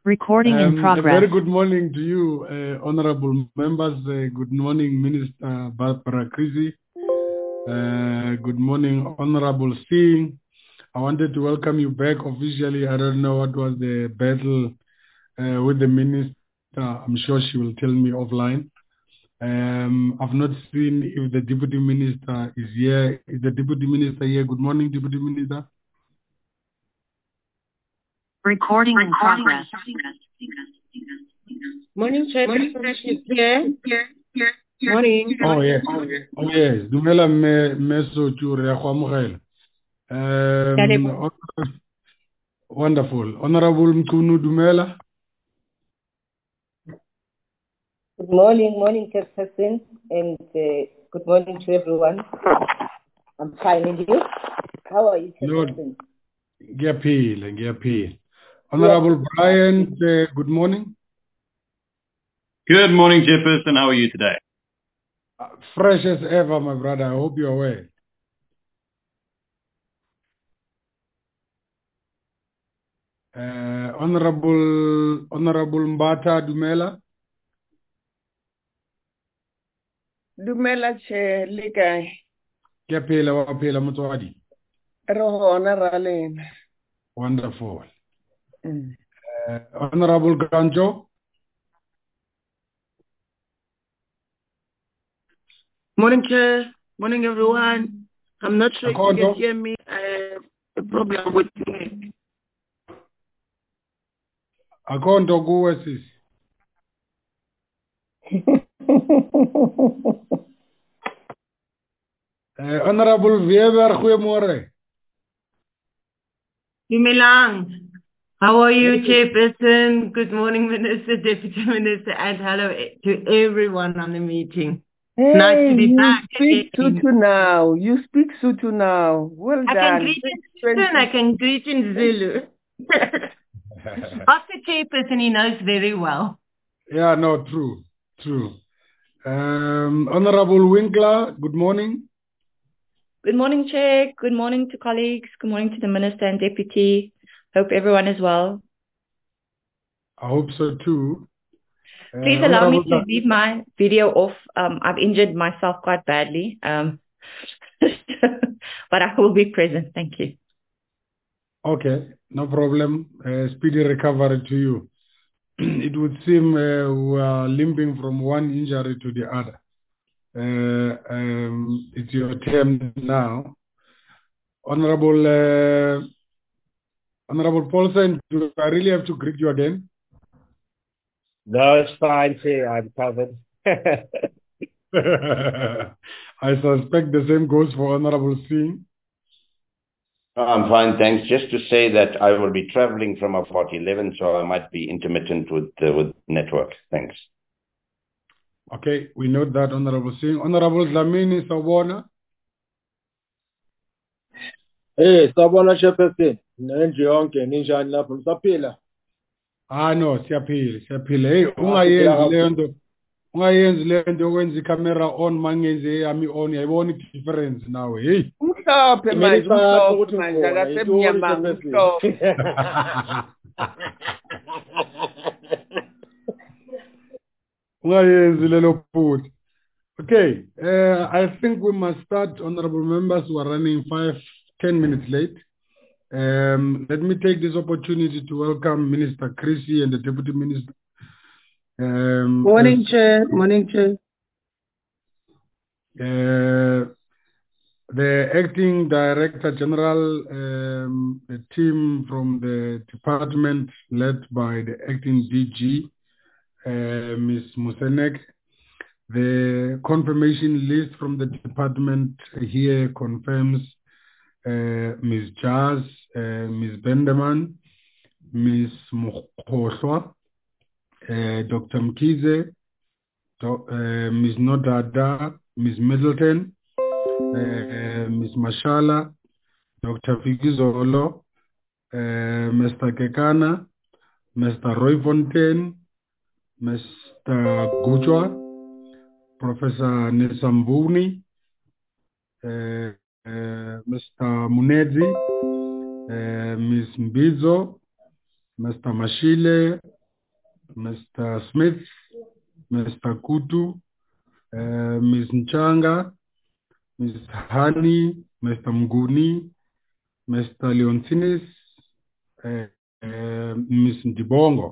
Recording in A very progress. good morning to you, honorable members. Good morning, Minister Barbara Creasy. Good morning, Honorable Singh. I wanted to welcome you back officially. I don't know what was the battle with the minister. I'm sure she will tell me offline. I've not seen if the Deputy Minister is here. Is the Deputy Minister here? Good morning, Deputy Minister. Recording in progress. Morning, Chairperson. She's here. Morning. Oh yes. Oh yes. Dumela meso churi akwamukela. Wonderful. Honorable Mkunu Dumela. Good morning, Chairperson, and good morning to everyone. I'm fine, and you? How are you, Chairperson? Ngiyaphi. Honorable Brian, good morning. Good morning, Chairperson. How are you today? Fresh as ever, my brother. I hope you're well. Honorable Mbata Dumela. Dumela che le kae? Waphela motswadi. Re hona ra lena. Wonderful. Honorable Ganjo. Morning, Chair. Morning, everyone. I'm not sure if you can hear me. I have a problem with me. Akonto kuwe sisi. Honorable Weber Khwemore. Dumelang. How are you, Chairperson? Good morning, Minister, Deputy Minister, and hello to everyone on the meeting. Hey, nice to be back. You speak Sotho now. Well I done. Can greet in Sotho, I can greet in Zulu. After Chairperson, he knows very well. Yeah, no, true. Honorable Winkler, good morning. Good morning, Chair. Good morning to colleagues. Good morning to the Minister and Deputy. Hope everyone is well. I hope so too. Please allow me to leave my video off. I've injured myself quite badly, but I will be present. Thank you. Okay, no problem. Speedy recovery to you. It would seem we are limping from one injury to the other. It's your turn now. Honorable Paulsen, do I really have to greet you again? No, it's fine, sir. I'm covered. I suspect the same goes for Honorable Singh. I'm fine, thanks. Just to say that I will be traveling from about 11, so I might be intermittent with network. Thanks. Okay, we note that, Honorable Singh. Honorable Dlamini Sawona. Hey, Sawona Chairperson. Nenje yonke ninjani lapho nisaphila? Ah no, siyaphila. Hey, ungayenzi lento yokwenza camera on mangenze yami on. Yayibona difference nawe. Hey. Umhlophe manje akasemnyama umhlophe. Ungayenzi lelo futhi. Okay, I think we must start, honorable members who are running 5-10 minutes late. Let me take this opportunity to welcome Minister Creasy and the Deputy Minister. Morning, Chair. The Acting Director General, the team from the department led by the Acting DG, Ms. Musenek. The confirmation list from the department here confirms Ms. Jazz, Ms. Bendeman, Ms. Mokhohlwa, Dr. Mkize, Ms. Nodada, Ms. Middleton, Ms. Mashala, Dr. Fikizolo, Mr. Kekana, Mr. Roy Fontaine, Mr. Gujwa, Professor Nisambuni, Mr. Munedzi, Ms. Mbizo, Mr. Mashile, Mr. Smith, Mr. Kutu, Ms. Nchanga, Ms. Hani, Mr. Mguni, Mr. Leontinis, Ms. Ndibongo.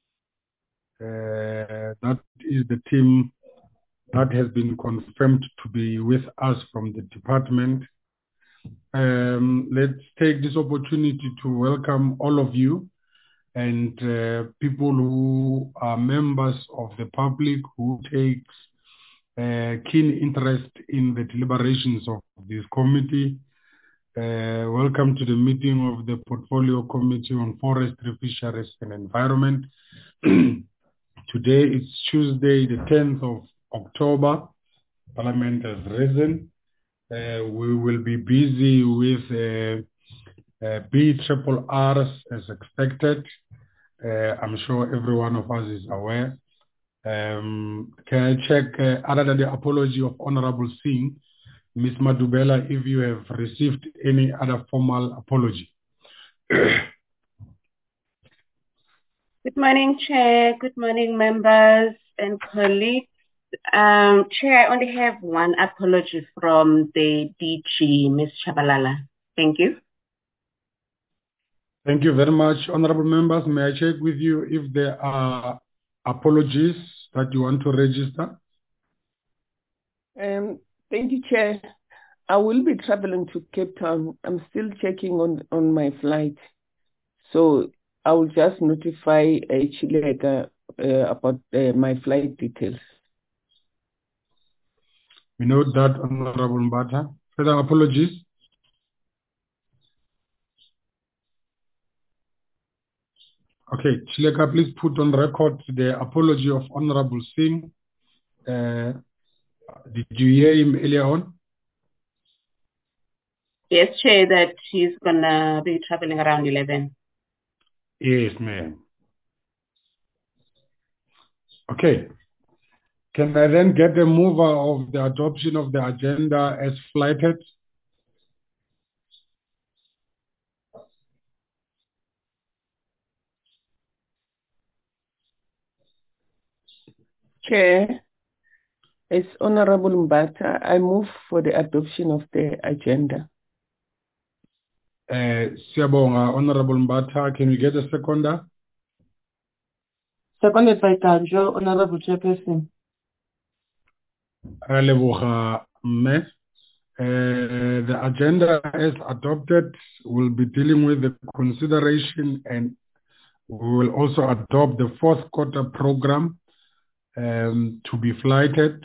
That is the team that has been confirmed to be with us from the department. Let's take this opportunity to welcome all of you and people who are members of the public who takes keen interest in the deliberations of this committee. Welcome to the meeting of the Portfolio Committee on Forestry, Fisheries and Environment. Today is Tuesday, the 10th of October. Parliament has risen. We will be busy with BRRRs as expected. I'm sure every one of us is aware. Can I check, other than the apology of Honorable Singh, Ms. Madubela, if you have received any other formal apology? Good morning, Chair. Good morning, members and colleagues. Chair, I only have one apology from the DG, Ms. Chabalala. Thank you. Thank you very much, honorable members. May I check with you if there are apologies that you want to register? Thank you, Chair. I will be traveling to Cape Town. I'm still checking on my flight. So I will just notify Chileka about my flight details. We note that, Honorable Mbata. Further apologies? Okay, Chileka, please put on record the apology of Honorable Singh. Did you hear him earlier on? Yes, Chair, that he's going to be traveling around 11. Yes, ma'am. Okay. Can I then get the mover of the adoption of the agenda as flighted? Chair, it's Honorable Mbata. I move for the adoption of the agenda. Siyabonga, Honorable Mbata. Can we get a seconder? Seconded by Tanjo, Honorable Chairperson. The agenda as adopted will be dealing with the consideration, and we will also adopt the fourth quarter program to be flighted.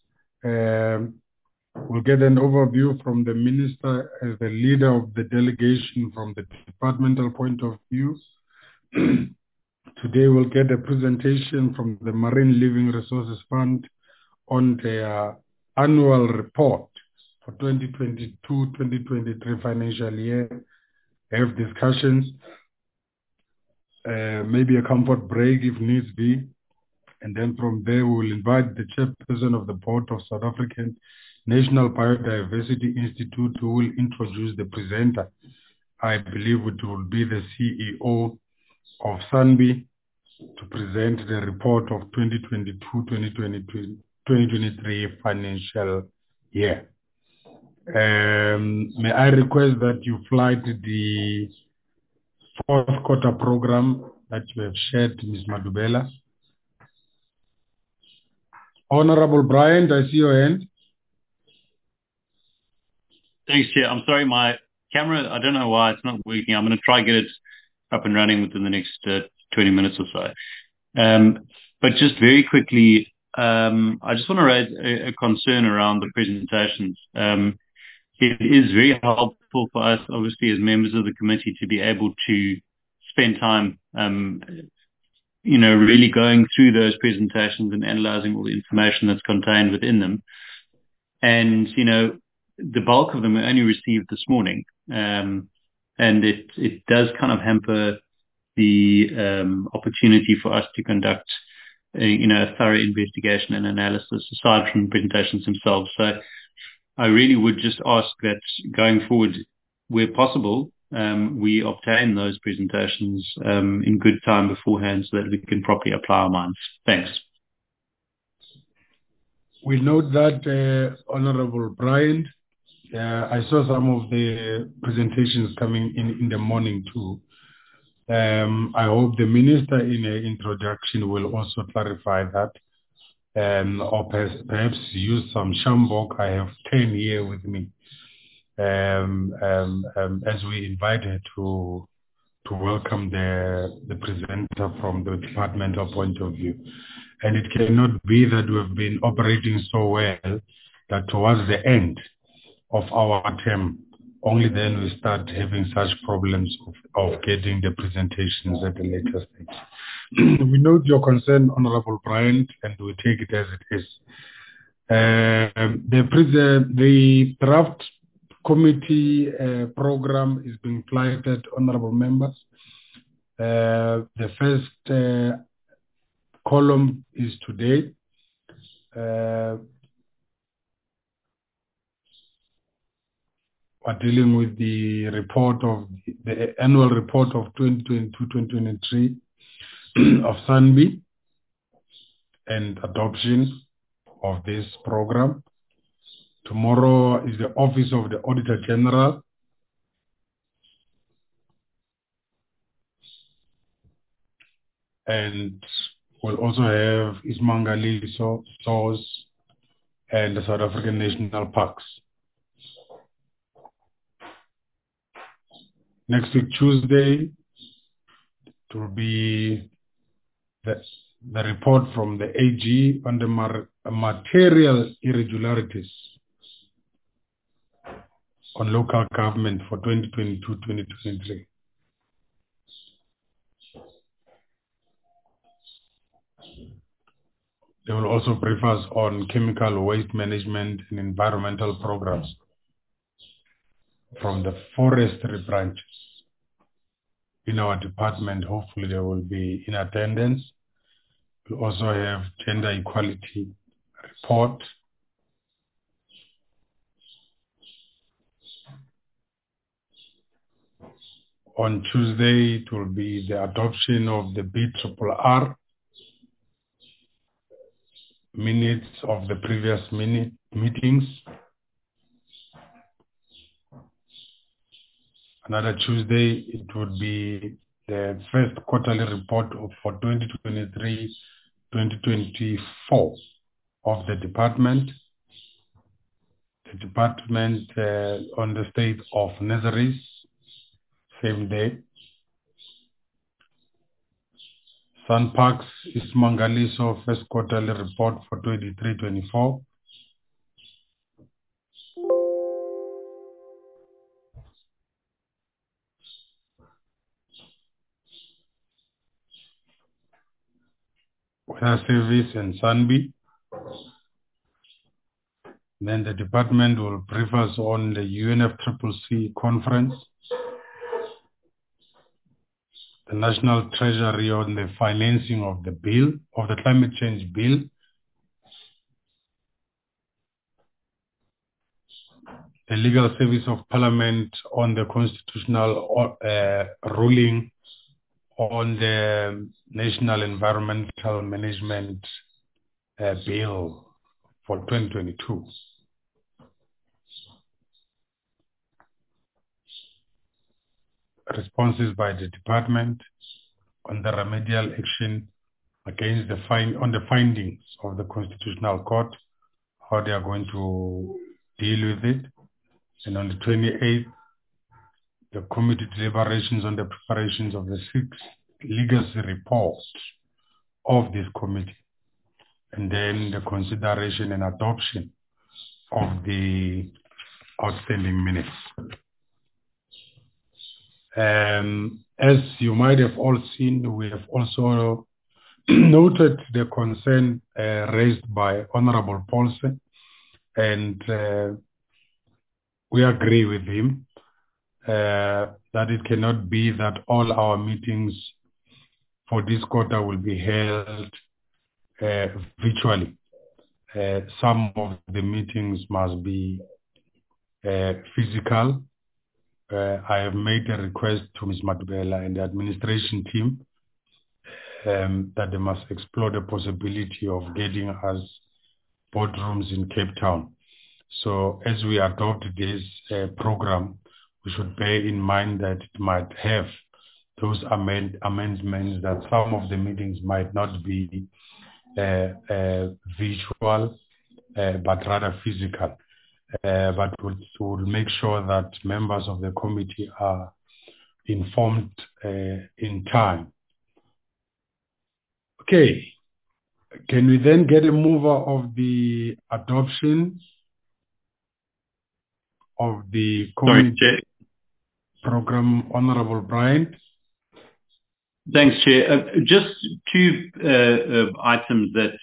We'll get an overview from the Minister as the leader of the delegation from the departmental point of view. Today we'll get a presentation from the Marine Living Resources Fund on their annual report for 2022-2023 financial year. Have discussions, maybe a comfort break if needs be. And then from there, we will invite the chairperson of the board of South African National Biodiversity Institute, who will introduce the presenter. I believe it will be the CEO of SANBI to present the report of 2022-2023 financial year. May I request that you flight the fourth quarter program that you have shared, Ms. Madubela. Honorable Brian, I see your hand. Thanks, Chair. I'm sorry, my camera, I don't know why it's not working. I'm going to try to get it up and running within the next 20 minutes or so. But just very quickly, I just want to raise a concern around the presentations. It is very helpful for us, obviously, as members of the committee to be able to spend time, really going through those presentations and analyzing all the information that's contained within them. And, the bulk of them were only received this morning. And it does kind of hamper the opportunity for us to conduct a thorough investigation and analysis aside from the presentations themselves. So I really would just ask that going forward, where possible, we obtain those presentations in good time beforehand so that we can properly apply our minds. Thanks. We note that, Honorable Brian, I saw some of the presentations coming in the morning too. I hope the Minister in her introduction will also clarify that, or perhaps use some Shambok. I have 10 here with me, as we invite her to welcome the presenter from the departmental point of view. And it cannot be that we have been operating so well that towards the end of our term, only then we start having such problems of getting the presentations at a later stage. We note your concern, Honorable Bryant, and we take it as it is. The draft committee program is being flighted, Honorable members. The first column is today. We're dealing with the report of the annual report of 2022-2023 of SANBI and adoption of this program. Tomorrow is the Office of the Auditor General. And we'll also have Ismangali SAWS and the South African National Parks. Next week, Tuesday, it will be the report from the AG on the material irregularities on local government for 2022-2023. They will also brief us on chemical waste management and environmental programs from the forestry branches in our department. Hopefully they will be in attendance. We'll also have gender equality report. On Tuesday, it will be the adoption of the BRRR, minutes of the previous meetings. Another Tuesday, it would be the first quarterly report for 2023-2024 of the department. The department on the state of nurseries, same day. SANParks is Mangaliso first quarterly report for 23-24. Weather Service and SANBI. Then the department will brief us on the UNFCCC conference, the National Treasury on the financing of the bill, of the climate change bill, the Legal Service of Parliament on the constitutional ruling on the National Environmental Management Bill for 2022. Responses by the department on the remedial action against the findings of the Constitutional Court, how they are going to deal with it. And on the 28th, the committee deliberations on the preparations of the 6th legacy report of this committee, and then the consideration and adoption of the outstanding minutes. As you might have all seen, we have also noted the concern raised by Honorable Paulsen, and we agree with him that it cannot be that all our meetings for this quarter will be held virtually. Some of the meetings must be physical, I have made a request to Ms. Matubela and the administration team that they must explore the possibility of getting us boardrooms in Cape Town. So as we adopt this program, we should bear in mind that it might have those amendments that some of the meetings might not be virtual, but rather physical. But we'll make sure that members of the committee are informed in time. Okay. Can we then get a mover of the adoption of the committee program, Honorable Bryant? Thanks, Chair. Just two items that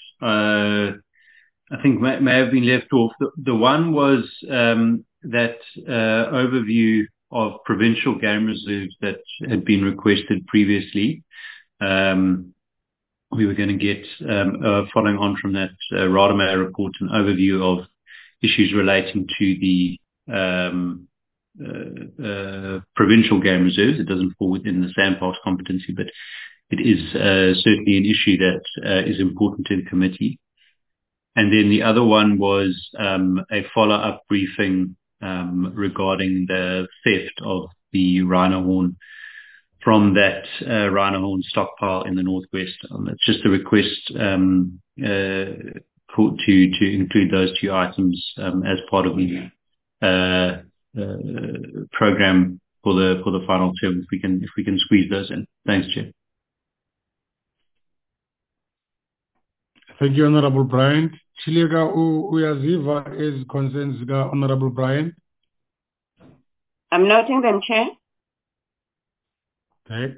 I think may have been left off. The one was that overview of provincial game reserves that had been requested previously. We were going to get, following on from that Rademacher report, an overview of issues relating to the provincial game reserves. It doesn't fall within the SANParks competency, but it is certainly an issue that is important to the committee. And then the other one was a follow-up briefing regarding the theft of the rhino horn from that rhino horn stockpile in the northwest. It's just a request to include those two items as part of the program for the final term, if we can squeeze those in. Thanks, Chair. Thank you, Honorable Bryant. Chilega uyaziva is concerns Honorable Bryant. I'm noting them, Chair. Okay.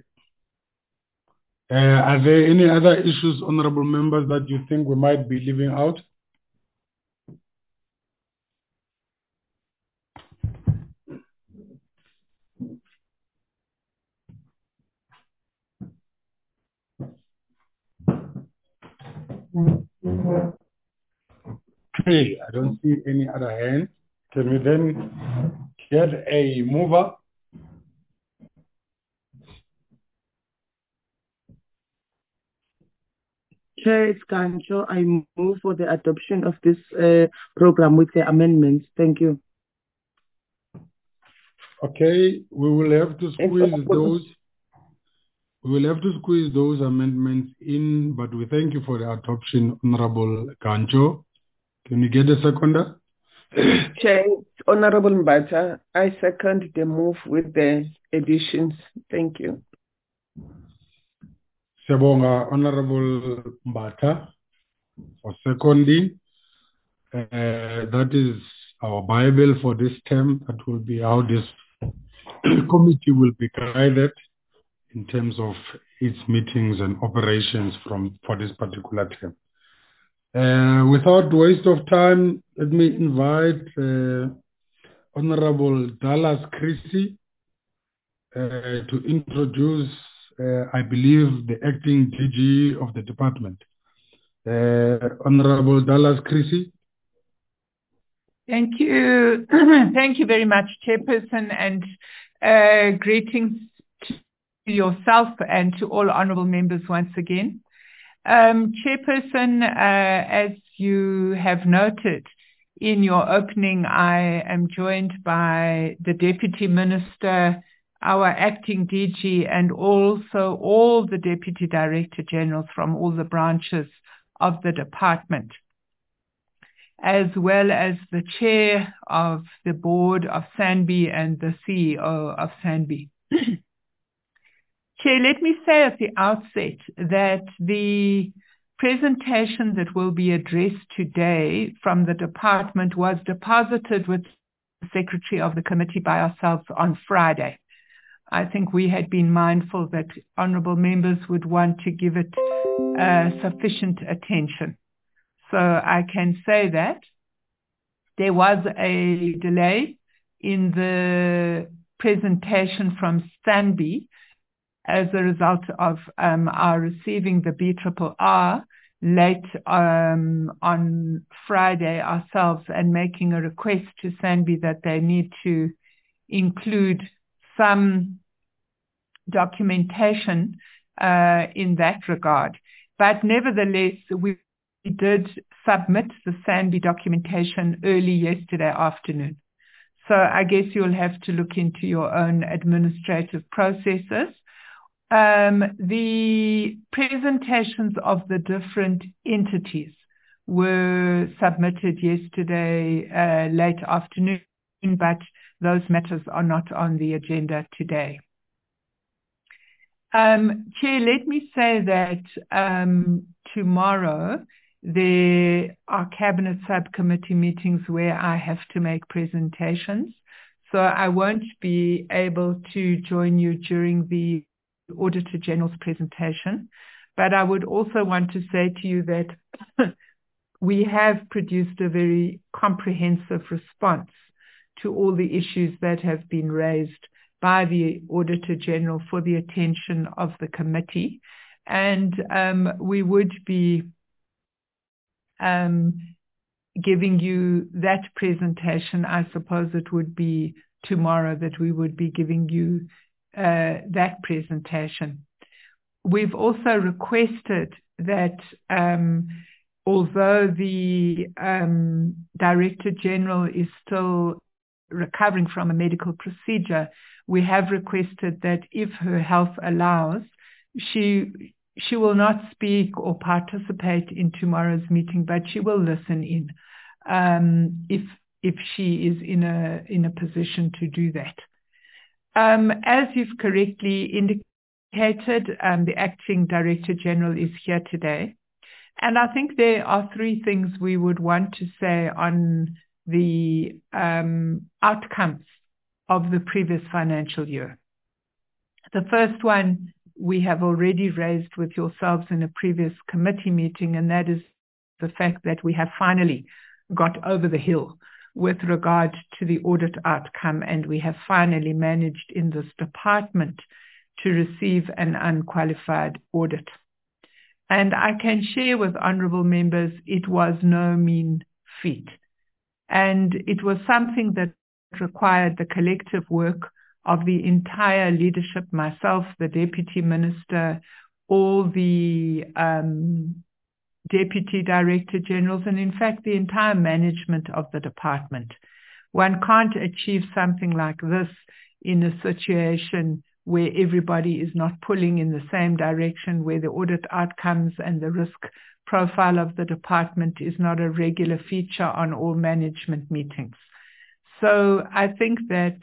Are there any other issues, honorable members, that you think we might be leaving out? Okay, I don't see any other hands. Can we then get a mover? Chair, it's Kancho. I move for the adoption of this program with the amendments. Thank you. Okay, we will have to squeeze those. We will have to squeeze those amendments in, but we thank you for the adoption, Honorable Kancho. Can you get a seconder? Chair, Honorable Mbata, I second the move with the additions. Thank you. Sebonga, Honorable Mbata, for seconding. That is our Bible for this term. That will be how this committee will be guided in terms of its meetings and operations for this particular term. Without waste of time, let me invite Honorable Dallas Chrissy to introduce, I believe, the acting DG of the department. Honorable Dallas Chrissy. Thank you. Thank you very much, Chairperson, and greetings to yourself and to all honorable members once again. Chairperson, as you have noted in your opening, I am joined by the Deputy Minister, our acting DG, and also all the Deputy Director Generals from all the branches of the department, as well as the Chair of the Board of SANBI and the CEO of SANBI. Chair, let me say at the outset that the presentation that will be addressed today from the department was deposited with the Secretary of the Committee by ourselves on Friday. I think we had been mindful that honourable members would want to give it sufficient attention. So I can say that there was a delay in the presentation from SANBI as a result of our receiving the BRRR late on Friday ourselves and making a request to SANBI that they need to include some documentation in that regard. But nevertheless, we did submit the SANBI documentation early yesterday afternoon. So I guess you'll have to look into your own administrative processes. The presentations of the different entities were submitted yesterday late afternoon, but those matters are not on the agenda today. Chair, let me say that tomorrow there are cabinet subcommittee meetings where I have to make presentations. So I won't be able to join you during the Auditor General's presentation. But I would also want to say to you that we have produced a very comprehensive response to all the issues that have been raised by the Auditor General for the attention of the committee. And we would be giving you that presentation. I suppose it would be tomorrow that we would be giving you that presentation. We've also requested that although the Director General is still recovering from a medical procedure, we have requested that if her health allows, she will not speak or participate in tomorrow's meeting, but she will listen in if she is in a position to do that. As you've correctly indicated, the Acting Director General is here today. And I think there are three things we would want to say on the outcomes of the previous financial year. The first one we have already raised with yourselves in a previous committee meeting, and that is the fact that we have finally got over the hill with regard to the audit outcome, and we have finally managed in this department to receive an unqualified audit. And I can share with honourable members, it was no mean feat. And it was something that required the collective work of the entire leadership, myself, the Deputy Minister, all the Deputy Director Generals, and in fact the entire management of the department. One can't achieve something like this in a situation where everybody is not pulling in the same direction, where the audit outcomes and the risk profile of the department is not a regular feature on all management meetings. So I think that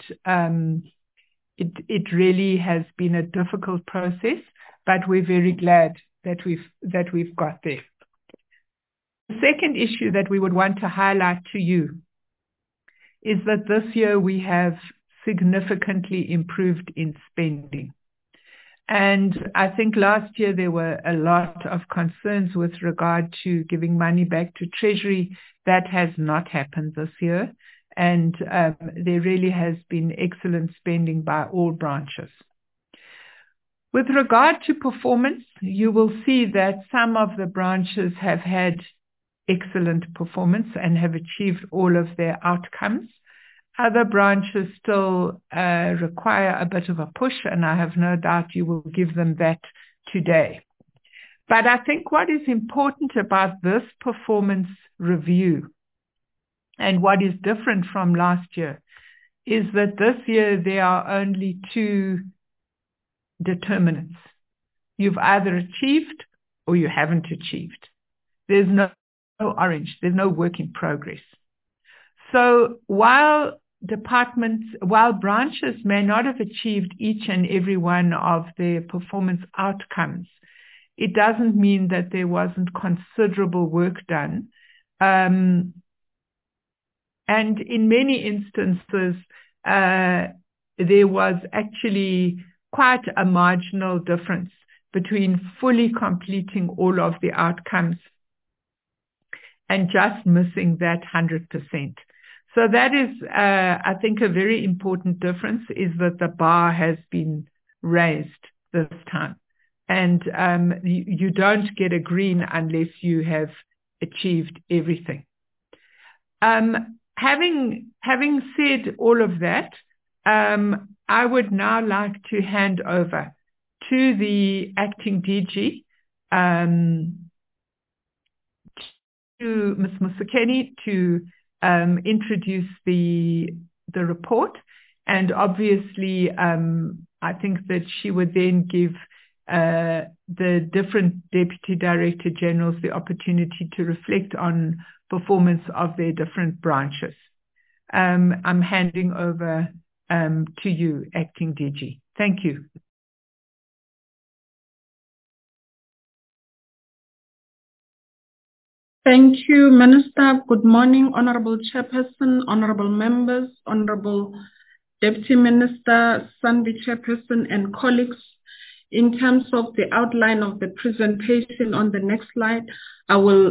it really has been a difficult process, but we're very glad that we've got there. The second issue that we would want to highlight to you is that this year we have significantly improved in spending. And I think last year there were a lot of concerns with regard to giving money back to Treasury. That has not happened this year. And there really has been excellent spending by all branches. With regard to performance, you will see that some of the branches have had excellent performance and have achieved all of their outcomes. Other branches still require a bit of a push, and I have no doubt you will give them that today. But I think what is important about this performance review and what is different from last year is that this year there are only two determinants. You've either achieved or you haven't achieved. There's no orange, there's no work in progress. So while branches may not have achieved each and every one of their performance outcomes, it doesn't mean that there wasn't considerable work done. And in many instances, there was actually quite a marginal difference between fully completing all of the outcomes and just missing that 100%. So that is, I think, a very important difference is that the bar has been raised this time. And you don't get a green unless you have achieved everything. Having said all of that, I would now like to hand over to the acting DG, to Ms. Musukeni, to introduce the report. And obviously, I think that she would then give the different Deputy Director Generals the opportunity to reflect on performance of their different branches. I'm handing over to you, Acting DG. Thank you. Thank you, Minister. Good morning, Honorable Chairperson, Honorable Members, Honorable Deputy Minister, Sanvi Chairperson, and colleagues. In terms of the outline of the presentation on the next slide, I will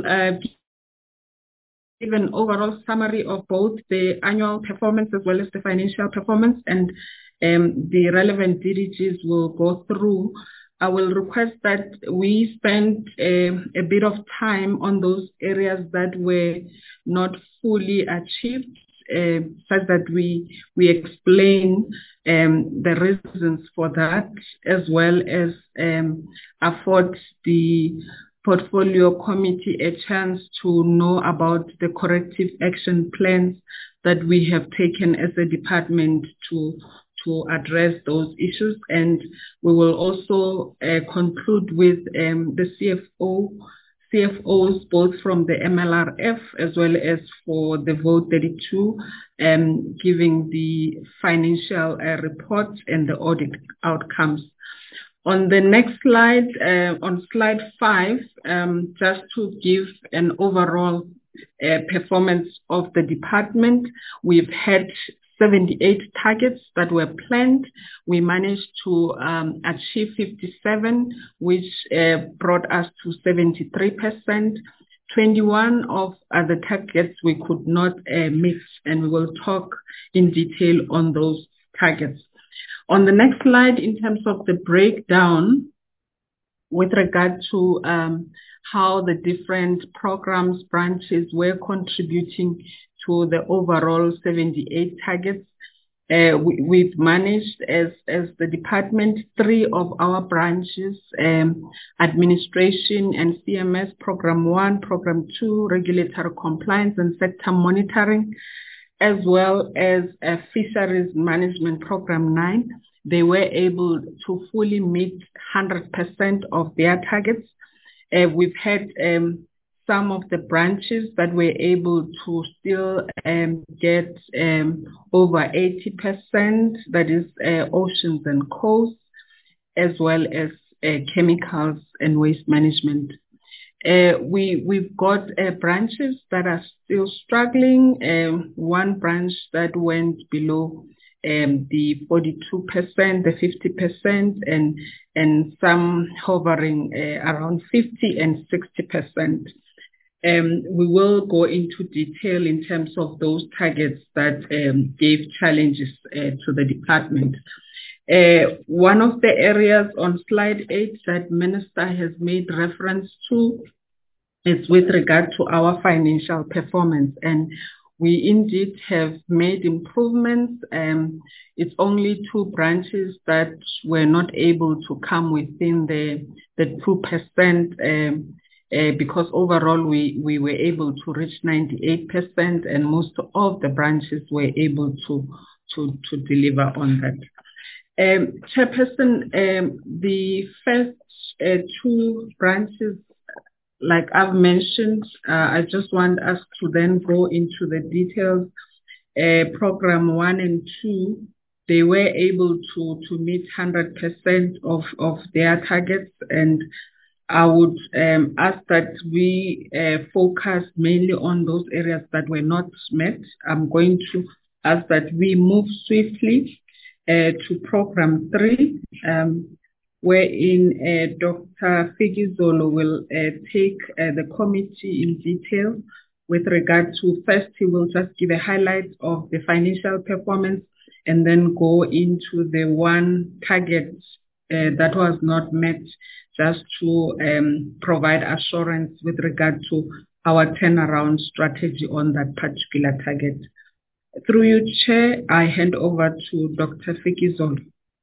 give an overall summary of both the annual performance as well as the financial performance, and the relevant DDGs will go through. I will request that we spend a bit of time on those areas that were not fully achieved, such that we explain the reasons for that, as well as afford the Portfolio Committee a chance to know about the corrective action plans that we have taken as a department to address those issues. And we will also conclude with the CFOs, both from the MLRF as well as for the Vote 32, giving the financial report and the audit outcomes. On the next slide, on slide 5, just to give an overall performance of the department, we've had 78 targets that were planned. We managed to achieve 57, which brought us to 73%. 21 of the targets we could not meet, and we will talk in detail on those targets. On the next slide, in terms of the breakdown with regard to how the different programs, branches were contributing to the overall 78 targets, we've managed as the department, 3 of our branches, administration and CMS, program 1, program 2, regulatory compliance and sector monitoring, as well as fisheries management program 9, they were able to fully meet 100% of their targets. We've had some of the branches that were able to still get over 80%, that is oceans and coasts, as well as chemicals and waste management. We've got branches that are still struggling. One branch that went below the 42%, the 50%, and some hovering around 50 and 60%. We will go into detail in terms of those targets that gave challenges to the department. One of the areas on slide 8 that Minister has made reference to is with regard to our financial performance, and we indeed have made improvements. It's only 2 branches that were not able to come within the 2%, because overall we were able to reach 98%, and most of the branches were able to deliver on that. Chairperson, the first 2 branches, like I've mentioned, I just want us to then go into the details. Program 1 and 2, they were able to meet 100% of their targets, and I would ask that we focus mainly on those areas that were not met. I'm going to ask that we move swiftly to program 3, wherein Dr. Figizolo will take the committee in detail with regard to, first he will just give a highlight of the financial performance and then go into the one target that was not met, just to provide assurance with regard to our turnaround strategy on that particular target. Through you, Chair, I hand over to Dr. Fikizolo.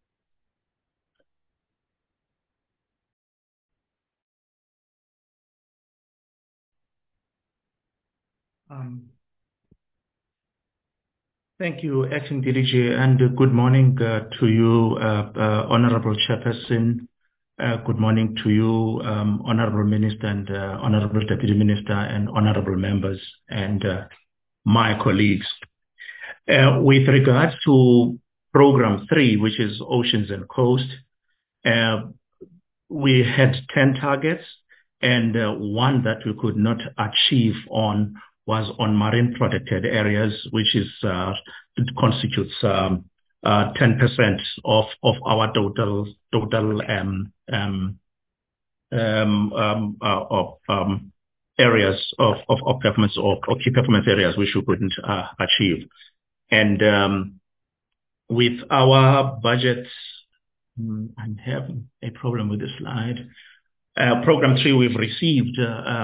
Thank you, Acting DDG, and good morning to you, Honorable Chairperson. Good morning to you, Honorable Minister and Honorable Deputy Minister and Honorable members and my colleagues. With regards to Program 3, which is Oceans and Coast, we had 10 targets, and one that we could not achieve on was on marine protected areas, which is it constitutes 10% of our total areas of performance or key performance areas which we couldn't achieve. And with our budgets, I'm having a problem with the slide. Program 3, we've received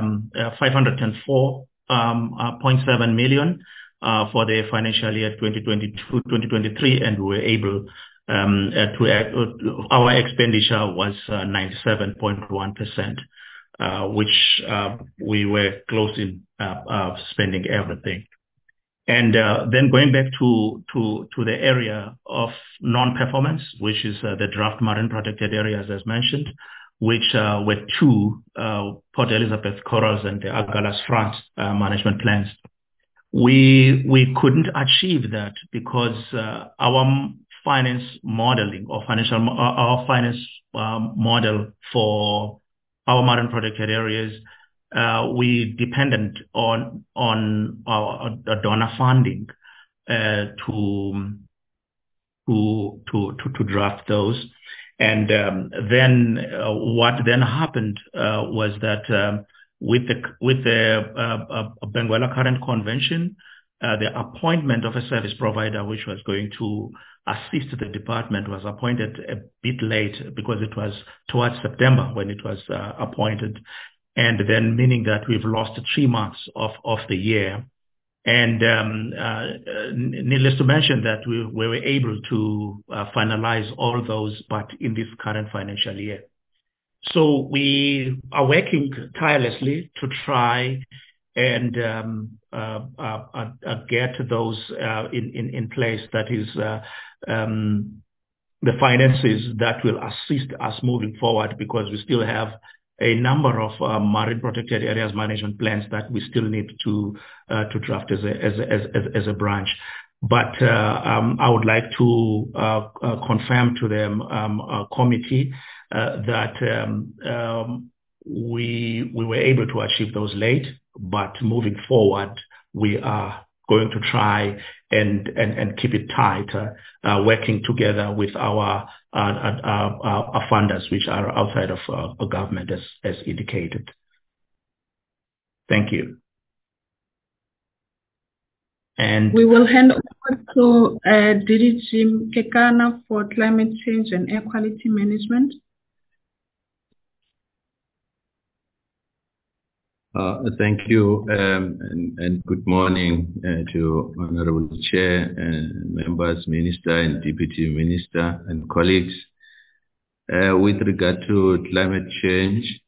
504.7 million for the financial year 2022-2023, and we were able our expenditure was 97.1%, which we were close in spending everything. And then going back to the area of non-performance, which is the draft marine protected areas as mentioned, which were 2 Port Elizabeth Corals and the Agulhas Front management plans. We couldn't achieve that because our finance modeling or our finance model for our marine protected areas, we dependent on our donor funding to draft those. And then what then happened was that with the Benguela Current Convention, the appointment of a service provider which was going to assist the department was appointed a bit late because it was towards September when it was appointed, and then meaning that we've lost 3 months of the year. And needless to mention that we were able to finalize all those, but in this current financial year. So we are working tirelessly to try and get those in place. That is the finances that will assist us moving forward, because we still have a number of marine protected areas management plans that we still need to draft as a branch. But I would like to confirm to them committee that we were able to achieve those late, but moving forward we are going to try and keep it tight, working together with our funders, which are outside of government, as indicated. Thank you. And we will hand over to DDG Kekana for climate change and air quality management. Thank you, and good morning to Honorable Chair, members, Minister and Deputy Minister and colleagues. With regard to climate change,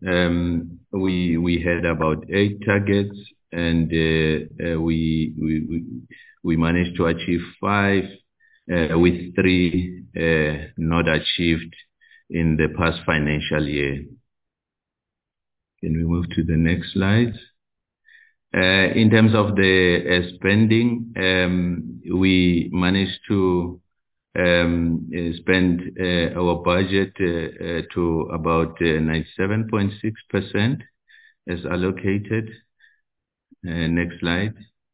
we had about 8 targets, and we managed to achieve 5, with 3 not achieved in the past financial year. Can we move to the next slide? In terms of the spending, we managed to spend our budget to about 97.6% as allocated. Next slide.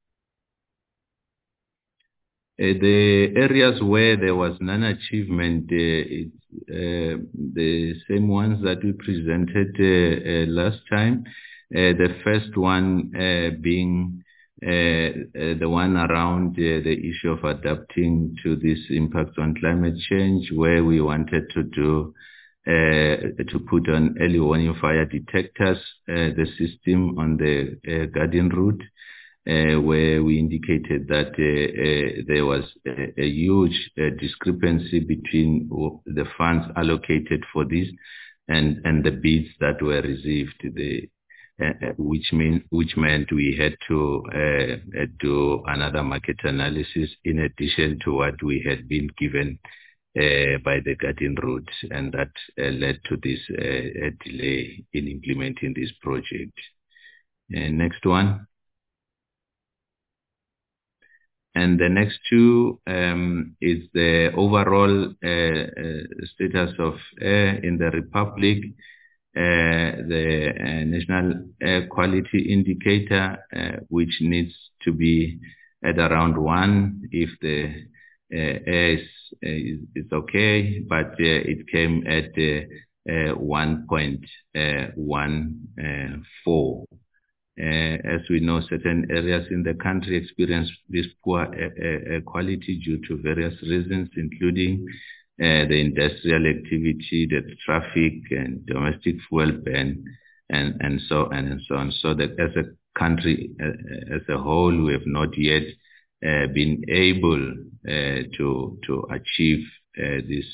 The areas where there was non-achievement, it's the same ones that we presented last time. The first one being the one around the issue of adapting to this impact on climate change, where we wanted to do to put on early warning fire detectors, the system on the Guardian route. where we indicated that there was a huge discrepancy between the funds allocated for this and the bids that were received, which meant we had to do another market analysis in addition to what we had been given by the Garden Route, and that led to this delay in implementing this project. Next one. And the next two is the overall status of air in the Republic. The National Air Quality Indicator, which needs to be at around 1 if the air is okay, but it came at 1.14. As we know, certain areas in the country experience this poor air quality due to various reasons, including the industrial activity, the traffic and domestic fuel ban, and so on and so on. So that as a country as a whole, we have not yet been able to achieve this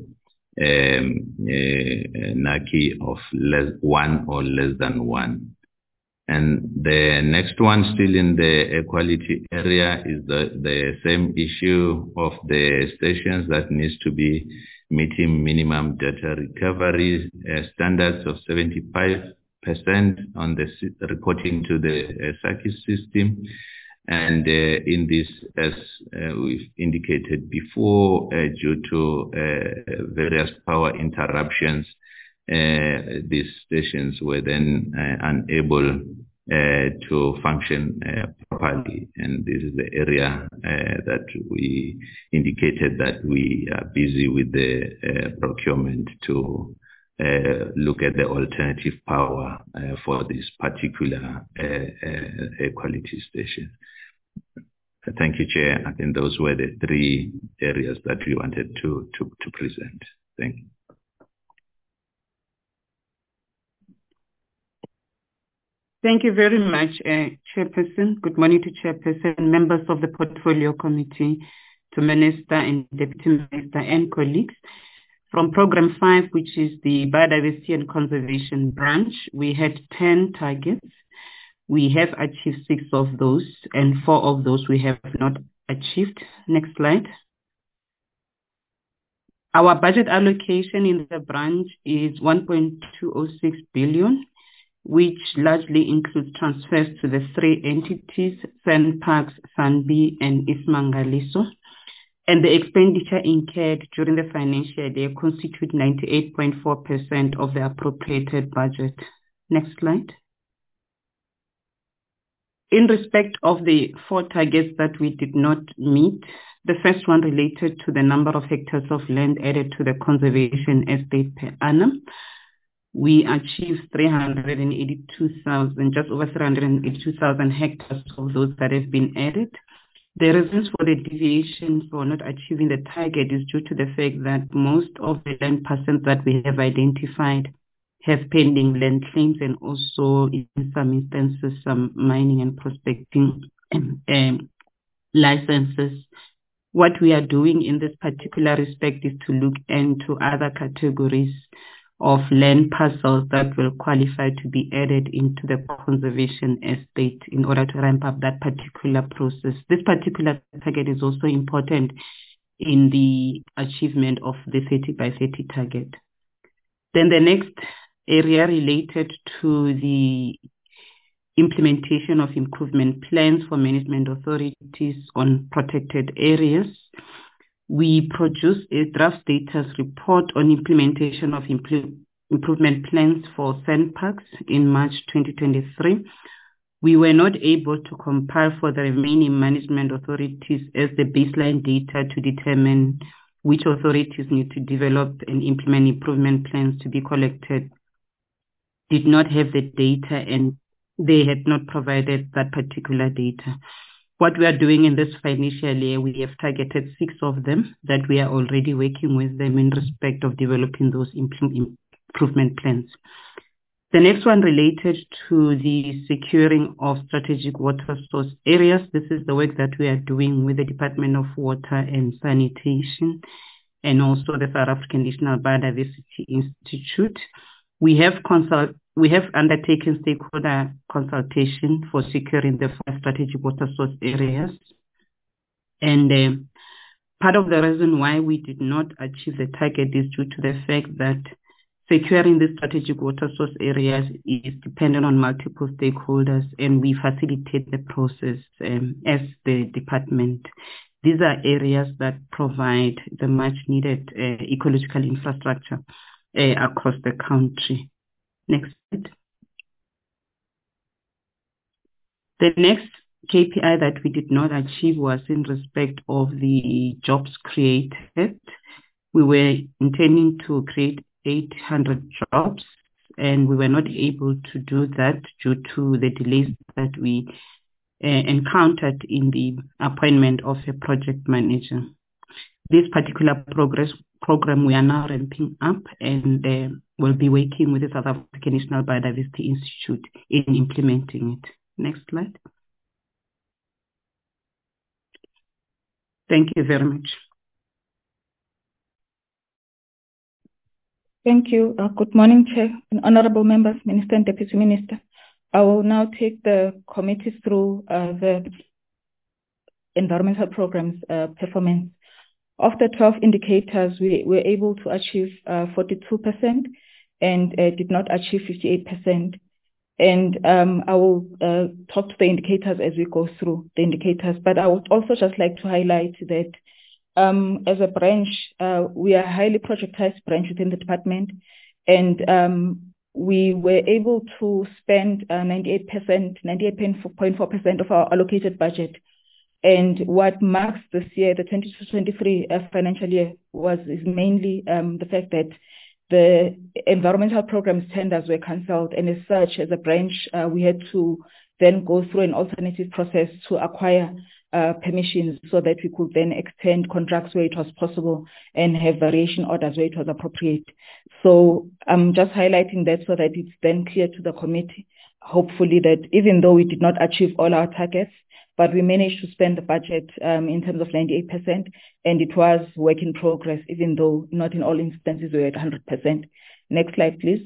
NAAQI of 1 or less than 1. And the next one, still in the air quality area, is the same issue of the stations that needs to be meeting minimum data recovery standards of 75% on the reporting to the SACI system. And in this, as we've indicated before, due to various power interruptions, these stations were then unable to function properly. And this is the area that we indicated that we are busy with the procurement to look at the alternative power for this particular air quality station. Thank you, Chair. I think those were the 3 areas that we wanted to present. Thank you. Thank you very much, Chairperson. Good morning to Chairperson, members of the Portfolio Committee, to Minister and Deputy Minister and colleagues. From Program 5, which is the Biodiversity and Conservation branch, we had 10 targets. We have achieved 6 of those, and 4 of those we have not achieved. Next slide. Our budget allocation in the branch is 1.206 billion, which largely includes transfers to the 3 entities, SANParks, SANBI, and Ismangaliso. And the expenditure incurred during the financial year constitute 98.4% of the appropriated budget. Next slide. In respect of the 4 targets that we did not meet, the first one related to the number of hectares of land added to the conservation estate per annum. We achieved 382,000, just over 382,000 hectares of those that have been added. The reasons for the deviation for not achieving the target is due to the fact that most of the land parcels that we have identified have pending land claims, and also in some instances some mining and prospecting licenses. What we are doing in this particular respect is to look into other categories of land parcels that will qualify to be added into the conservation estate in order to ramp up that particular process. This particular target is also important in the achievement of the 30 by 30 target. Then the next area related to the implementation of improvement plans for management authorities on protected areas. We produced a draft status report on implementation of improvement plans for SANParks in March 2023. We were not able to compile for the remaining management authorities as the baseline data to determine which authorities need to develop and implement improvement plans to be collected did not have the data, and they had not provided that particular data. What we are doing in this financial year, we have targeted 6 of them that we are already working with them in respect of developing those improvement plans. The next one related to the securing of strategic water source areas. This is the work that we are doing with the Department of Water and Sanitation and also the South African National Biodiversity Institute. We have undertaken stakeholder consultation for securing the 5 strategic water source areas. And part of the reason why we did not achieve the target is due to the fact that securing the strategic water source areas is dependent on multiple stakeholders, and we facilitate the process as the department. These are areas that provide the much needed ecological infrastructure across the country. Next slide. The next KPI that we did not achieve was in respect of the jobs created. We were intending to create 800 jobs, and we were not able to do that due to the delays that we encountered in the appointment of a project manager. This particular program we are now ramping up, and will be working with the South African National Biodiversity Institute in implementing it. Next slide. Thank you very much. Thank you. Good morning, Chair and honorable members, Minister and Deputy Minister. I will now take the committee through the environmental programs performance. Of the 12 indicators, we were able to achieve 42% and did not achieve 58%. And I will talk to the indicators as we go through the indicators, but I would also just like to highlight that as a branch, we are a highly projectized branch within the department, and we were able to spend 98.4% of our allocated budget. And what marks this year, the 2022-23 financial year, is mainly the fact that the environmental programs tenders were cancelled, and as such, as a branch, we had to then go through an alternative process to acquire permissions so that we could then extend contracts where it was possible and have variation orders where it was appropriate. So I'm just highlighting that so that it's then clear to the committee, hopefully, that even though we did not achieve all our targets, but we managed to spend the budget in terms of 98%, and it was work in progress, even though not in all instances we were at 100%. Next slide, please.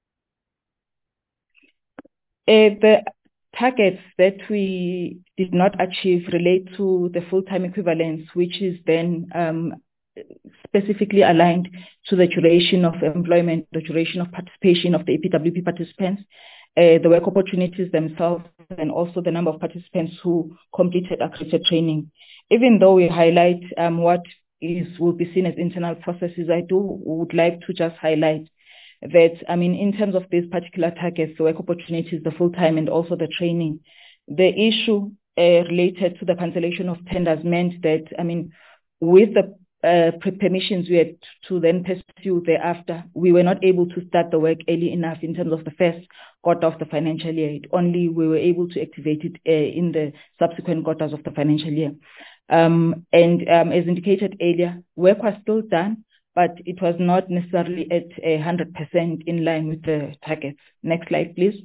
The targets that we did not achieve relate to the full-time equivalence, which is then specifically aligned to the duration of employment, the duration of participation of the EPWP participants, the work opportunities themselves, and also the number of participants who completed accredited training. Even though we highlight what will be seen as internal processes, I would like to just highlight that, in terms of these particular targets, the work opportunities, the full-time, and also the training, the issue related to the cancellation of tenders meant that, with the permissions we had to then pursue thereafter, we were not able to start the work early enough in terms of the first quarter of the financial year. Only we were able to activate it in the subsequent quarters of the financial year. And as indicated earlier, work was still done, but it was not necessarily at 100% in line with the targets. Next slide, please.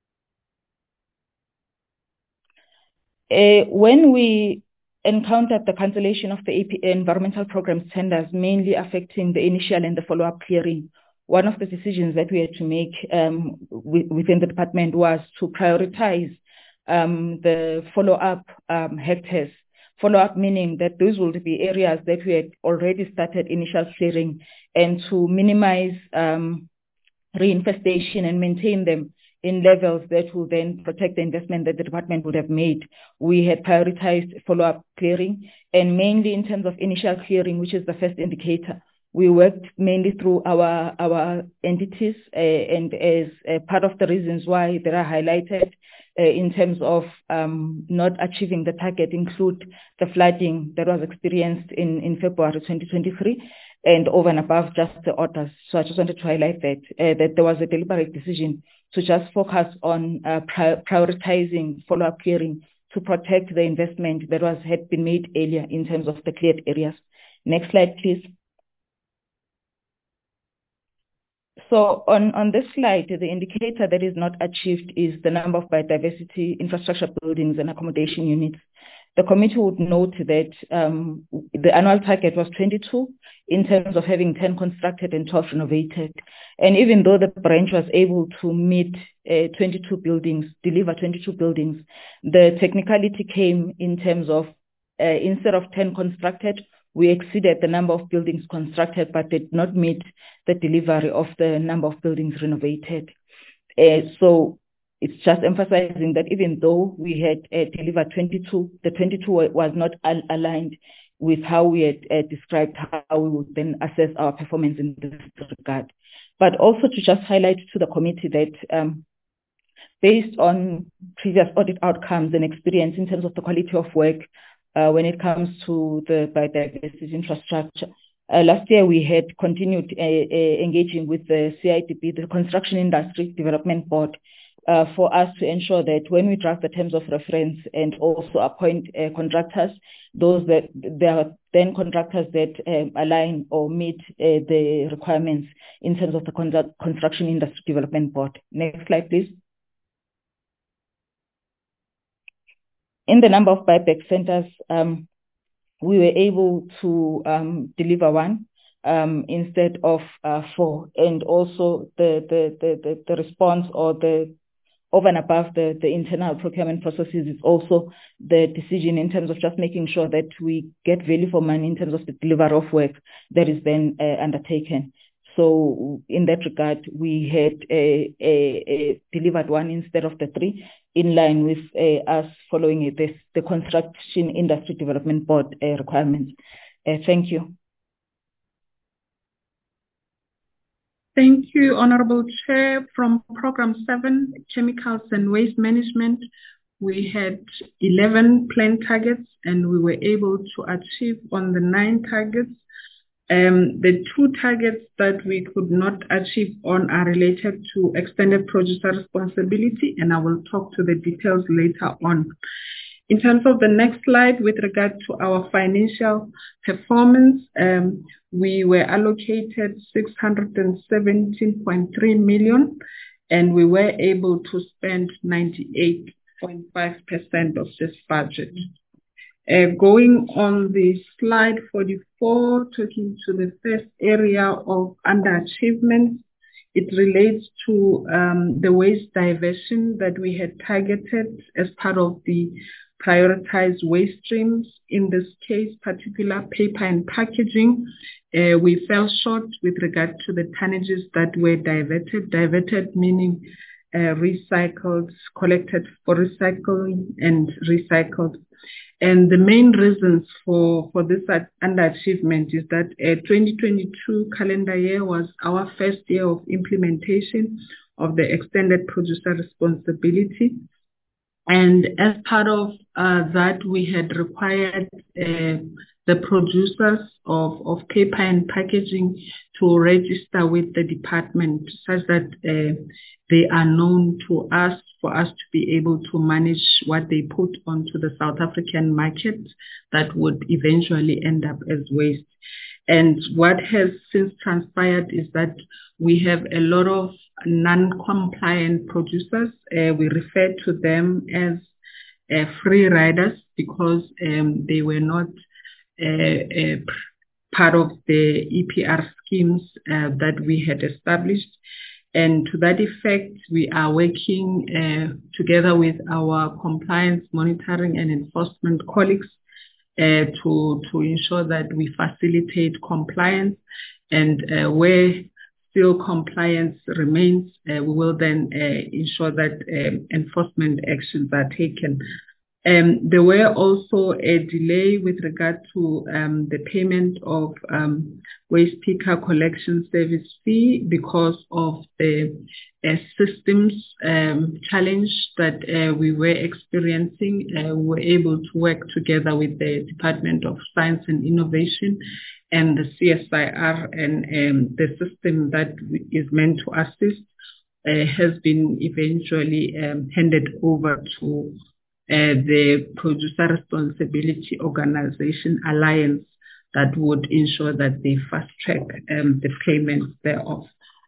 When we encountered the cancellation of the environmental programs tenders, mainly affecting the initial and the follow-up clearing, one of the decisions that we had to make within the department was to prioritize the follow-up hectares. Follow-up meaning that those will be areas that we had already started initial clearing, and to minimize reinfestation and maintain them in levels that will then protect the investment that the department would have made. We had prioritized follow-up clearing, and mainly in terms of initial clearing, which is the first indicator, we worked mainly through our entities, and as part of the reasons why they are highlighted in terms of not achieving the target include the flooding that was experienced in February 2023, and over and above just the orders. So I just wanted to highlight that there was a deliberate decision to just focus on prioritizing follow-up clearing to protect the investment that had been made earlier in terms of the cleared areas. Next slide, please. So on this slide, the indicator that is not achieved is the number of biodiversity infrastructure buildings and accommodation units. The committee would note that the annual target was 22 in terms of having 10 constructed and 12 renovated. And even though the branch was able to meet 22 buildings, deliver 22 buildings, the technicality came in terms of instead of 10 constructed, we exceeded the number of buildings constructed, but did not meet the delivery of the number of buildings renovated. So it's just emphasizing that even though we had delivered 22, the 22 was not aligned with how we had described how we would then assess our performance in this regard. But also to just highlight to the committee that based on previous audit outcomes and experience in terms of the quality of work, when it comes to the biodiversity infrastructure. Last year, we had continued engaging with the CIDB, the Construction Industry Development Board, for us to ensure that when we draft the terms of reference and also appoint contractors, those that there are then contractors that align or meet the requirements in terms of the Construction Industry Development Board. Next slide, please. In the number of buyback centers, we were able to deliver one instead of 4, and also the response or the over and above the internal procurement processes is also the decision in terms of just making sure that we get value for money in terms of the delivery of work that is then undertaken. So in that regard, we had delivered 1 instead of the 3, in line with us following the Construction Industry Development Board requirements. Thank you. Thank you, Honorable Chair. From Program 7, Chemicals and Waste Management, we had 11 planned targets and we were able to achieve on the 9 targets. The 2 targets that we could not achieve on are related to extended producer responsibility, and I will talk to the details later on. In terms of the next slide, with regard to our financial performance, we were allocated 617.3 million, and we were able to spend 98.5% of this budget. Going on the slide 44, talking to the first area of underachievement, it relates to the waste diversion that we had targeted as part of the prioritized waste streams. In this case, particular paper and packaging, we fell short with regard to the tonnages that were diverted. Diverted meaning recycled, collected for recycling and recycled. And the main reasons for this underachievement is that 2022 calendar year was our first year of implementation of the extended producer responsibility. And as part of that, we had required the producers of paper and packaging to register with the department such that they are known to us, for us to be able to manage what they put onto the South African market that would eventually end up as waste. And what has since transpired is that we have a lot of non-compliant producers. We refer to them as free riders because they were not part of the EPR schemes that we had established. And to that effect, we are working together with our compliance monitoring and enforcement colleagues to ensure that we facilitate compliance, and where still compliance remains, we will then ensure that enforcement actions are taken. There were also a delay with regard to the payment of waste picker collection service fee because of the systems challenge that we were experiencing. We were able to work together with the Department of Science and Innovation and the CSIR, and the system that is meant to assist has been eventually handed over to the Producer Responsibility Organization Alliance that would ensure that they fast track the payments thereof.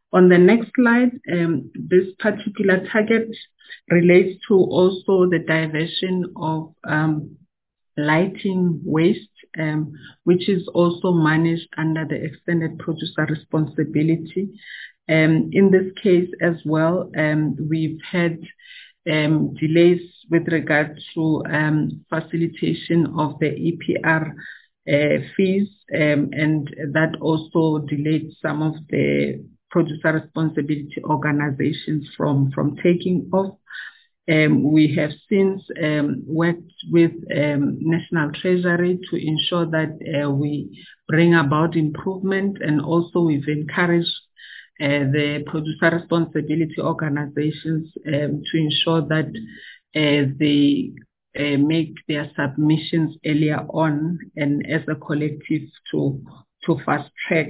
On the next slide, this particular target relates to also the diversion of lighting waste, which is also managed under the extended producer responsibility. In this case as well, we've had delays with regard to facilitation of the EPR fees, and that also delayed some of the producer responsibility organizations from taking off. We have since worked with National Treasury to ensure that we bring about improvement, and also we've encouraged the producer responsibility organizations to ensure that they make their submissions earlier on, and as a collective to fast track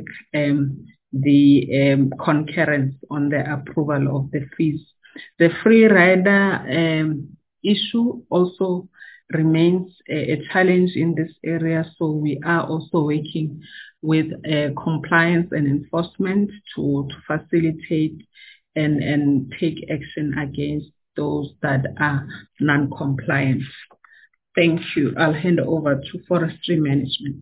the concurrence on the approval of the fees. The free rider issue also remains a challenge in this area, so we are also working with compliance and enforcement to facilitate and take action against those that are non-compliant. Thank you. I'll hand over to Forestry Management.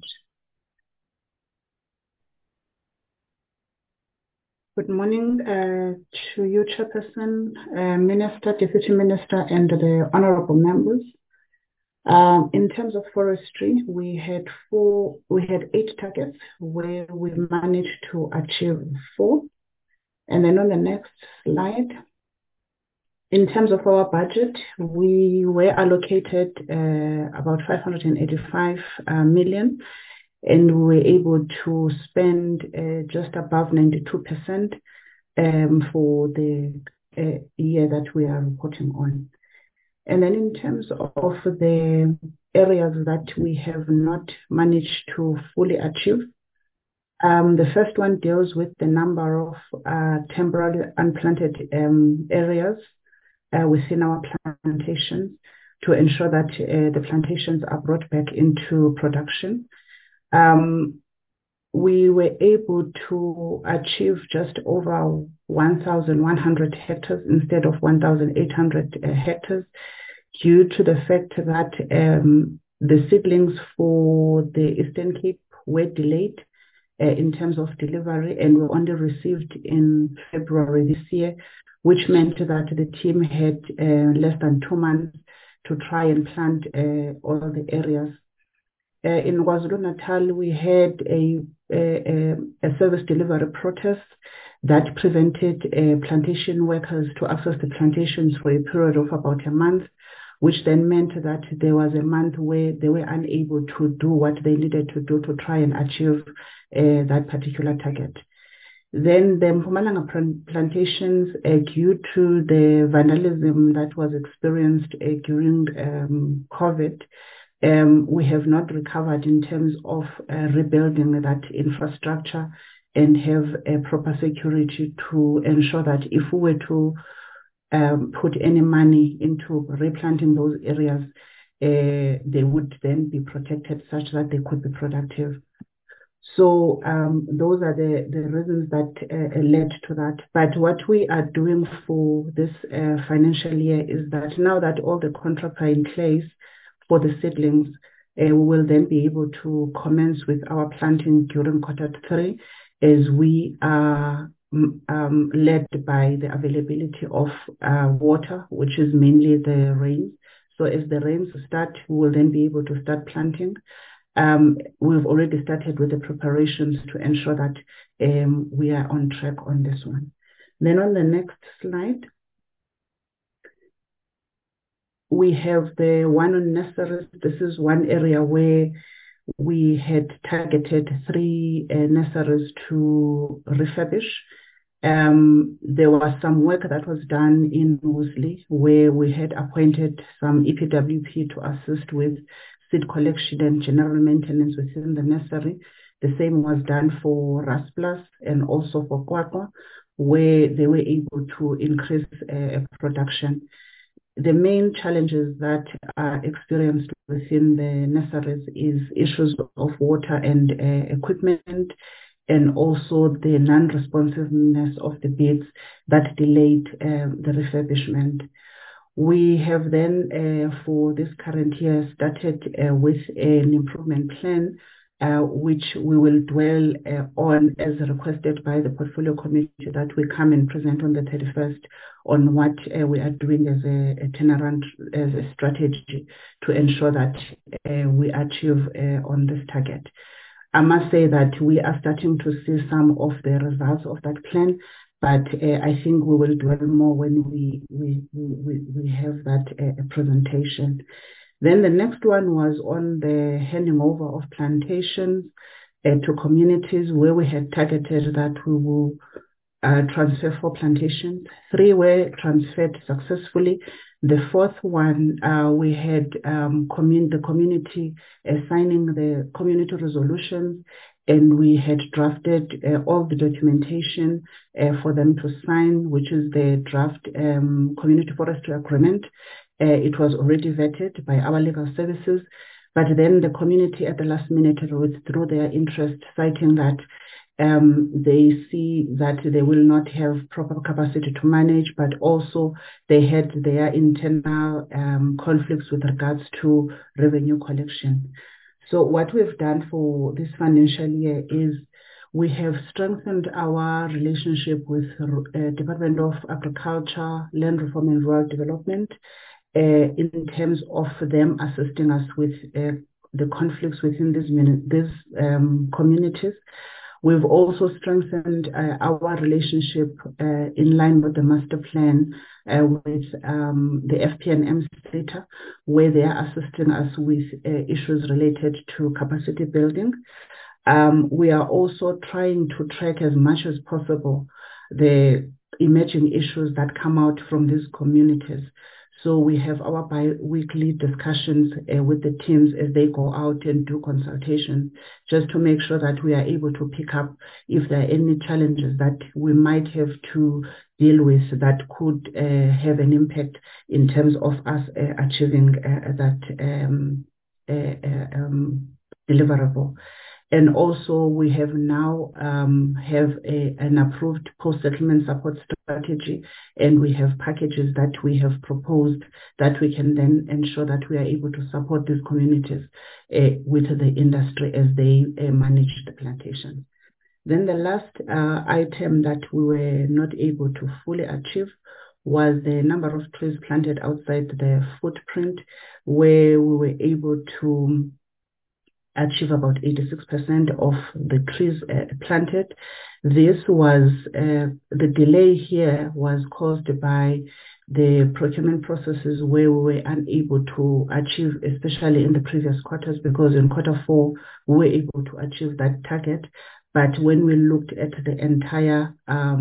Good morning to you, Chairperson, Minister, Deputy Minister, and the honorable members. In terms of forestry, we had 8 targets where we managed to achieve 4. And then on the next slide, in terms of our budget, we were allocated about 585 million, and we were able to spend just above 92% for the year that we are reporting on. And then in terms of the areas that we have not managed to fully achieve, the first one deals with the number of temporarily unplanted areas within our plantations to ensure that the plantations are brought back into production. We were able to achieve just over 1,100 hectares instead of 1,800 hectares due to the fact that the seedlings for the Eastern Cape were delayed in terms of delivery, and were only received in February this year, which meant that the team had less than 2 months to try and plant all the areas. In KwaZulu-Natal, we had a service delivery protest that prevented plantation workers to access the plantations for a period of about a month, which then meant that there was a month where they were unable to do what they needed to do to try and achieve that particular target. Then the Mpumalanga plantations, due to the vandalism that was experienced during COVID, we have not recovered in terms of rebuilding that infrastructure and have a proper security to ensure that if we were to put any money into replanting those areas, they would then be protected such that they could be productive. So those are the reasons that led to that. But what we are doing for this financial year is that now that all the contracts are in place for the seedlings, we will then be able to commence with our planting during Q3, as we are led by the availability of water, which is mainly the rain. So as the rains start, we will then be able to start planting. We've already started with the preparations to ensure that we are on track on this one. Then on the next slide, we have the one on nurseries. This is one area where we had targeted 3 nurseries to refurbish. There was some work that was done in Woolsley, where we had appointed some EPWP to assist with seed collection and general maintenance within the nursery. The same was done for Rasplas and also for Kwakwa, where they were able to increase production. The main challenges that are experienced within the nurseries is issues of water and equipment, and also the non-responsiveness of the bids that delayed the refurbishment. We have then, for this current year, started with an improvement plan, which we will dwell on as requested by the portfolio committee, that we come and present on the 31st on what we are doing as a turnaround, as a strategy to ensure that we achieve on this target. I must say that we are starting to see some of the results of that plan, but I think we will dwell more when we have that presentation. Then the next one was on the handing over of plantations to communities, where we had targeted that we will transfer 4 plantations. 3 were transferred successfully. The 4th one, we had the community signing the community resolutions, and we had drafted all the documentation for them to sign, which is the draft community forestry agreement. It was already vetted by our legal services, but then the community at the last minute withdrew their interest, citing that they see that they will not have proper capacity to manage, but also they had their internal conflicts with regards to revenue collection. So what we've done for this financial year is we have strengthened our relationship with Department of Agriculture, Land Reform and Rural Development in terms of them assisting us with the conflicts within these communities. We've also strengthened our relationship in line with the master plan with the FPNM Stater, where they are assisting us with issues related to capacity building. We are also trying to track as much as possible the emerging issues that come out from these communities. So we have our bi-weekly discussions with the teams as they go out and do consultation, just to make sure that we are able to pick up if there are any challenges that we might have to deal with that could have an impact in terms of us achieving that deliverable. And also we have now have an approved post-settlement support strategy, and we have packages that we have proposed that we can then ensure that we are able to support these communities with the industry as they manage the plantation. Then the last item that we were not able to fully achieve was the number of trees planted outside the footprint, where we were able to achieve about 86% of the trees planted. This was, the delay here was caused by the procurement processes where we were unable to achieve, especially in the previous quarters, because in Q4 we were able to achieve that target. But when we looked at the entire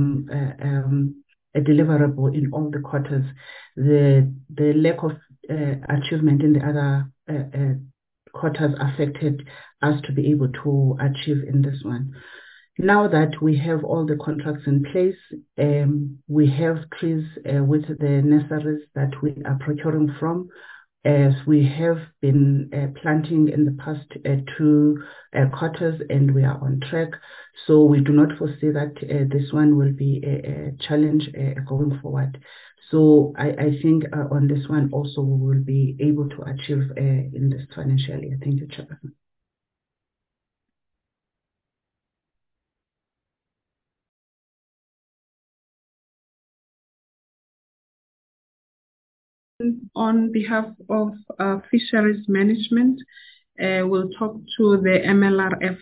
deliverable in all the quarters, the lack of achievement in the other quarters affected us to be able to achieve in this one. Now that we have all the contracts in place, we have trees with the nurseries that we are procuring from, as we have been planting in the past 2 quarters, and we are on track. So we do not foresee that this one will be a challenge going forward. So I think on this one also we will be able to achieve in this financial year. Thank you, Chairperson. On behalf of Fisheries Management, we'll talk to the MLRF.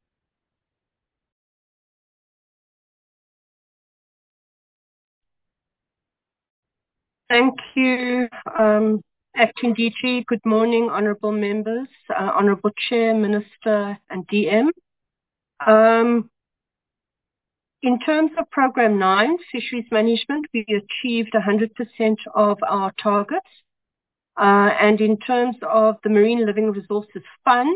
Thank you, Acting DG. Good morning, honourable members, Honourable Chair, Minister and DM. In terms of Programme 9, Fisheries Management, we achieved 100% of our targets. And in terms of the Marine Living Resources Fund,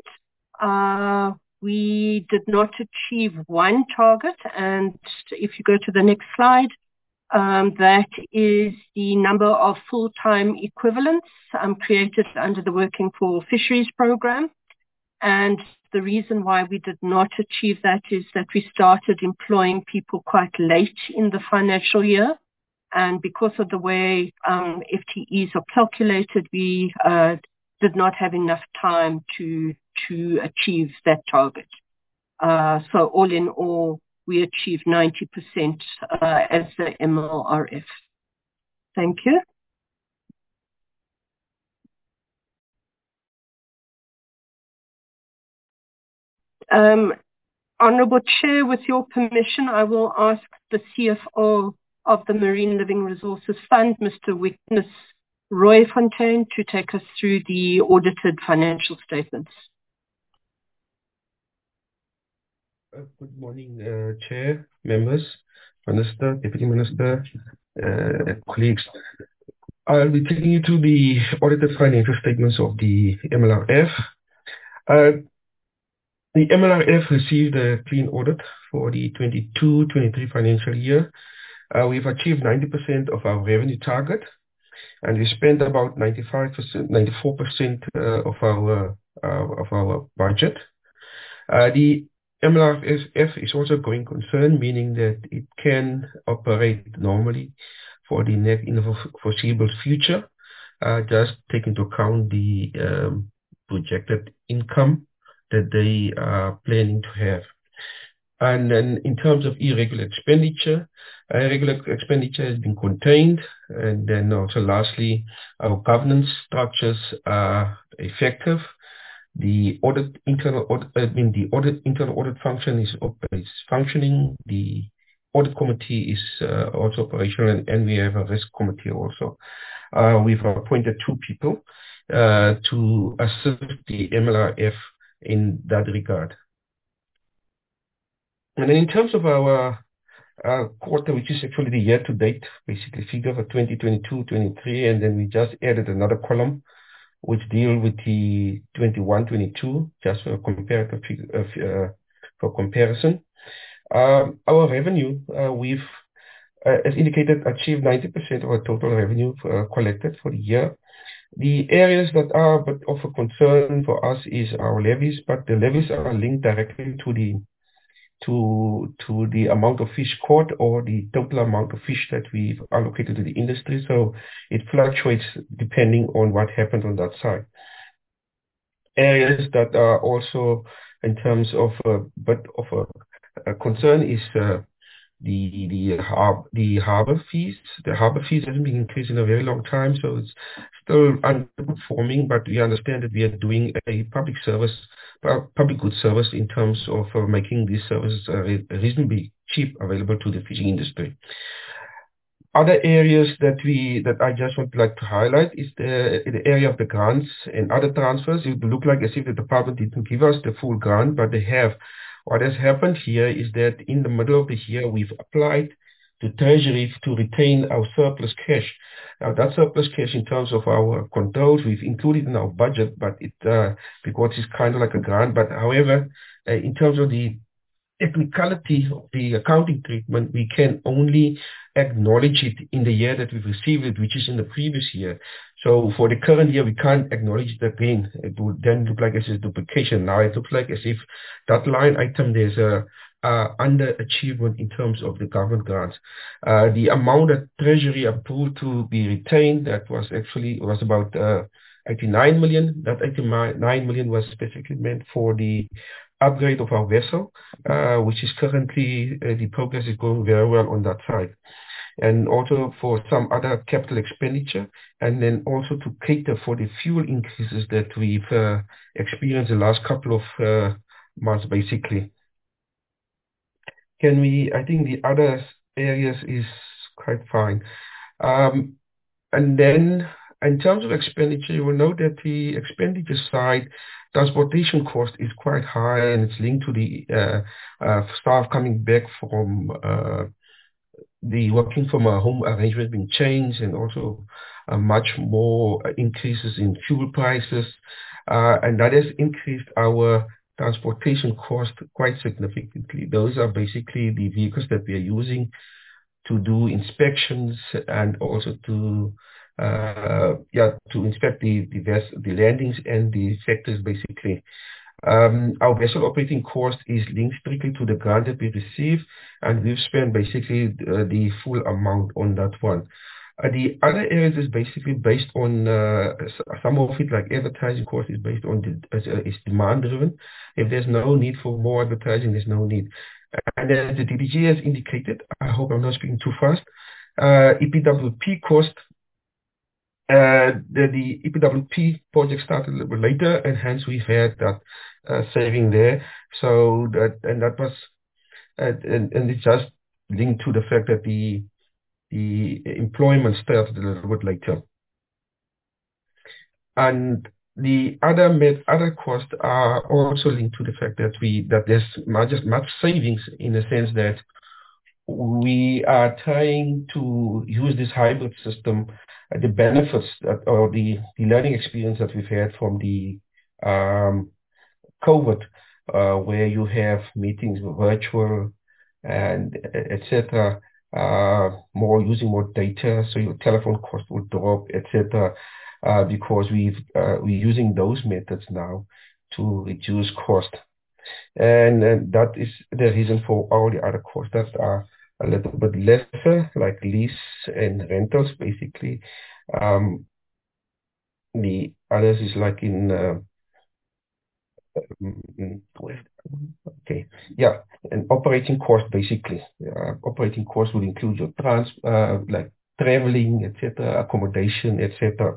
we did not achieve 1 target. And if you go to the next slide, that is the number of full-time equivalents created under the Working for Fisheries program. And the reason why we did not achieve that is that we started employing people quite late in the financial year. And because of the way FTEs are calculated, we did not have enough time to achieve that target. So all in all, we achieved 90% as the MLRF. Thank you. Honourable Chair, with your permission, I will ask the CFO of the Marine Living Resources Fund, Mr. Witness Rooifontein, to take us through the audited financial statements. Good morning, Chair, members, Minister, Deputy Minister, colleagues. I'll be taking you to the audited financial statements of the MLRF. The MLRF received a clean audit for the 22-23 financial year. We've achieved 90% of our revenue target, and we spent about 94% of our budget. The MLRF is also a going concern, meaning that it can operate normally for the foreseeable future, just take into account the projected income that they are planning to have. And then in terms of irregular expenditure, regular expenditure has been contained. And then also lastly, our governance structures are effective. The internal audit function is functioning. The audit committee is also operational, and we have a risk committee also. We've appointed 2 people to assist the MLRF in that regard. And then in terms of our quarter, which is actually the year-to-date, basically figure for 2022-23, and then we just added another column which deal with the 21-22, just for a comparative for comparison. Our revenue, we've, as indicated, achieved 90% of our total revenue collected for the year. The areas that are but of a concern for us is our levies, but the levies are linked directly to the amount of fish caught or the total amount of fish that we've allocated to the industry. So it fluctuates depending on what happened on that side. Areas that are also in terms of a concern is the harbour fees. The harbour fees hasn't been increased in a very long time, so it's still underperforming, but we understand that we are doing a public good service in terms of making these services reasonably cheap available to the fishing industry. Other areas that I just would like to highlight is the area of the grants and other transfers. It would look like as if the department didn't give us the full grant, but they have. What has happened here is that in the middle of the year, we've applied to Treasury to retain our surplus cash. Now, that surplus cash in terms of our controls, we've included in our budget, but it because it's kind of like a grant. But however, in terms of the technicality of the accounting treatment, we can only acknowledge it in the year that we've received it, which is in the previous year. So for the current year, we can't acknowledge it again. It would then look like as a duplication. Now it looks like as if that line item, there's a underachievement in terms of the government grants. The amount that Treasury approved to be retained, that was about 89 million. That 89 million was specifically meant for the upgrade of our vessel, which is currently, the progress is going very well on that side. And also for some other capital expenditure, and then also to cater for the fuel increases that we've experienced the last couple of months, basically. I think the other areas is quite fine. And then in terms of expenditure, you will note that the expenditure side, transportation cost is quite high, and it's linked to the staff coming back from the working from a home arrangement being changed, and also much more increases in fuel prices. And that has increased our transportation cost quite significantly. Those are basically the vehicles that we are using to do inspections and also to inspect the landings and the sectors, basically. Our vessel operating cost is linked strictly to the grant that we receive, and we've spent basically the full amount on that one. The other areas is basically based on some of it, like advertising cost, is based on is demand driven. If there's no need for more advertising, there's no need. And as the DDG has indicated, I hope I'm not speaking too fast. EPWP cost. The EPWP project started a little bit later, and hence we've had that saving there. So that was and it's just linked to the fact that the employment started a little bit later. And the other costs are also linked to the fact that there's much savings, in the sense that we are trying to use this hybrid system, the benefits or the learning experience that we've had from the COVID, where you have meetings virtual and etc. Using more data, so your telephone cost will drop, etc. Because we're using those methods now to reduce cost, and that is the reason for all the other costs that are a little bit lesser, like lease and rentals, basically. The others is like in and operating cost, basically. Operating cost will include your like traveling, etc., accommodation, etc.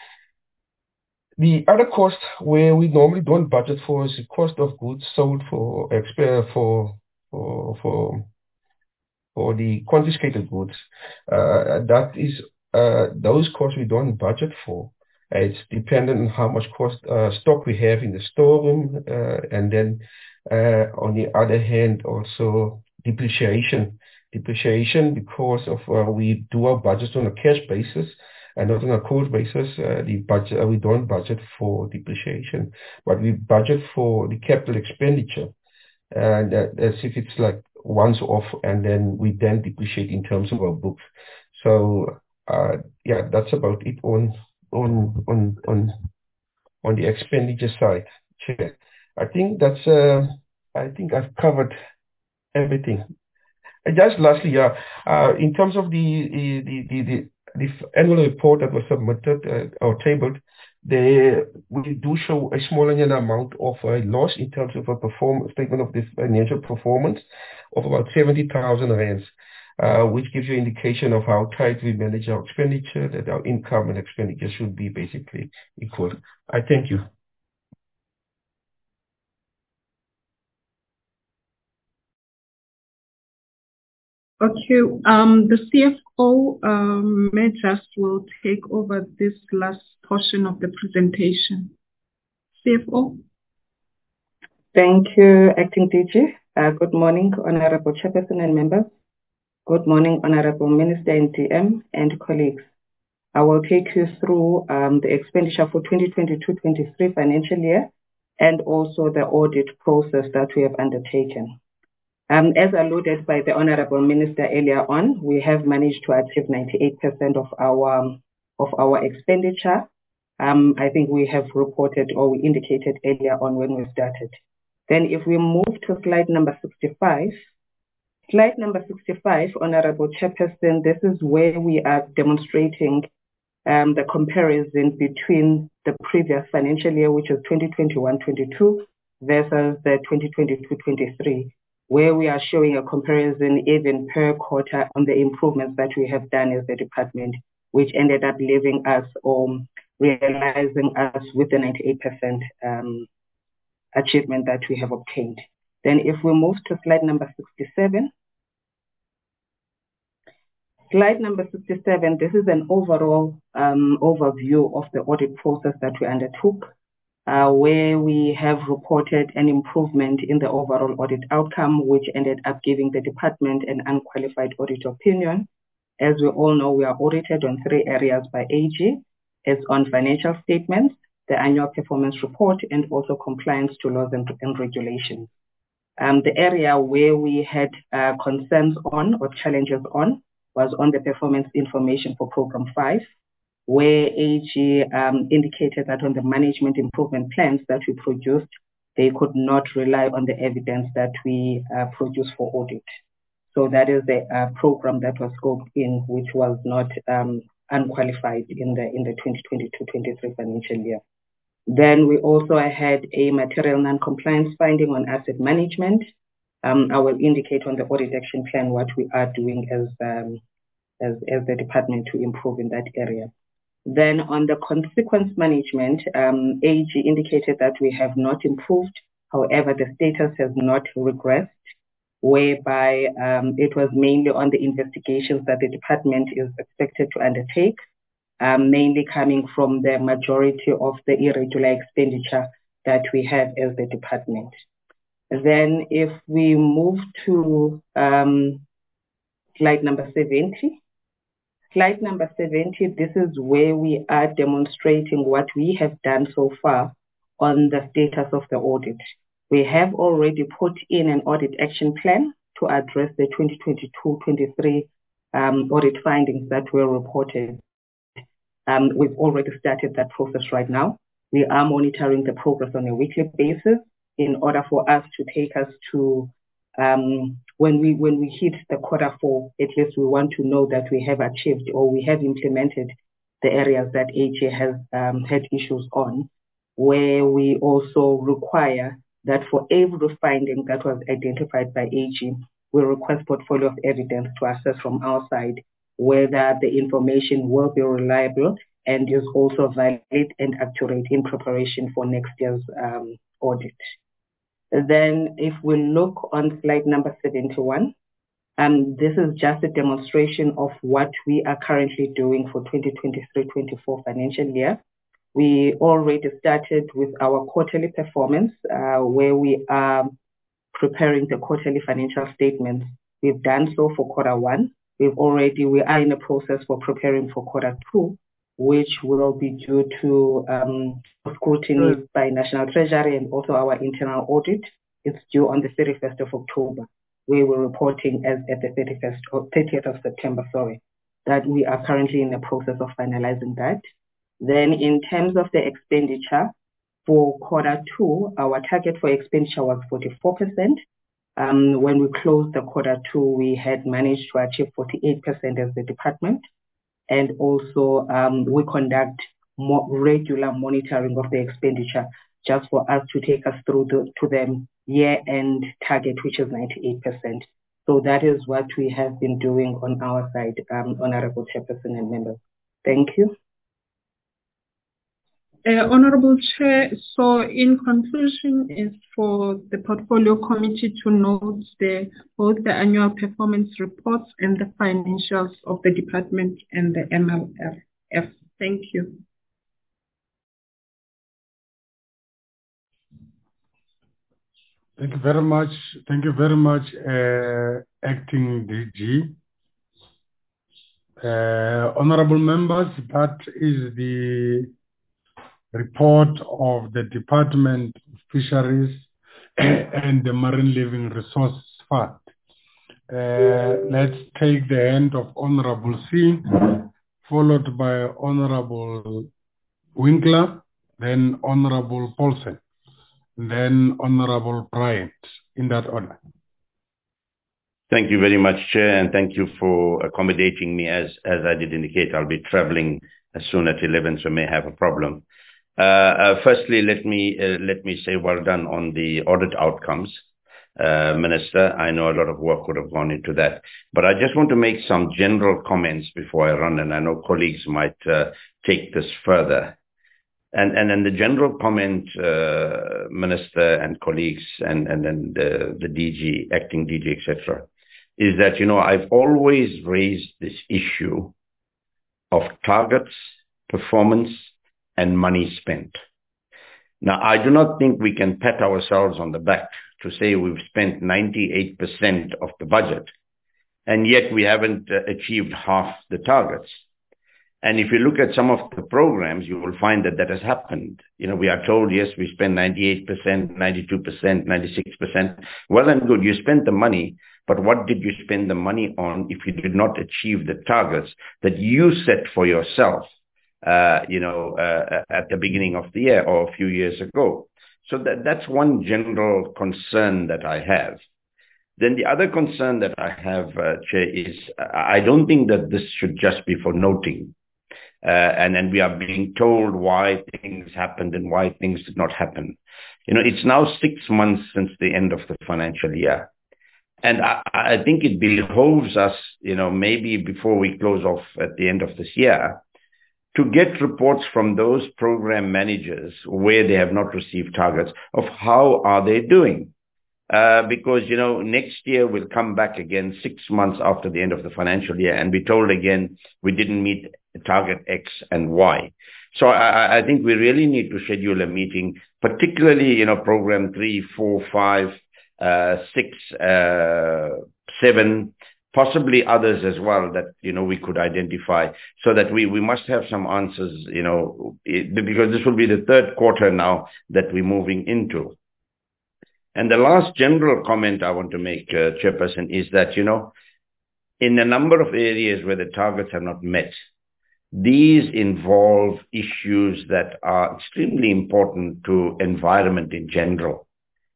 The other cost where we normally don't budget for is the cost of goods sold for the confiscated goods. That is those costs we don't budget for. It's dependent on how much stock we have in the storeroom, and then on the other hand also depreciation. Depreciation, because of we do our budgets on a cash basis and not on a cost basis. We don't budget for depreciation, but we budget for the capital expenditure, and as if it's like once off, and then we depreciate in terms of our books. So that's about it on the expenditure side. Chair, I think that's I think I've covered everything. Just lastly, in terms of the annual report that was submitted or tabled, we do show a smaller amount of a loss in terms of a statement of the financial performance of about 70,000 rands, which gives you an indication of how tight we manage our expenditure, that our income and expenditure should be basically equal. I thank you. Okay, the CFO, Medjas, will take over this last portion of the presentation. CFO. Thank you, Acting DG. Good morning, Honorable Chairperson and members. Good morning, Honorable Minister and DM and colleagues. I will take you through the expenditure for 2022-23 financial year, and also the audit process that we have undertaken. As alluded by the Honorable Minister earlier on, we have managed to achieve 98% of our expenditure. I think we have reported, or we indicated earlier on when we started. Then if we move to slide number 65. Slide number 65, Honorable Chairperson, this is where we are demonstrating the comparison between the previous financial year, which is 2021-22, versus the 2022-23. Where we are showing a comparison even per quarter on the improvements that we have done as the department, which ended up leaving us or realizing us with the 98% achievement that we have obtained. Then if we move to slide number 67. Slide number 67, this is an overall overview of the audit process that we undertook, where we have reported an improvement in the overall audit outcome, which ended up giving the department an unqualified audit opinion. As we all know, we are audited on 3 areas by AG. It's on financial statements, the annual performance report, and also compliance to laws and regulations. The area where we had concerns on or challenges on was on the performance information for Program 5, where AG indicated that on the management improvement plans that we produced, they could not rely on the evidence that we produce for audit. So that is the program that was scoped in, which was not unqualified in the 2022-23 financial year. Then we also had a material non-compliance finding on asset management. I will indicate on the audit action plan what we are doing as the department to improve in that area. Then on the consequence management, AG indicated that we have not improved. However, the status has not regressed, whereby it was mainly on the investigations that the department is expected to undertake, mainly coming from the majority of the irregular expenditure that we have as the department. Then if we move to slide number 70. Slide number 70, this is where we are demonstrating what we have done so far on the status of the audit. We have already put in an audit action plan to address the 2022-23 audit findings that were reported. We've already started that process right now. We are monitoring the progress on a weekly basis in order for us to take us to when we hit the Q4, at least we want to know that we have achieved or we have implemented the areas that AG has had issues on, where we also require that for every finding that was identified by AG, we request portfolio of evidence to assess from our side whether the information will be reliable and is also valid and accurate in preparation for next year's audit. Then if we look on slide number 71, this is just a demonstration of what we are currently doing for 2023-24 financial year. We already started with our quarterly performance, where we are preparing the quarterly financial statements. We've done so for Q1. We are in the process for preparing for Q2, which will be due to scrutiny by National Treasury and also our internal audit. It's due on the 31st of October. We were reporting as at the 30th of September, that we are currently in the process of finalizing that. Then in terms of the expenditure, for Q2, our target for expenditure was 44%. When we closed the Q2, we had managed to achieve 48% as the department. And also we conduct more regular monitoring of the expenditure just for us to take us through to the year-end target, which is 98%. So that is what we have been doing on our side, Honorable Chairperson and members. Thank you. Honorable Chair, so in conclusion is for the Portfolio Committee to note both the annual performance reports and the financials of the department and the MLRF. Thank you. Thank you very much. Thank you very much, Acting DG. Honorable members, that is the report of the Department of Fisheries and the Marine Living Resources Fund. Let's take the hand of Honorable C, followed by Honorable Winkler, then Honorable Paulsen, then Honorable Bryant, in that order. Thank you very much, Chair, and thank you for accommodating me. As I did indicate, I'll be traveling as soon at 11, so may have a problem. Firstly, let me say well done on the audit outcomes, Minister. I know a lot of work would have gone into that, but I just want to make some general comments before I run, and I know colleagues might take this further. And then the general comment, Minister and colleagues, and then the DG, Acting DG, etc., is that, I've always raised this issue of targets, performance, and money spent. Now, I do not think we can pat ourselves on the back to say we've spent 98% of the budget, and yet we haven't achieved half the targets. And if you look at some of the programs, you will find that has happened. We are told, yes, we spend 98%, 92%, 96%. Well and good, you spent the money, but what did you spend the money on if you did not achieve the targets that you set for yourself, at the beginning of the year or a few years ago? So that's one general concern that I have. Then the other concern that I have, Chair, is I don't think that this should just be for noting. And then we are being told why things happened and why things did not happen. It's now 6 months since the end of the financial year. And I think it behoves us, maybe before we close off at the end of this year, to get reports from those program managers where they have not received targets of how are they doing. Because, next year we'll come back again 6 months after the end of the financial year and be told again we didn't meet target X and Y. So I think we really need to schedule a meeting, particularly, program 3, 4, 5, 6, 7, possibly others as well that, we could identify so that we must have some answers, because this will be the third quarter now that we're moving into. And the last general comment I want to make, Chairperson, is that, in a number of areas where the targets are not met, these involve issues that are extremely important to environment in general,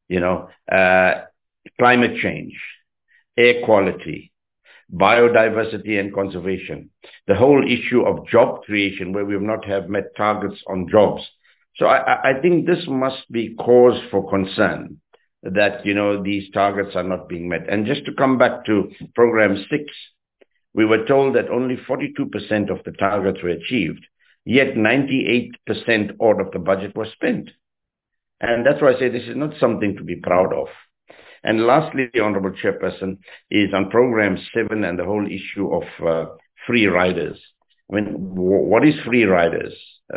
climate change, air quality, biodiversity and conservation, the whole issue of job creation where we have not have met targets on jobs. So I think this must be cause for concern that, these targets are not being met. And just to come back to program 6, we were told that only 42% of the targets were achieved, yet 98% odd of the budget was spent. And that's why I say this is not something to be proud of. And lastly, the Honorable Chairperson, is on program 7 and the whole issue of free riders. I mean, what is free riders?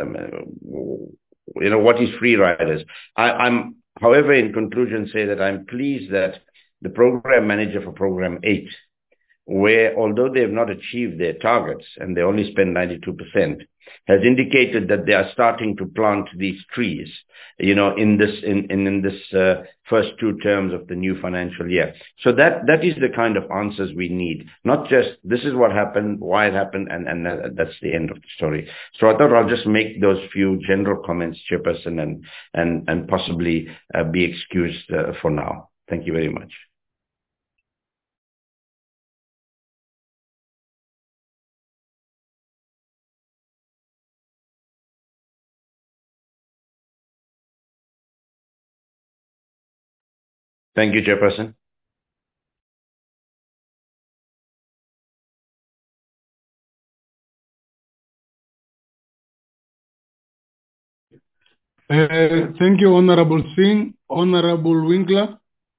What is free riders? I'm, however, in conclusion, say that I'm pleased that the program manager for program 8, where although they have not achieved their targets and they only spend 92%, has indicated that they are starting to plant these trees, in this first 2 terms of the new financial year. So that is the kind of answers we need, not just this is what happened, why it happened, and that's the end of the story. So I thought I'll just make those few general comments, Chairperson, and possibly be excused for now. Thank you very much. Thank you, Chairperson. Thank you, Honorable Singh. Honorable Winkler.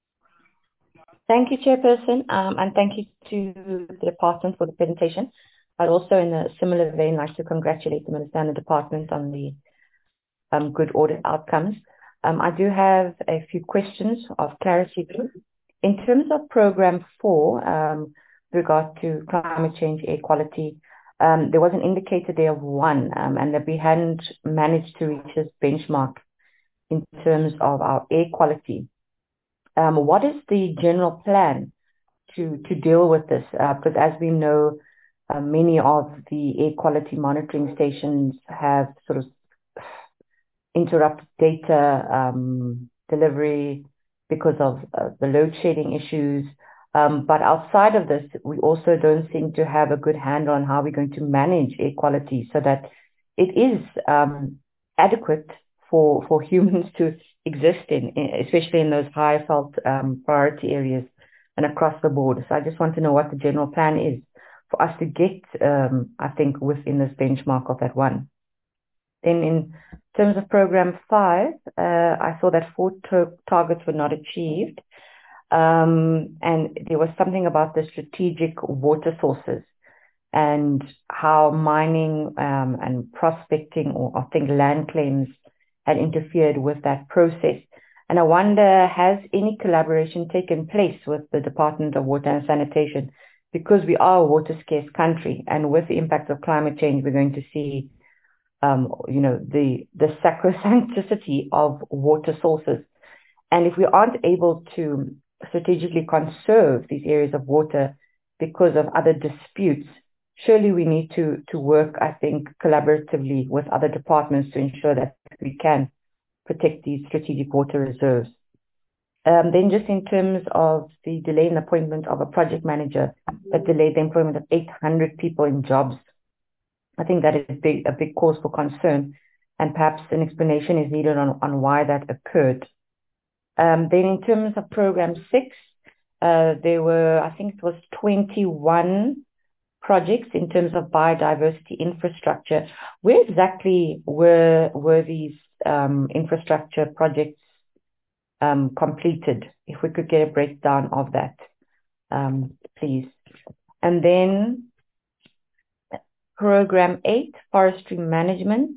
Thank you, Chairperson, and thank you to the department for the presentation. I'd also, in a similar vein, like to congratulate the Minister and the department on the good audit outcomes. I do have a few questions of clarity. In terms of program 4, with regard to climate change, air quality, there was an indicator there of 1, and that we hadn't managed to reach this benchmark in terms of our air quality. What is the general plan to deal with this? Because as we know, many of the air quality monitoring stations have sort of interrupted data delivery because of the load shedding issues. But outside of this, we also don't seem to have a good handle on how we're going to manage air quality so that it is adequate for humans to exist in, especially in those high felt priority areas and across the board. So I just want to know what the general plan is for us to get, I think, within this benchmark of that 1. Then in terms of program 5, I saw that 4 targets were not achieved. And there was something about the strategic water sources and how mining and prospecting, or I think land claims, had interfered with that process. And I wonder, has any collaboration taken place with the Department of Water and Sanitation? Because we are a water scarce country, and with the impact of climate change, we're going to see the sacrosanctity of water sources. And if we aren't able to strategically conserve these areas of water because of other disputes, surely we need to work, I think, collaboratively with other departments to ensure that we can protect these strategic water reserves. Then just in terms of the delay in appointment of a project manager that delayed the employment of 800 people in jobs, I think that is a big cause for concern, and perhaps an explanation is needed on why that occurred. Then in terms of Program 6, there were, I think it was 21 projects in terms of biodiversity infrastructure. Where exactly were these infrastructure projects completed? If we could get a breakdown of that, please. And then Program 8, forestry management.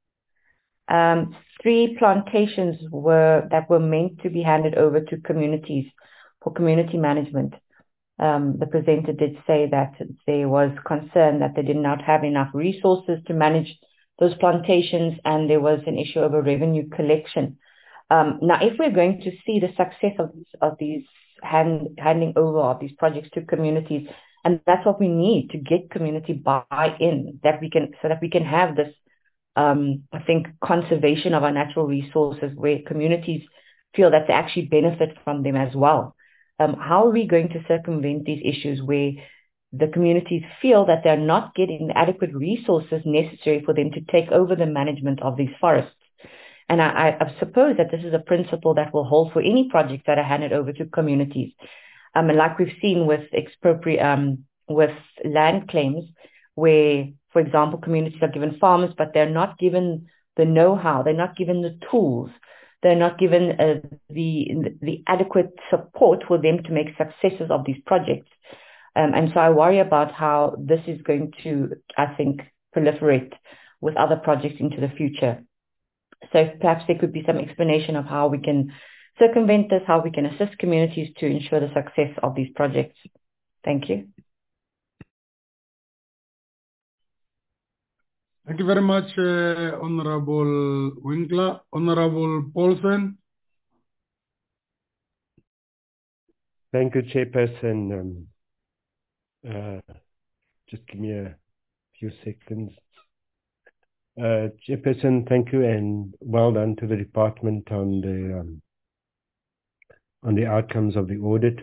3 plantations that were meant to be handed over to communities for community management. The presenter did say that there was concern that they did not have enough resources to manage those plantations, and there was an issue of a revenue collection. Now, if we're going to see the success of these handing over of these projects to communities, and that's what we need to get community buy-in, so that we can have this, I think, conservation of our natural resources where communities feel that they actually benefit from them as well. How are we going to circumvent these issues where the communities feel that they're not getting the adequate resources necessary for them to take over the management of these forests? And I suppose that this is a principle that will hold for any projects that are handed over to communities. And like we've seen with with land claims, where, for example, communities are given farms, but they're not given the know-how, they're not given the tools, they're not given the adequate support for them to make successes of these projects. And so I worry about how this is going to, I think, proliferate with other projects into the future. So perhaps there could be some explanation of how we can circumvent this, how we can assist communities to ensure the success of these projects. Thank you. Thank you very much, Honorable Winkler. Honorable Paulsen. Thank you, Chairperson. Just give me a few seconds. Chairperson, thank you, and well done to the department on the outcomes of the audit.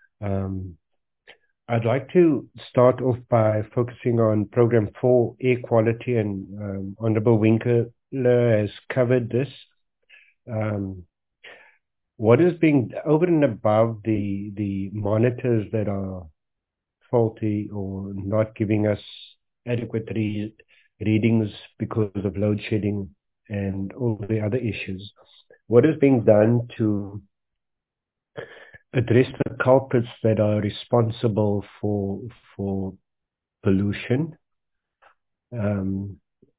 I'd like to start off by focusing on Program 4, Air Quality, and Honorable Winkler has covered this. What is being, over and above the monitors that are faulty or not giving us adequate readings because of load shedding and all the other issues, what is being done to address the culprits that are responsible for pollution? And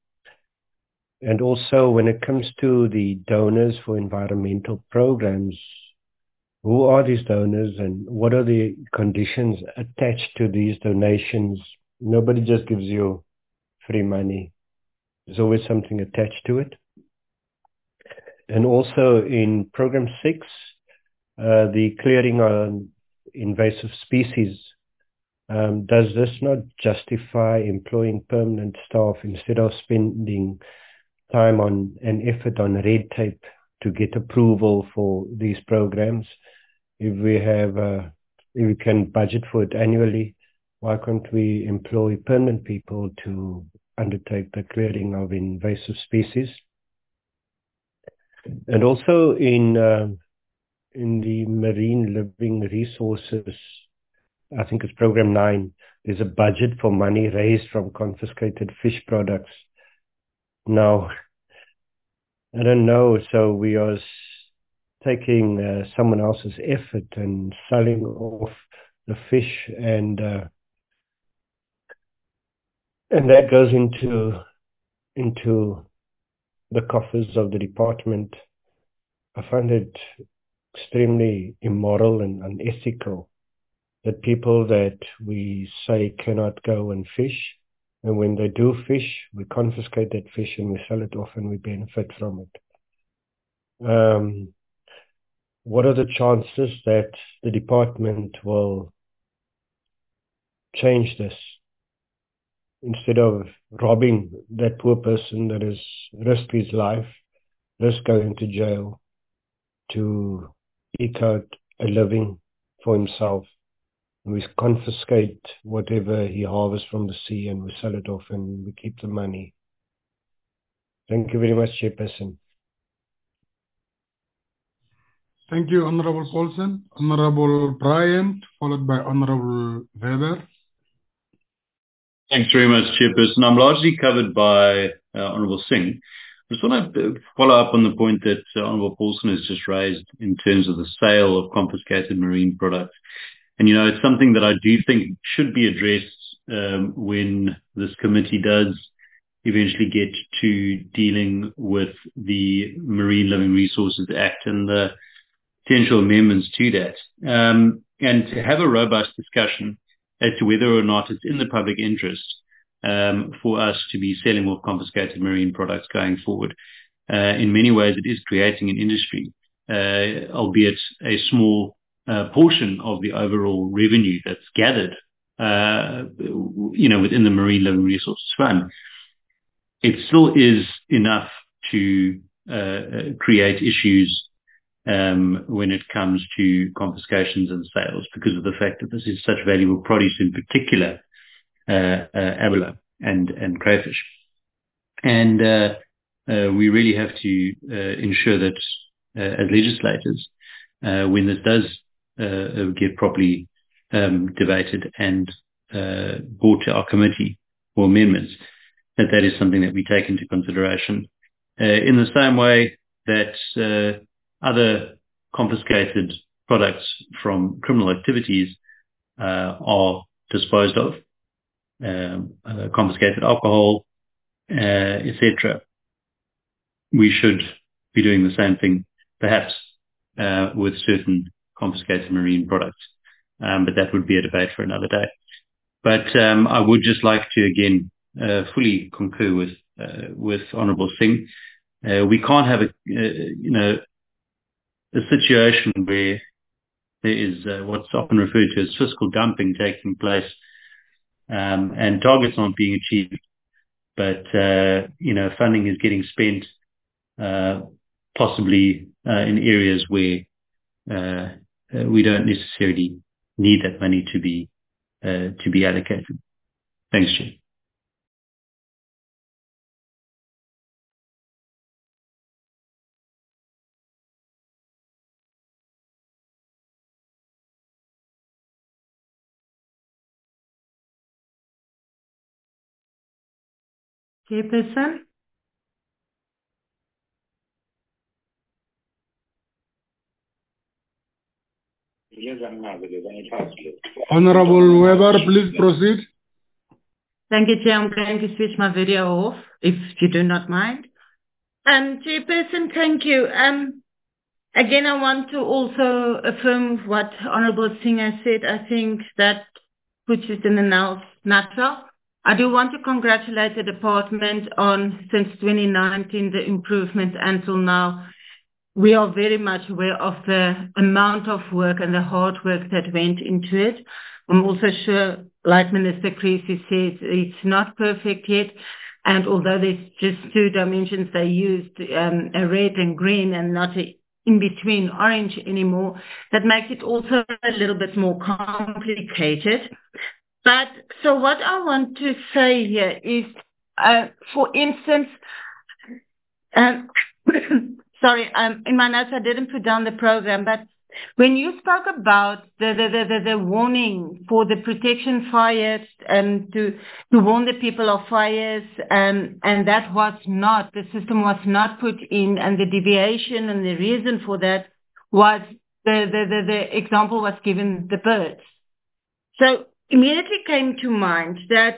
also, when it comes to the donors for environmental programs, who are these donors and what are the conditions attached to these donations? Nobody just gives you free money. There's always something attached to it. And also in Program 6, the clearing on invasive species, does this not justify employing permanent staff instead of spending time on and effort on red tape to get approval for these programs? If we can budget for it annually, why can't we employ permanent people to undertake the clearing of invasive species? And also in the marine living resources, I think it's Program 9, there's a budget for money raised from confiscated fish products. Now, I don't know, so we are taking someone else's effort and selling off the fish, and that goes into the coffers of the department. I find it extremely immoral and unethical that people that we say cannot go and fish, and when they do fish, we confiscate that fish and we sell it off and we benefit from it. What are the chances that the department will change this instead of robbing that poor person that has risked his life risk going to jail to eke out a living for himself. And we confiscate whatever he harvests from the sea and we sell it off and we keep the money. Thank you very much, Chairperson. Thank you, Honorable Paulsen. Honorable Bryant, followed by Honorable Weber. Thanks very much, Chairperson. I'm largely covered by Honorable Singh. I just want to follow up on the point that Honorable Paulsen has just raised in terms of the sale of confiscated marine products. And, you know, it's something that I do think should be addressed when this committee does eventually get to dealing with the Marine Living Resources Act and the potential amendments to that, and to have a robust discussion as to whether or not it's in the public interest for us to be selling off confiscated marine products going forward. In many ways, it is creating an industry, albeit a small portion of the overall revenue that's gathered, within the Marine Living Resources Fund. It still is enough to create issues when it comes to confiscations and sales, because of the fact that this is such valuable produce, in particular abalone and crayfish. And we really have to ensure that as legislators, when this does get properly debated and brought to our committee for amendments, that is something that we take into consideration. In the same way that other confiscated products from criminal activities are disposed of, confiscated alcohol, etc. We should be doing the same thing, perhaps, with certain confiscated marine products. But that would be a debate for another day. But I would just like to, again, fully concur with Honourable Singh. We can't have a situation where there is what's often referred to as fiscal dumping taking place, and targets aren't being achieved, but funding is getting spent possibly in areas where we don't necessarily need that money to be allocated. Thanks, Chair. Chairperson? Honorable Weber, please proceed. Thank you, Chair. I'm going to switch my video off, if you do not mind. Chairperson, thank you. Again, I want to also affirm what Honorable Singh has said. I think that puts it in a nutshell. I do want to congratulate the department on, since 2019, the improvements until now. We are very much aware of the amount of work and the hard work that went into it. I'm also sure, like Minister Creasy said, it's not perfect yet. And although there's just two dimensions they used, a red and green and not a in-between orange anymore, that makes it also a little bit more complicated. But so what I want to say here is, for instance, sorry, in my notes I didn't put down the program, but when you spoke about the warning for the protection fires and to warn the people of fires, and that was not, the system was not put in, and the deviation and the reason for that was the example was given the birds. So immediately came to mind that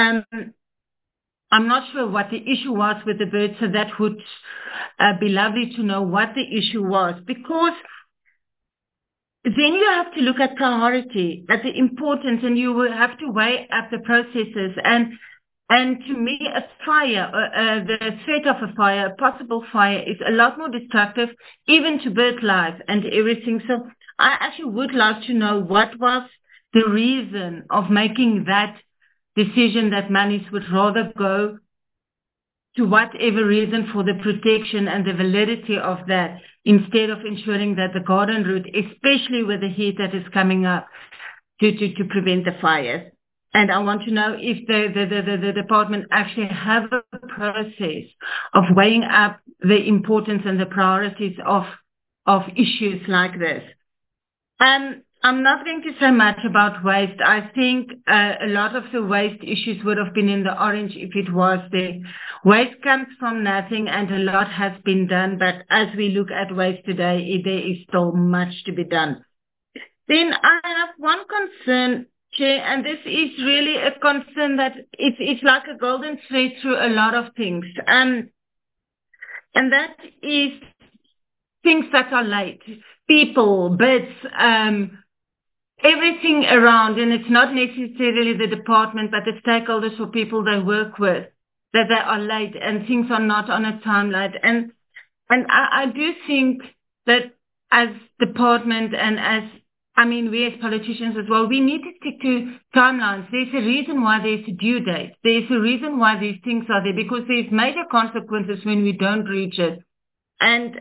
I'm not sure what the issue was with the birds, so that would be lovely to know what the issue was, because then you have to look at priority, at the importance, and you will have to weigh up the processes. And to me, a fire, the threat of a fire, a possible fire, is a lot more destructive, even to bird life and everything. So I actually would like to know what was the reason of making that decision that monies would rather go to whatever reason for the protection and the validity of that, instead of ensuring that the garden route, especially with the heat that is coming up, to prevent the fires. And I want to know if the department actually have a process of weighing up the importance and the priorities of issues like this. I'm not going to say much about waste. I think a lot of the waste issues would have been in the orange if it was there. Waste comes from nothing and a lot has been done, but as we look at waste today, there is still much to be done. Then I have one concern, Chair, and this is really a concern that it's like a golden thread through a lot of things. And that is things that are late. People, bids, everything around, and it's not necessarily the department, but the stakeholders or people they work with, that they are late and things are not on a timeline. And I do think that as department and we as politicians as well, we need to stick to timelines. There's a reason why there's a due date. There's a reason why these things are there, because there's major consequences when we don't reach it. And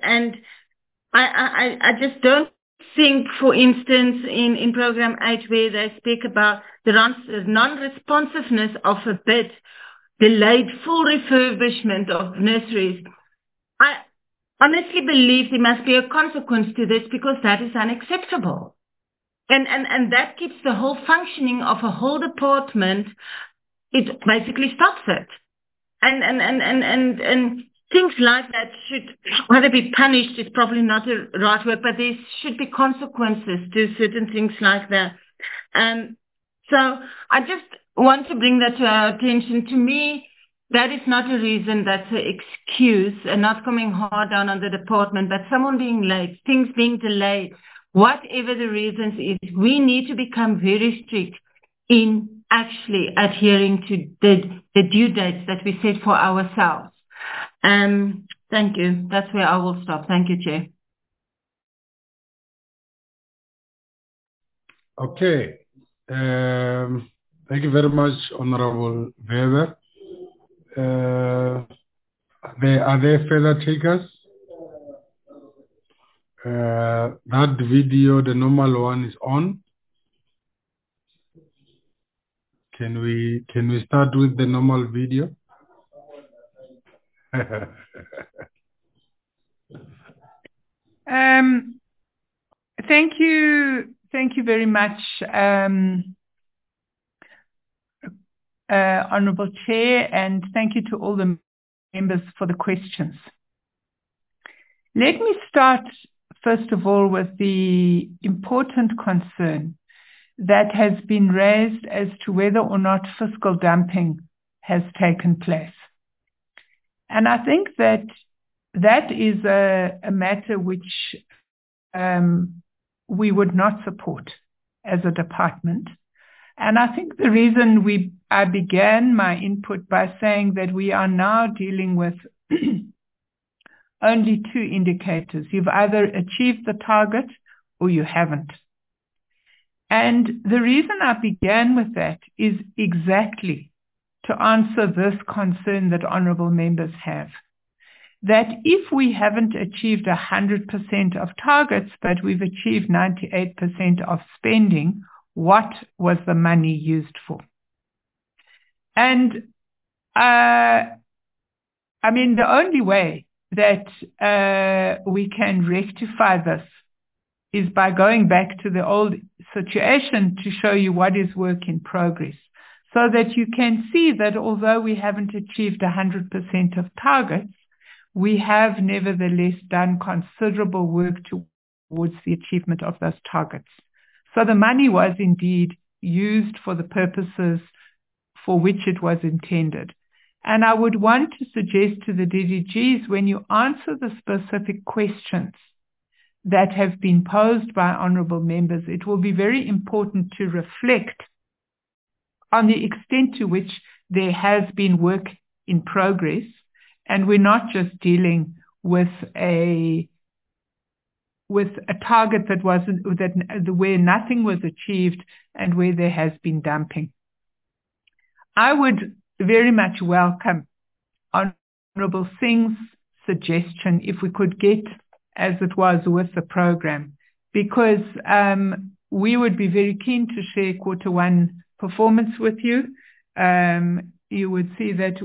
I just don't think, for instance, in Program 8, where they speak about the non-responsiveness of a bid, delayed full refurbishment of nurseries. I honestly believe there must be a consequence to this, because that is unacceptable. And that keeps the whole functioning of a whole department, it basically stops it. And things like that should either be punished, is probably not the right word, but there should be consequences to certain things like that. So I just want to bring that to our attention. To me, that is not a reason, that's an excuse, and not coming hard down on the department, but someone being late, things being delayed, whatever the reasons is, we need to become very strict in actually adhering to the due dates that we set for ourselves. Thank you. That's where I will stop. Thank you, Chair. Okay. Thank you very much, Honorable Weber. Are there further takers? That video, the normal one, is on. Can we start with the normal video? Thank you very much, Honourable Chair, and thank you to all the members for the questions. Let me start, first of all, with the important concern that has been raised as to whether or not fiscal dumping has taken place. And I think that is a matter which we would not support as a department. And I think the reason I began my input by saying that we are now dealing with only two indicators. You've either achieved the target or you haven't. And the reason I began with that is exactly to answer this concern that honourable members have. That if we haven't achieved 100% of targets, but we've achieved 98% of spending, what was the money used for? And the only way that we can rectify this is by going back to the old situation to show you what is work in progress, so that you can see that although we haven't achieved 100% of targets, we have nevertheless done considerable work towards the achievement of those targets. So the money was indeed used for the purposes for which it was intended. And I would want to suggest to the DDGs, when you answer the specific questions that have been posed by honourable members, it will be very important to reflect on the extent to which there has been work in progress, and we're not just dealing with a target where nothing was achieved and where there has been dumping. I would very much welcome honourable Honourable Singh's suggestion, if we could get as it was with the program, because we would be very keen to share Q1 performance with you. You would see that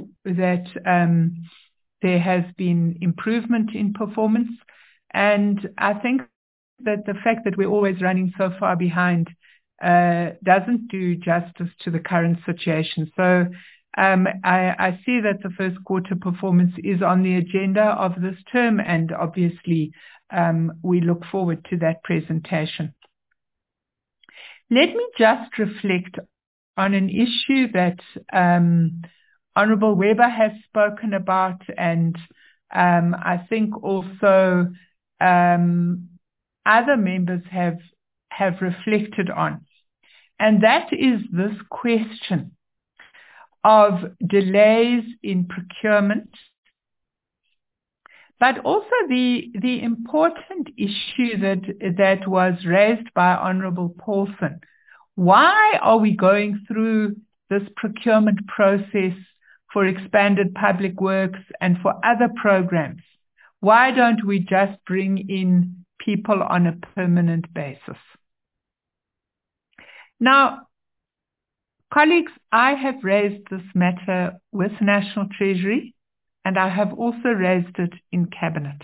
there has been improvement in performance, and I think that the fact that we're always running so far behind doesn't do justice to the current situation. So I see that the first quarter performance is on the agenda of this term, and obviously we look forward to that presentation. Let me just reflect on an issue that Honourable Weber has spoken about, and I think also other members have reflected on, and that is this question of delays in procurement, but also the important issue that was raised by Honourable Paulson. Why are we going through this procurement process for expanded public works and for other programs? Why don't we just bring in people on a permanent basis? Now, colleagues, I have raised this matter with National Treasury, and I have also raised it in Cabinet.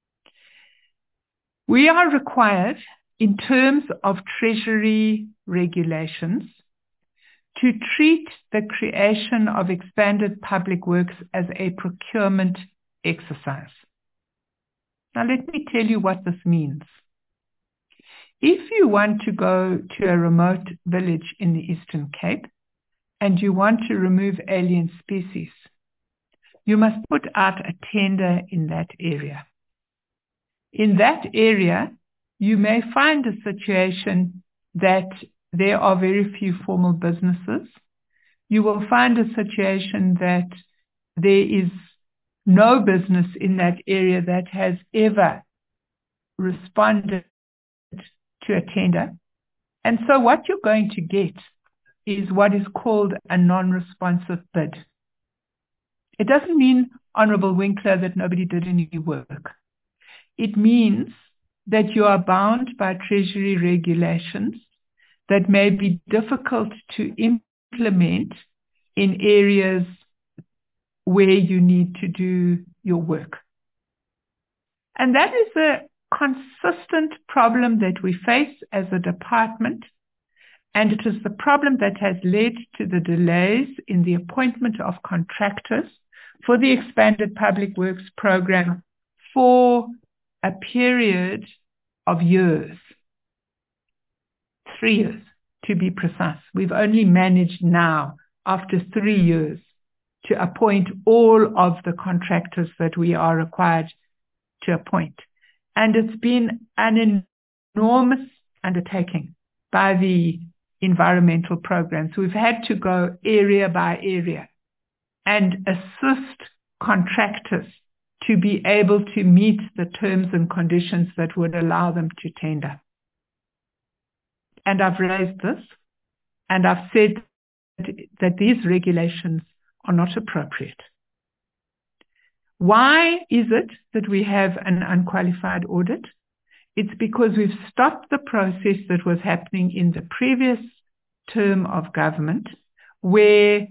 We are required, in terms of Treasury regulations, to treat the creation of expanded public works as a procurement exercise. Now, let me tell you what this means. If you want to go to a remote village in the Eastern Cape and you want to remove alien species, you must put out a tender in that area. In that area, you may find a situation that there are very few formal businesses. You will find a situation that there is no business in that area that has ever responded to a tender. And so what you're going to get is what is called a non-responsive bid. It doesn't mean, Honourable Winkler, that nobody did any work. It means that you are bound by Treasury regulations that may be difficult to implement in areas where you need to do your work. And that is a consistent problem that we face as a department, and it is the problem that has led to the delays in the appointment of contractors for the expanded public works program for a period of years. 3 years, to be precise. We've only managed now, after 3 years, to appoint all of the contractors that we are required to appoint. And it's been an enormous undertaking by the environmental programs. We've had to go area by area and assist contractors to be able to meet the terms and conditions that would allow them to tender. And I've raised this, and I've said that these regulations are not appropriate. Why is it that we have an unqualified audit? It's because we've stopped the process that was happening in the previous term of government, where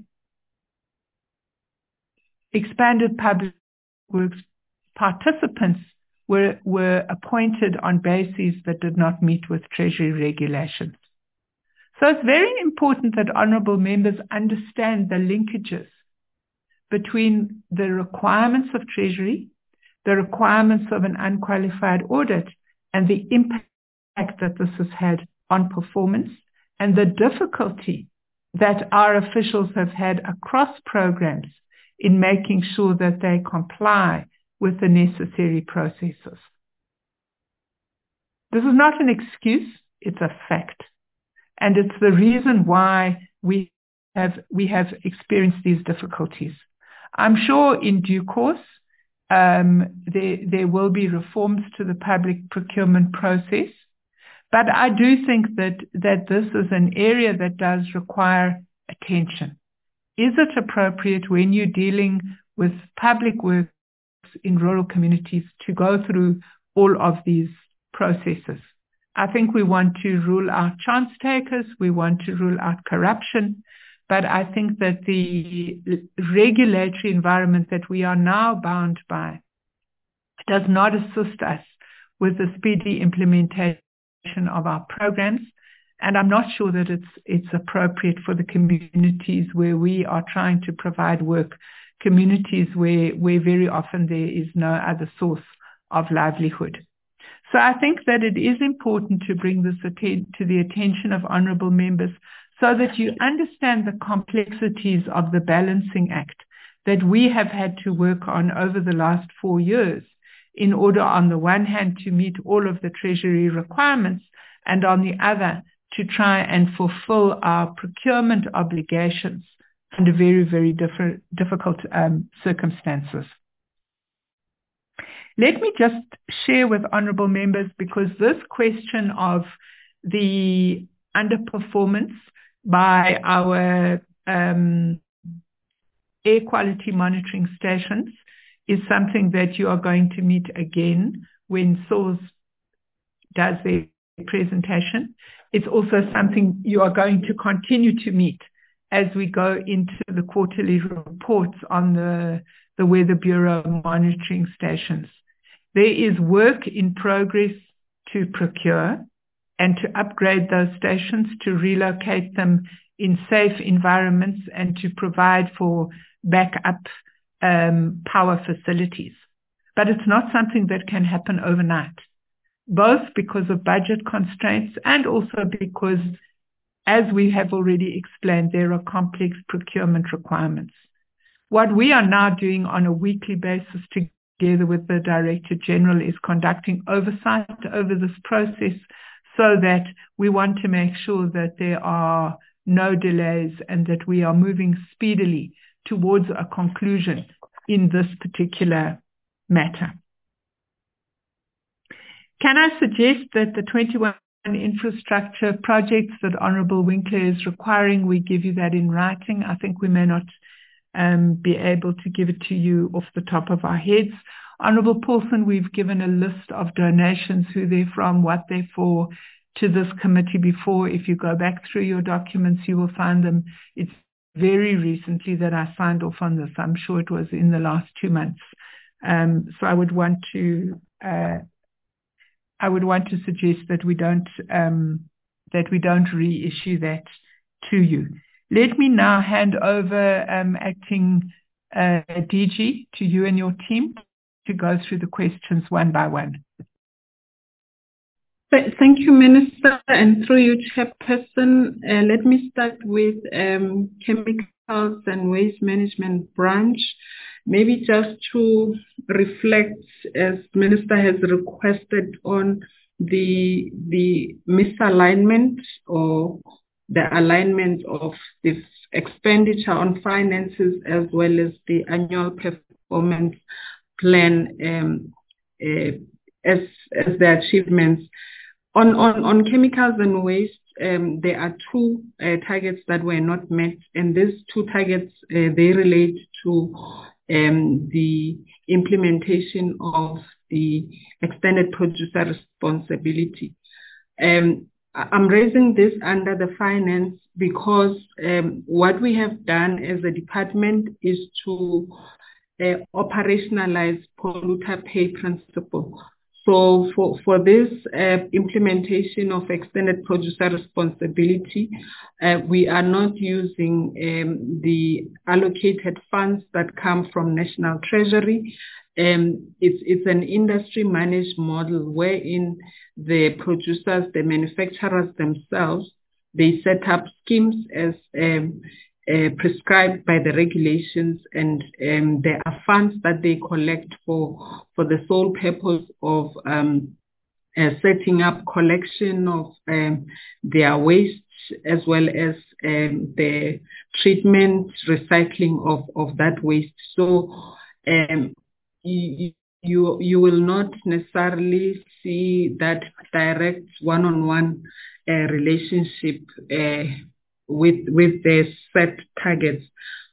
expanded public works participants were appointed on bases that did not meet with Treasury regulations. So it's very important that honourable members understand the linkages between the requirements of Treasury, the requirements of an unqualified audit, and the impact that this has had on performance, and the difficulty that our officials have had across programs in making sure that they comply with the necessary processes. This is not an excuse, it's a fact. And it's the reason why we have experienced these difficulties. I'm sure in due course, there will be reforms to the public procurement process. But I do think that this is an area that does require attention. Is it appropriate when you're dealing with public works in rural communities to go through all of these processes. I think we want to rule out chance takers, we want to rule out corruption, but I think that the regulatory environment that we are now bound by does not assist us with the speedy implementation of our programs. And I'm not sure that it's appropriate for the communities where we are trying to provide work, communities where very often there is no other source of livelihood. So I think that it is important to bring this to the attention of honourable members so that you understand the complexities of the balancing act that we have had to work on over the last 4 years in order, on the one hand, to meet all of the Treasury requirements, and on the other, to try and fulfill our procurement obligations under very, very difficult circumstances. Let me just share with honourable members, because this question of the underperformance by our air quality monitoring stations is something that you are going to meet again when SAWS does their presentation. It's also something you are going to continue to meet as we go into the quarterly reports on the Weather Bureau monitoring stations. There is work in progress to procure and to upgrade those stations, to relocate them in safe environments and to provide for backup power facilities. But it's not something that can happen overnight, both because of budget constraints and also because, as we have already explained, there are complex procurement requirements. What we are now doing on a weekly basis together with the Director General is conducting oversight over this process so that we want to make sure that there are no delays and that we are moving speedily towards a conclusion in this particular matter. Can I suggest that the 21 infrastructure projects that Honourable Winkler is requiring, we give you that in writing? I think we may not be able to give it to you off the top of our heads. Honourable Paulson, we've given a list of donations, who they're from, what they're for, to this committee before. If you go back through your documents, you will find them. It's very recently that I signed off on this. I'm sure it was in the last 2 months. So I would want to suggest that we don't reissue that to you. Let me now hand over acting DG to you and your team to go through the questions one by one. Thank you, Minister, and through you, Chairperson. Let me start with Chemicals and Waste Management Branch. Maybe just to reflect, as Minister has requested, on the misalignment or the alignment of this expenditure on finances as well as the annual performance plan as the achievements. On chemicals and waste, there are 2 targets that were not met, and these 2 targets, they relate to the implementation of the extended producer responsibility. I'm raising this under the finance because what we have done as a department is to operationalize polluter pay principle. So for this implementation of extended producer responsibility, we are not using the allocated funds that come from National Treasury. It's an industry managed model wherein the producers, the manufacturers themselves, they set up schemes as prescribed by the regulations, and there are funds that they collect for the sole purpose of setting up collection of their waste as well as the treatment, recycling of that waste. So you will not necessarily see that direct one-on-one relationship with the set targets.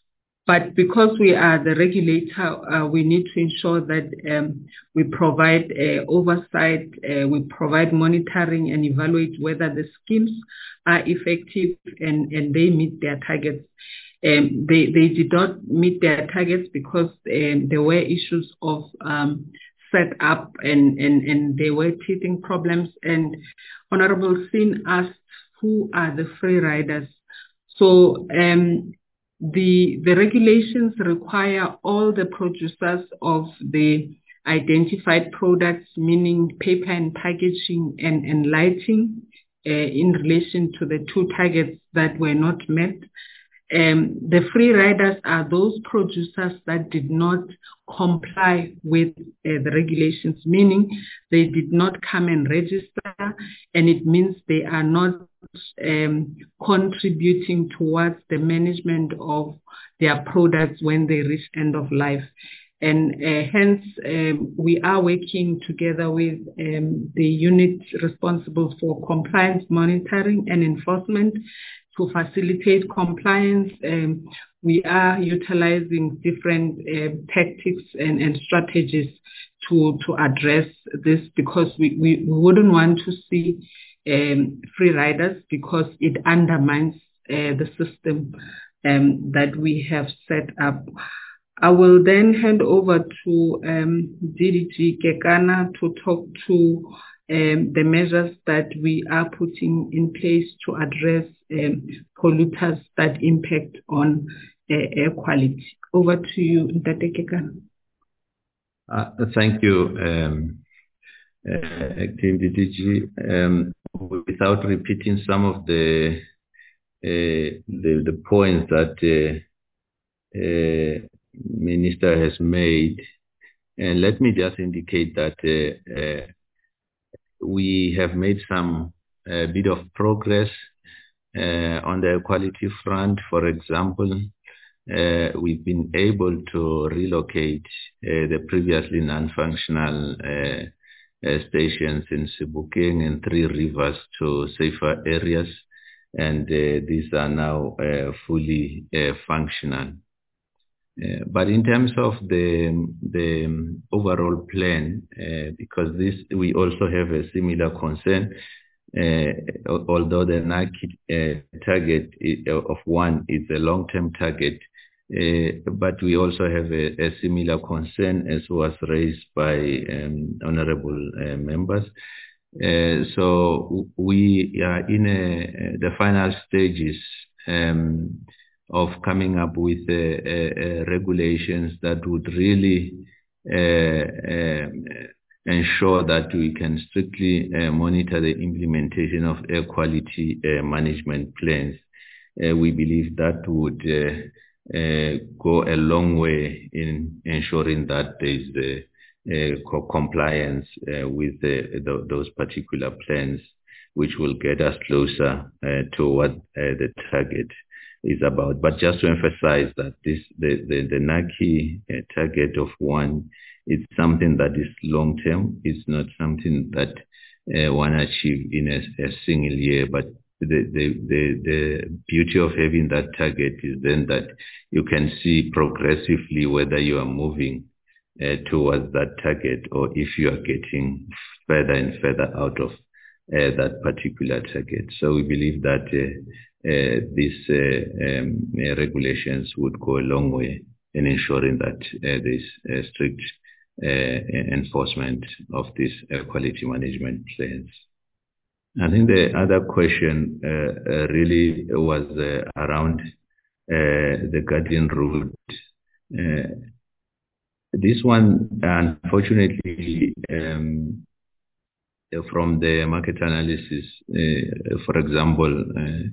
But because we are the regulator, we need to ensure that we provide oversight, we provide monitoring and evaluate whether the schemes are effective and they meet their targets. They did not meet their targets because there were issues of set up and there were teething problems. And Honorable Sin asked, who are the free riders? So the regulations require all the producers of the identified products, meaning paper and packaging and lighting, in relation to the 2 targets that were not met. The free riders are those producers that did not comply with the regulations, meaning they did not come and register, and it means they are not contributing towards the management of their products when they reach end of life. And hence, we are working together with the unit responsible for compliance monitoring and enforcement to facilitate compliance. We are utilizing different tactics and strategies to address this, because we wouldn't want to see free riders, because it undermines the system that we have set up. I will then hand over to DDG Kekana to talk to the measures that we are putting in place to address polluters that impact on air quality. Over to you, Ntate Kekana. Thank you, Team DDG. Without repeating some of the points that Minister has made, and let me just indicate that we have made some bit of progress on the quality front. For example, we've been able to relocate the previously non-functional stations in Sebokeng and Three Rivers to safer areas, and these are now fully functional. But in terms of the overall plan, because we also have a similar concern, although the NACI target of 1 is a long-term target, but we also have a similar concern as was raised by honorable members. So we are in the final stages of coming up with regulations that would really ensure that we can strictly monitor the implementation of air quality management plans. We believe that would go a long way in ensuring that there is compliance with those particular plans, which will get us closer to what the target is about. But just to emphasize that the NACI target of 1 is something that is long-term. It's not something that one achieve in a single year. But the beauty of having that target is then that you can see progressively whether you are moving towards that target, or if you are getting further and further out of that particular target. So we believe that these regulations would go a long way in ensuring that there's strict enforcement of these air quality management plans. I think the other question really was around the Guardian route. This one, unfortunately, from the market analysis, for example,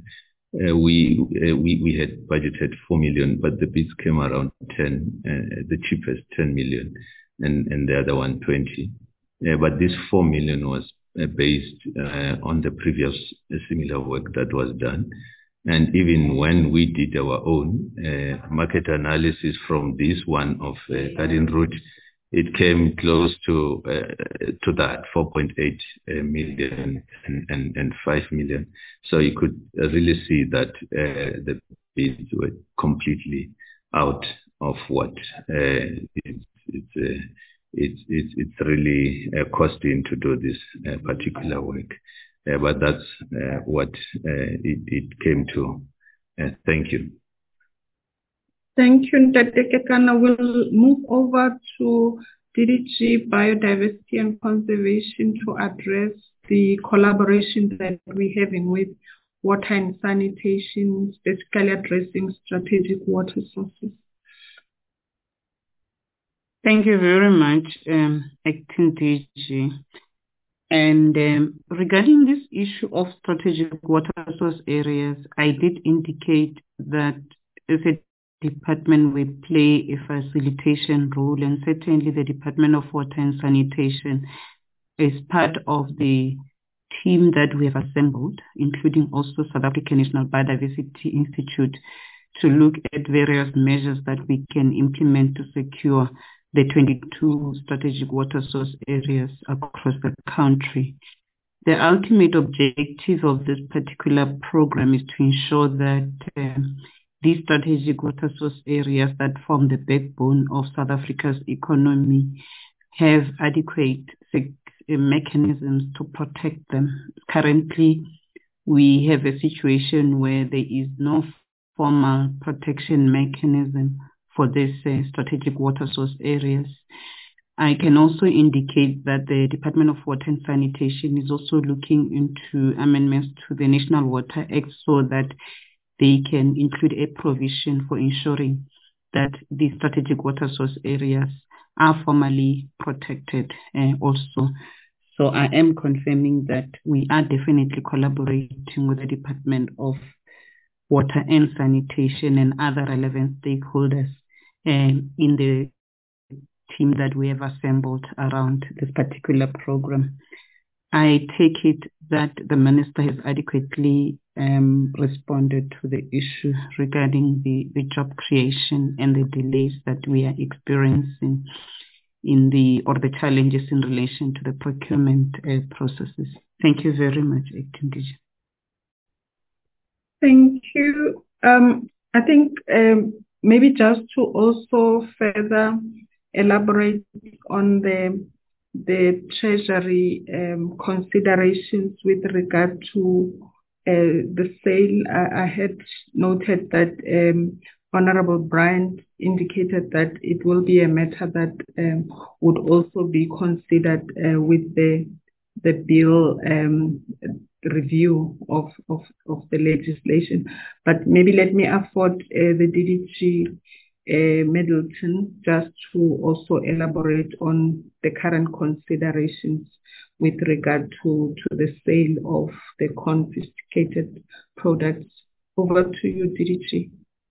we had budgeted 4 million, but the bids came around 10, the cheapest 10 million, and the other one 20. But this 4 million was based on the previous similar work that was done. And even when we did our own market analysis from this one of Guardian route, it came close to that 4.8 million and 5 million. So you could really see that the bids were completely out of what it's really costing to do this particular work. But that's what it came to. Thank you. Thank you, Ntate Kekana. We'll move over to DDG Biodiversity and Conservation to address the collaboration that we're having with water and sanitation, specifically addressing strategic water sources. Thank you very much, Acting DG. And regarding this issue of strategic water source areas, I did indicate that as a department we play a facilitation role, and certainly the Department of Water and Sanitation is part of the team that we have assembled, including also South African National Biodiversity Institute, to look at various measures that we can implement to secure the 22 strategic water source areas across the country. The ultimate objective of this particular program is to ensure that these strategic water source areas that form the backbone of South Africa's economy have adequate mechanisms to protect them. Currently, we have a situation where there is no formal protection mechanism for these strategic water source areas. I can also indicate that the Department of Water and Sanitation is also looking into amendments to the National Water Act so that they can include a provision for ensuring that these strategic water source areas are formally protected also. So I am confirming that we are definitely collaborating with the Department of Water and Sanitation and other relevant stakeholders in the team that we have assembled around this particular program. I take it that the Minister has adequately responded to the issue regarding the job creation and the delays that we are experiencing or the challenges in relation to the procurement processes. Thank you very much, Acting DG. Thank you. I think maybe just to also further elaborate on the Treasury considerations with regard to the sale. I had noted that Honorable Bryant indicated that it will be a matter that would also be considered with the bill review of the legislation. But maybe let me afford the DDG Middleton just to also elaborate on the current considerations with regard to the sale of the confiscated products. Over to you, DDG.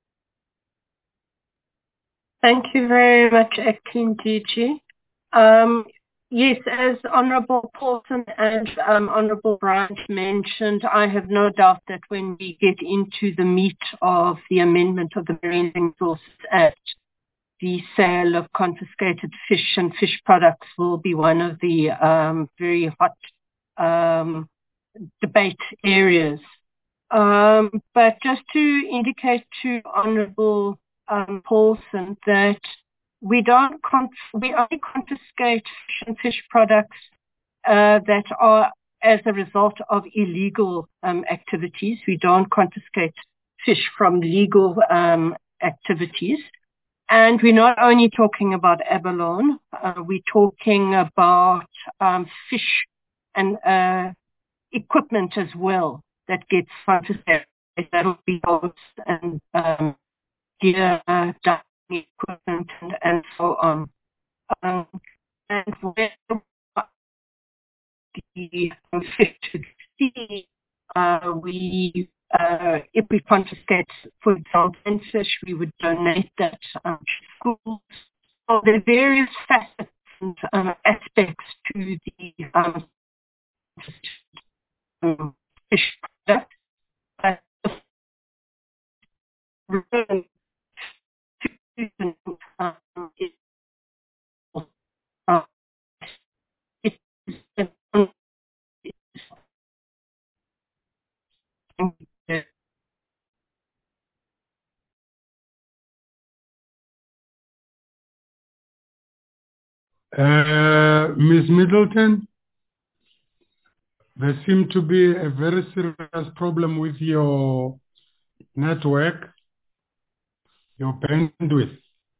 Thank you very much, Acting DG. Yes, as Honourable Paulson and Honourable Bryant mentioned, I have no doubt that when we get into the meat of the amendment of the Marine Resources Act, the sale of confiscated fish and fish products will be one of the very hot debate areas. But just to indicate to Honourable Paulson that we only confiscate fish and fish products that are as a result of illegal activities. We don't confiscate fish from legal activities. And we're not only talking about abalone, we're talking about fish and equipment as well that gets confiscated. That'll be boats and gear, diving equipment, and so on. And where the fish to sea, if we confiscate, for example, fish, we would donate that to schools. So there are various facets and aspects to the fish product. Ms. Middleton, there seems to be a very serious problem with your network, your bandwidth.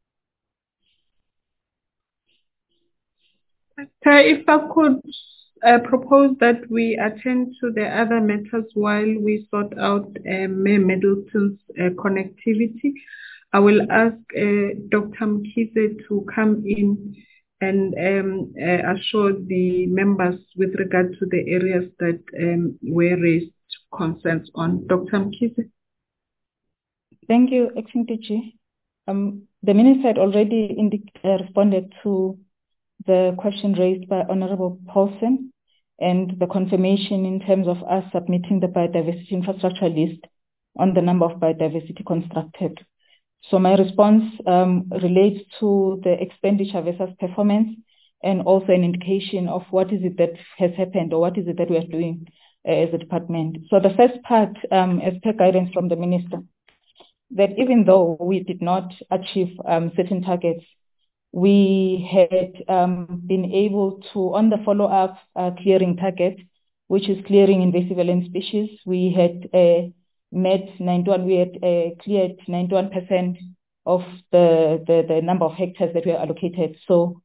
If I could propose that we attend to the other matters while we sort out Mayor Middleton's connectivity. I will ask Dr. Mkhize to come in and assure the members with regard to the areas that were raised concerns on. Dr. Mkhize. Thank you, Acting DG. The Minister had already responded to the question raised by Honorable Paulsen and the confirmation in terms of us submitting the biodiversity infrastructure list on the number of biodiversity constructed. So my response relates to the expenditure versus performance and also an indication of what is it that has happened or what is it that we are doing as a department. So the first part, as per guidance from the Minister, that even though we did not achieve certain targets, we had been able to, on the follow-up clearing target, which is clearing invasive alien species, we had met 91, we had cleared 91% of the number of hectares that were allocated. So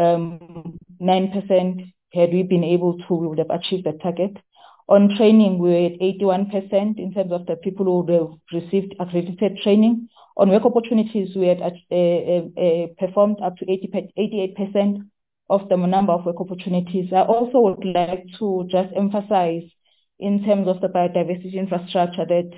9% had we been able to, we would have achieved the target. On training, we were at 81% in terms of the people who would have received accredited training. On work opportunities, we had performed up to 88% of the number of work opportunities. I also would like to just emphasize in terms of the biodiversity infrastructure that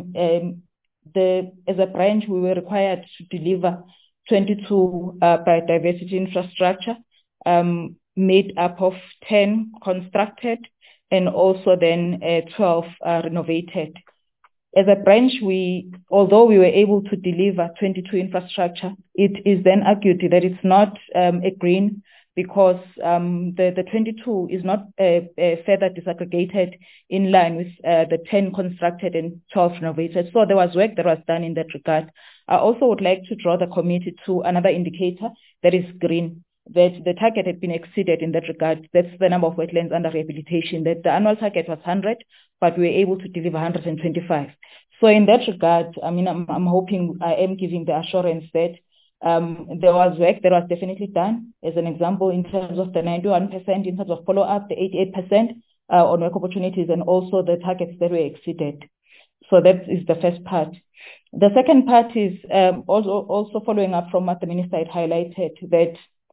as a branch, we were required to deliver 22 biodiversity infrastructure made up of 10 constructed and also then 12 renovated. As a branch, although we were able to deliver 22 infrastructure, it is then argued that it's not a green because the 22 is not further disaggregated in line with the 10 constructed and 12 renovated. So there was work that was done in that regard. I also would like to draw the committee to another indicator that is green, that the target had been exceeded in that regard. That's the number of wetlands under rehabilitation, that the annual target was 100, but we were able to deliver 125. So in that regard, I mean, I'm hoping I am giving the assurance that there was work that was definitely done. As an example, in terms of the 91%, in terms of follow-up, the 88% on work opportunities, and also the targets that were exceeded. So that is the first part. The second part is also following up from what the Minister had highlighted, that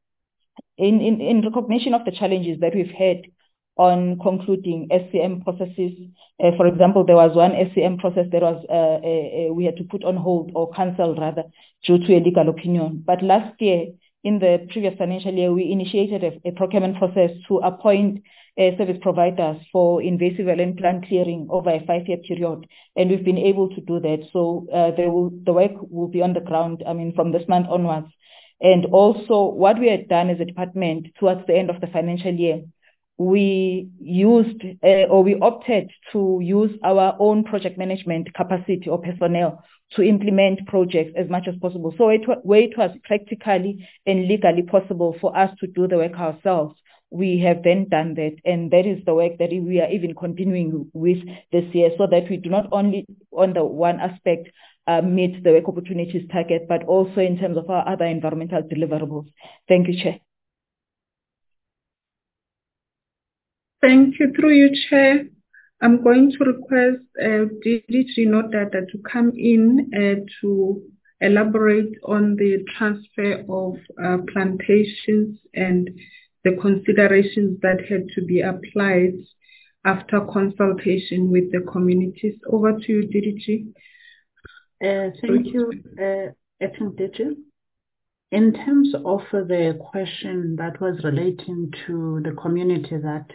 in recognition of the challenges that we've had on concluding SCM processes. For example, there was one SCM process that was we had to put on hold or cancel rather due to a legal opinion. But last year, in the previous financial year, we initiated a procurement process to appoint service providers for invasive alien plant clearing over a 5-year period, and we've been able to do that. So the work will be on the ground, I mean, from this month onwards. And also what we had done as a department towards the end of the financial year, we used or we opted to use our own project management capacity or personnel to implement projects as much as possible. So where it was practically and legally possible for us to do the work ourselves, we have then done that. And that is the work that we are even continuing with this year, so that we do not only on the one aspect meet the work opportunities target, but also in terms of our other environmental deliverables. Thank you, Chair. Thank you. Through you, Chair, I'm going to request DG Nodada to come in to elaborate on the transfer of plantations and the considerations that had to be applied after consultation with the communities. Over to you, DG. Thank you, DG. In terms of the question that was relating to the community that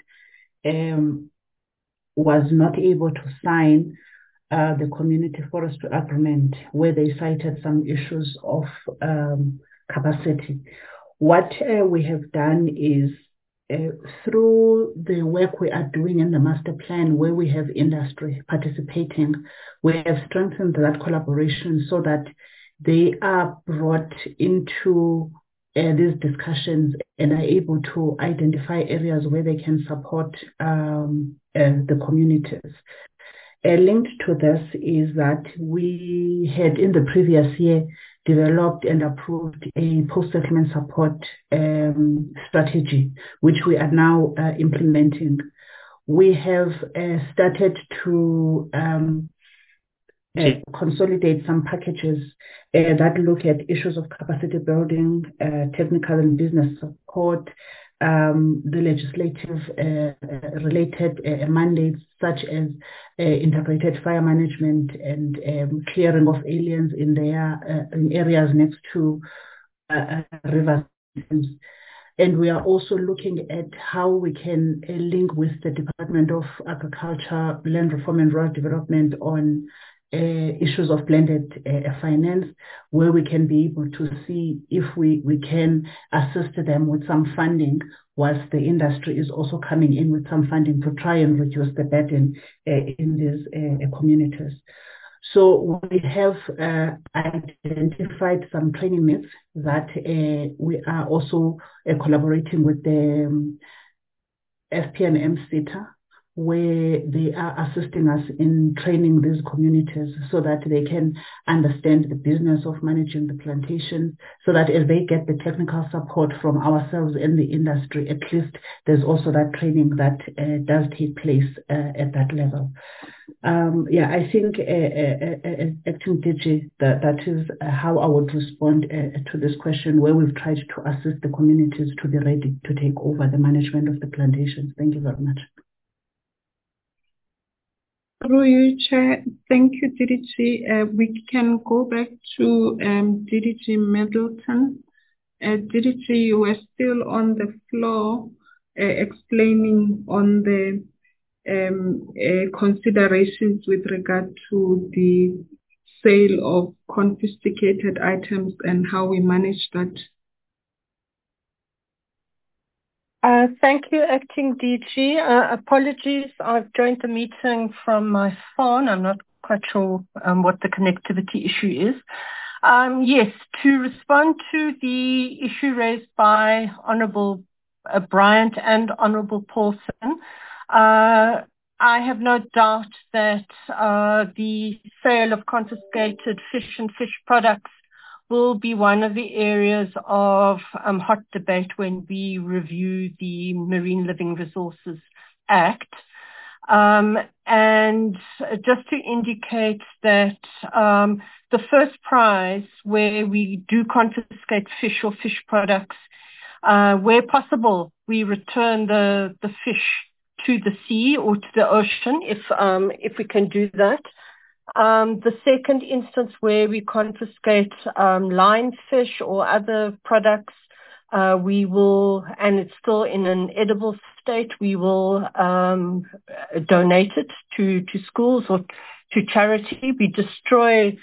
was not able to sign the community forestry agreement, where they cited some issues of capacity. What we have done is through the work we are doing in the master plan, where we have industry participating, we have strengthened that collaboration so that they are brought into these discussions and are able to identify areas where they can support the communities. Linked to this is that we had in the previous year developed and approved a post-settlement support strategy, which we are now implementing. We have started to consolidate some packages that look at issues of capacity building, technical and business support, the legislative related mandates such as integrated fire management and clearing of aliens in their in areas next to rivers. And we are also looking at how we can link with the Department of Agriculture, Land Reform and Rural Development on issues of blended finance, where we can be able to see if we can assist them with some funding whilst the industry is also coming in with some funding to try and reduce the burden in these communities. So we have identified some training needs that we are also collaborating with the FPNM SETA, where they are assisting us in training these communities so that they can understand the business of managing the plantation, so that as they get the technical support from ourselves and the industry, at least there's also that training that does take place at that level. I think Acting DG, that is how I would respond to this question, where we've tried to assist the communities to be ready to take over the management of the plantations. Thank you very much. Through you, Chair. Thank you, DDG. We can go back to DDG Middleton. DDG, you were still on the floor explaining on the considerations with regard to the sale of confiscated items and how we manage that. Thank you, Acting DG. Apologies, I've joined the meeting from my phone. I'm not quite sure what the connectivity issue is. Yes, to respond to the issue raised by Honourable Bryant and Honourable Paulson, I have no doubt that the sale of confiscated fish and fish products will be one of the areas of hot debate when we review the Marine Living Resources Act. And just to indicate that the first prize where we do confiscate fish or fish products, where possible, we return the fish to the sea or to the ocean if we can do that. The second instance where we confiscate lionfish or other products, we will, and it's still in an edible state, we will donate it to schools or to charity. We destroy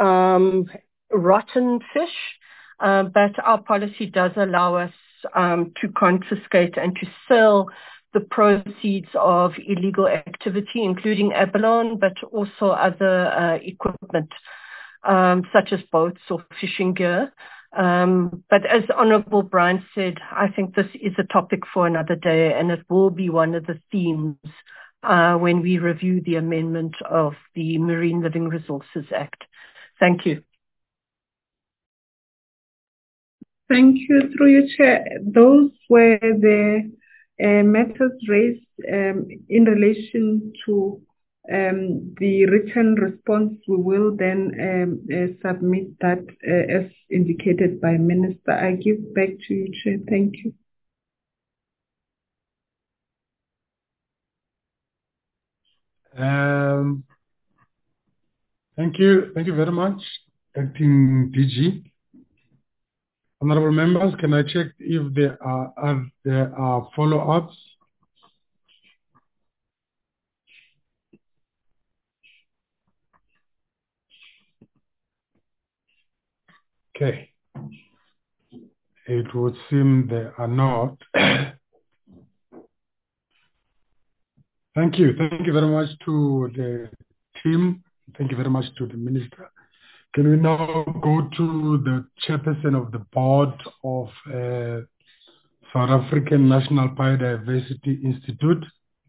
rotten fish, but our policy does allow us to confiscate and to sell the proceeds of illegal activity, including abalone, but also other equipment, such as boats or fishing gear. But as Honourable Bryant said, I think this is a topic for another day, and it will be one of the themes when we review the amendment of the Marine Living Resources Act. Thank you. Thank you. Through you, Chair. Those were the matters raised in relation to the written response. We will then submit that as indicated by Minister. I give back to you, Chair. Thank you. Thank you. Thank you very much, Acting DG. Honourable members, can I check if there are follow-ups? Okay. It would seem there are not. Thank you. Thank you very much to the team. Thank you very much to the Minister. Can we now go to the chairperson of the board of South African National Biodiversity Institute?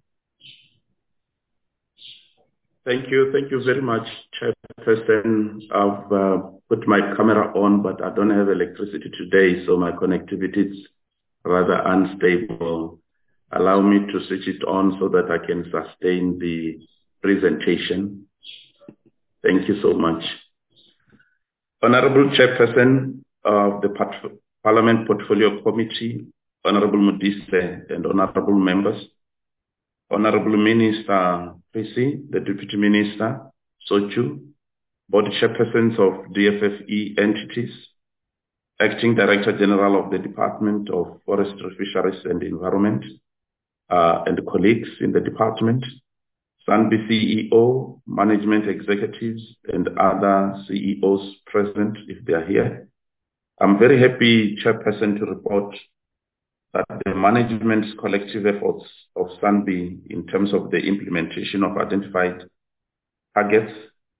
Thank you. Thank you very much, Chairperson. I've put my camera on, but I don't have electricity today, so my connectivity is rather unstable. Allow me to switch it on so that I can sustain the presentation. Thank you so much. Honorable Chairperson of the Parliament Portfolio Committee, Honorable Modise and Honorable Members, Honorable Minister Pisi, the Deputy Minister, Sochu, Board Chairpersons of DFFE entities, Acting Director General of the Department of Forestry, Fisheries and Environment, and colleagues in the department, SANBI CEO, management executives, and other CEOs present if they are here. I'm very happy, Chairperson, to report that the management's collective efforts of SANBI in terms of the implementation of identified targets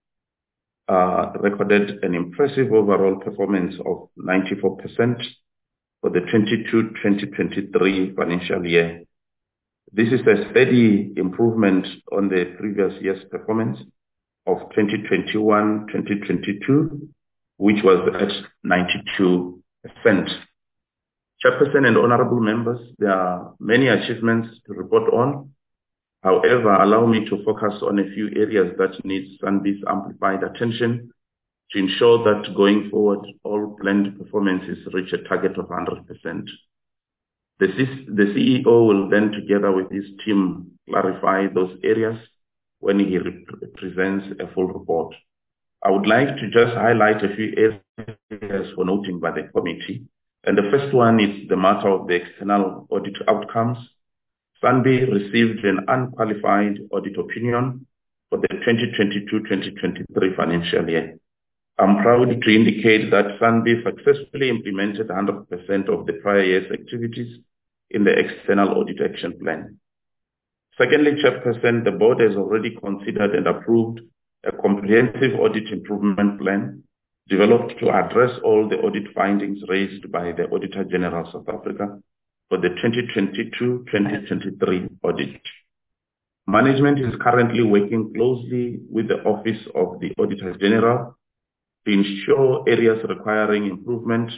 recorded an impressive overall performance of 94% for the 22-2023 financial year. This is a steady improvement on the previous year's performance of 2021-2022, which was at 92%. Chairperson and honorable members, there are many achievements to report on. However, allow me to focus on a few areas that need SANBI's amplified attention to ensure that going forward, all planned performances reach a target of 100%. The CEO will then, together with his team, clarify those areas when he presents a full report. I would like to just highlight a few areas for noting by the committee. And the first one is the matter of the external audit outcomes. SANBI received an unqualified audit opinion for the 2022-2023 financial year. I'm proud to indicate that SANBI successfully implemented 100% of the prior year's activities in the external audit action plan. Secondly, Chairperson, the board has already considered and approved a comprehensive audit improvement plan developed to address all the audit findings raised by the Auditor General South Africa for the 2022-2023 audit. Management is currently working closely with the Office of the Auditor General to ensure areas requiring improvement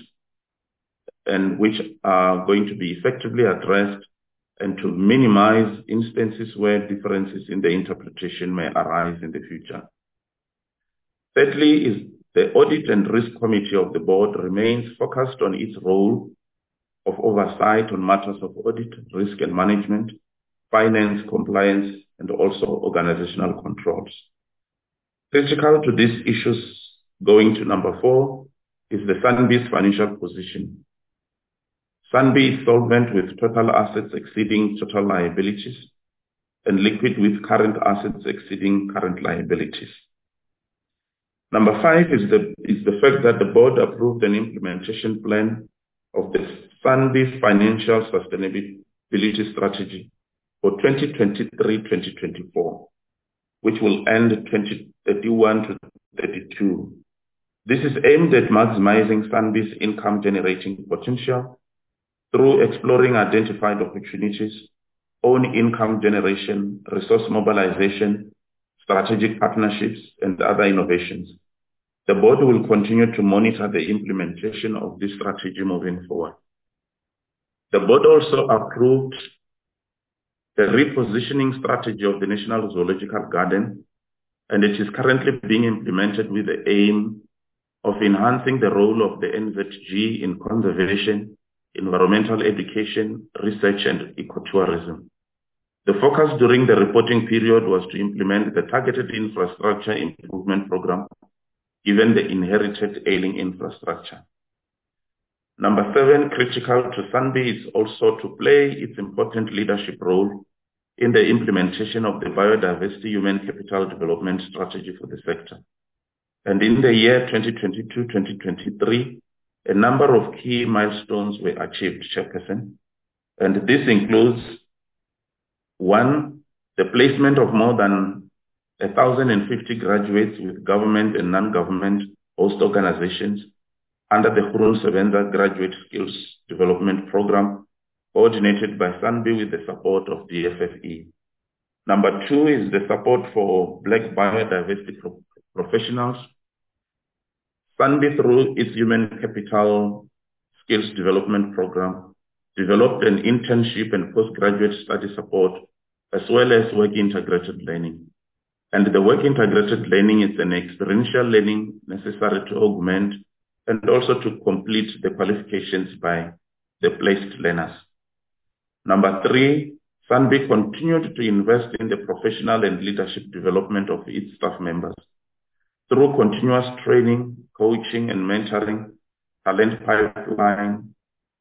and which are going to be effectively addressed, and to minimize instances where differences in the interpretation may arise in the future. Thirdly, is the Audit and Risk Committee of the board remains focused on its role of oversight on matters of audit, risk and management, finance, compliance, and also organizational controls. Critical to these issues, going to number 4, is the SANBI's financial position. SANBI is solvent with total assets exceeding total liabilities and liquid with current assets exceeding current liabilities. Number 5 is the fact that the board approved an implementation plan of the SANBI Financial Sustainability Strategy for 2023-2024, which will end 2031 to 32. This is aimed at maximizing SANBI's income generating potential through exploring identified opportunities, own income generation, resource mobilization, strategic partnerships, and other innovations. The board will continue to monitor the implementation of this strategy moving forward. The board also approved the repositioning strategy of the National Zoological Garden, and it is currently being implemented with the aim of enhancing the role of the NZG in conservation, environmental education, research, and ecotourism. The focus during the reporting period was to implement the targeted infrastructure improvement program, given the inherited ailing infrastructure. Number 7, critical to SANBI is also to play its important leadership role in the implementation of the biodiversity human capital development strategy for the sector. And in the year 2022-2023, a number of key milestones were achieved, Chairperson, and this includes 1, the placement of more than 1,050 graduates with government and non-government host organizations under the Grun Sebenza Graduate Skills Development Program, coordinated by SANBI with the support of the DFFE. Number 2 is the support for Black biodiversity professionals. SANBI, through its Human Capital Skills Development Program, developed an internship and postgraduate study support, as well as work integrated learning. And the work integrated learning is an experiential learning necessary to augment and also to complete the qualifications by the placed learners. Number 3, SANBI continued to invest in the professional and leadership development of its staff members through continuous training, coaching, and mentoring, talent pipeline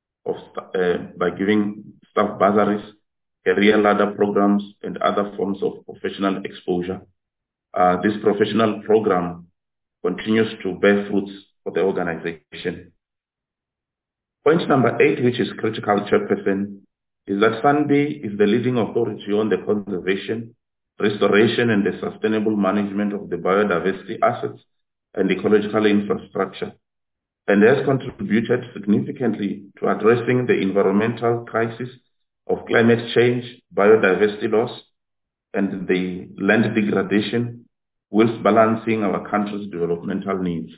by giving staff bursaries, career ladder programs, and other forms of professional exposure. This professional program continues to bear fruits for the organization. Point number 8, which is critical, Chairperson, is that SANBI is the leading authority on the conservation, restoration, and the sustainable management of the biodiversity assets and ecological infrastructure, and has contributed significantly to addressing the environmental crisis of climate change, biodiversity loss, and the land degradation, whilst balancing our country's developmental needs.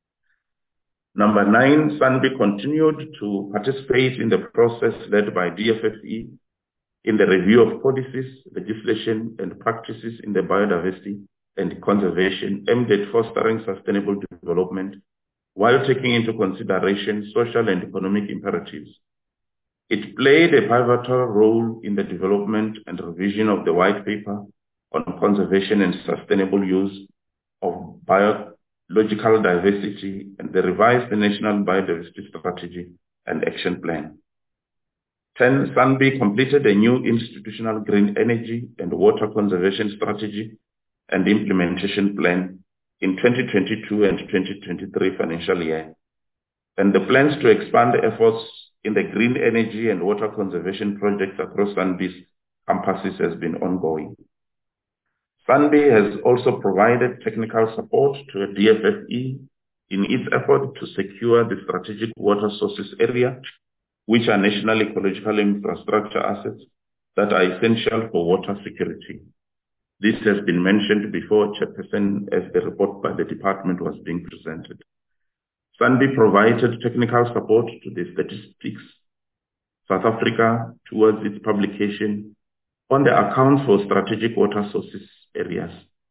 Number 9, SANBI continued to participate in the process led by DFFE in the review of policies, legislation, and practices in the biodiversity and conservation aimed at fostering sustainable development while taking into consideration social and economic imperatives. It played a pivotal role in the development and revision of the white paper on conservation and sustainable use of biological diversity and the revised National Biodiversity Strategy and Action Plan. 10, SANBI completed a new institutional green energy and water conservation strategy and implementation plan in 2022 and 2023 financial year. And the plans to expand efforts in the green energy and water conservation projects across SANBI's campuses has been ongoing. SANBI has also provided technical support to a DFFE in its effort to secure the strategic water sources area, which are national ecological infrastructure assets that are essential for water security. This has been mentioned before, Chairperson, as the report by the department was being presented. SANBI provided technical support to the Statistics South Africa towards its publication on the accounts for strategic water sources areas,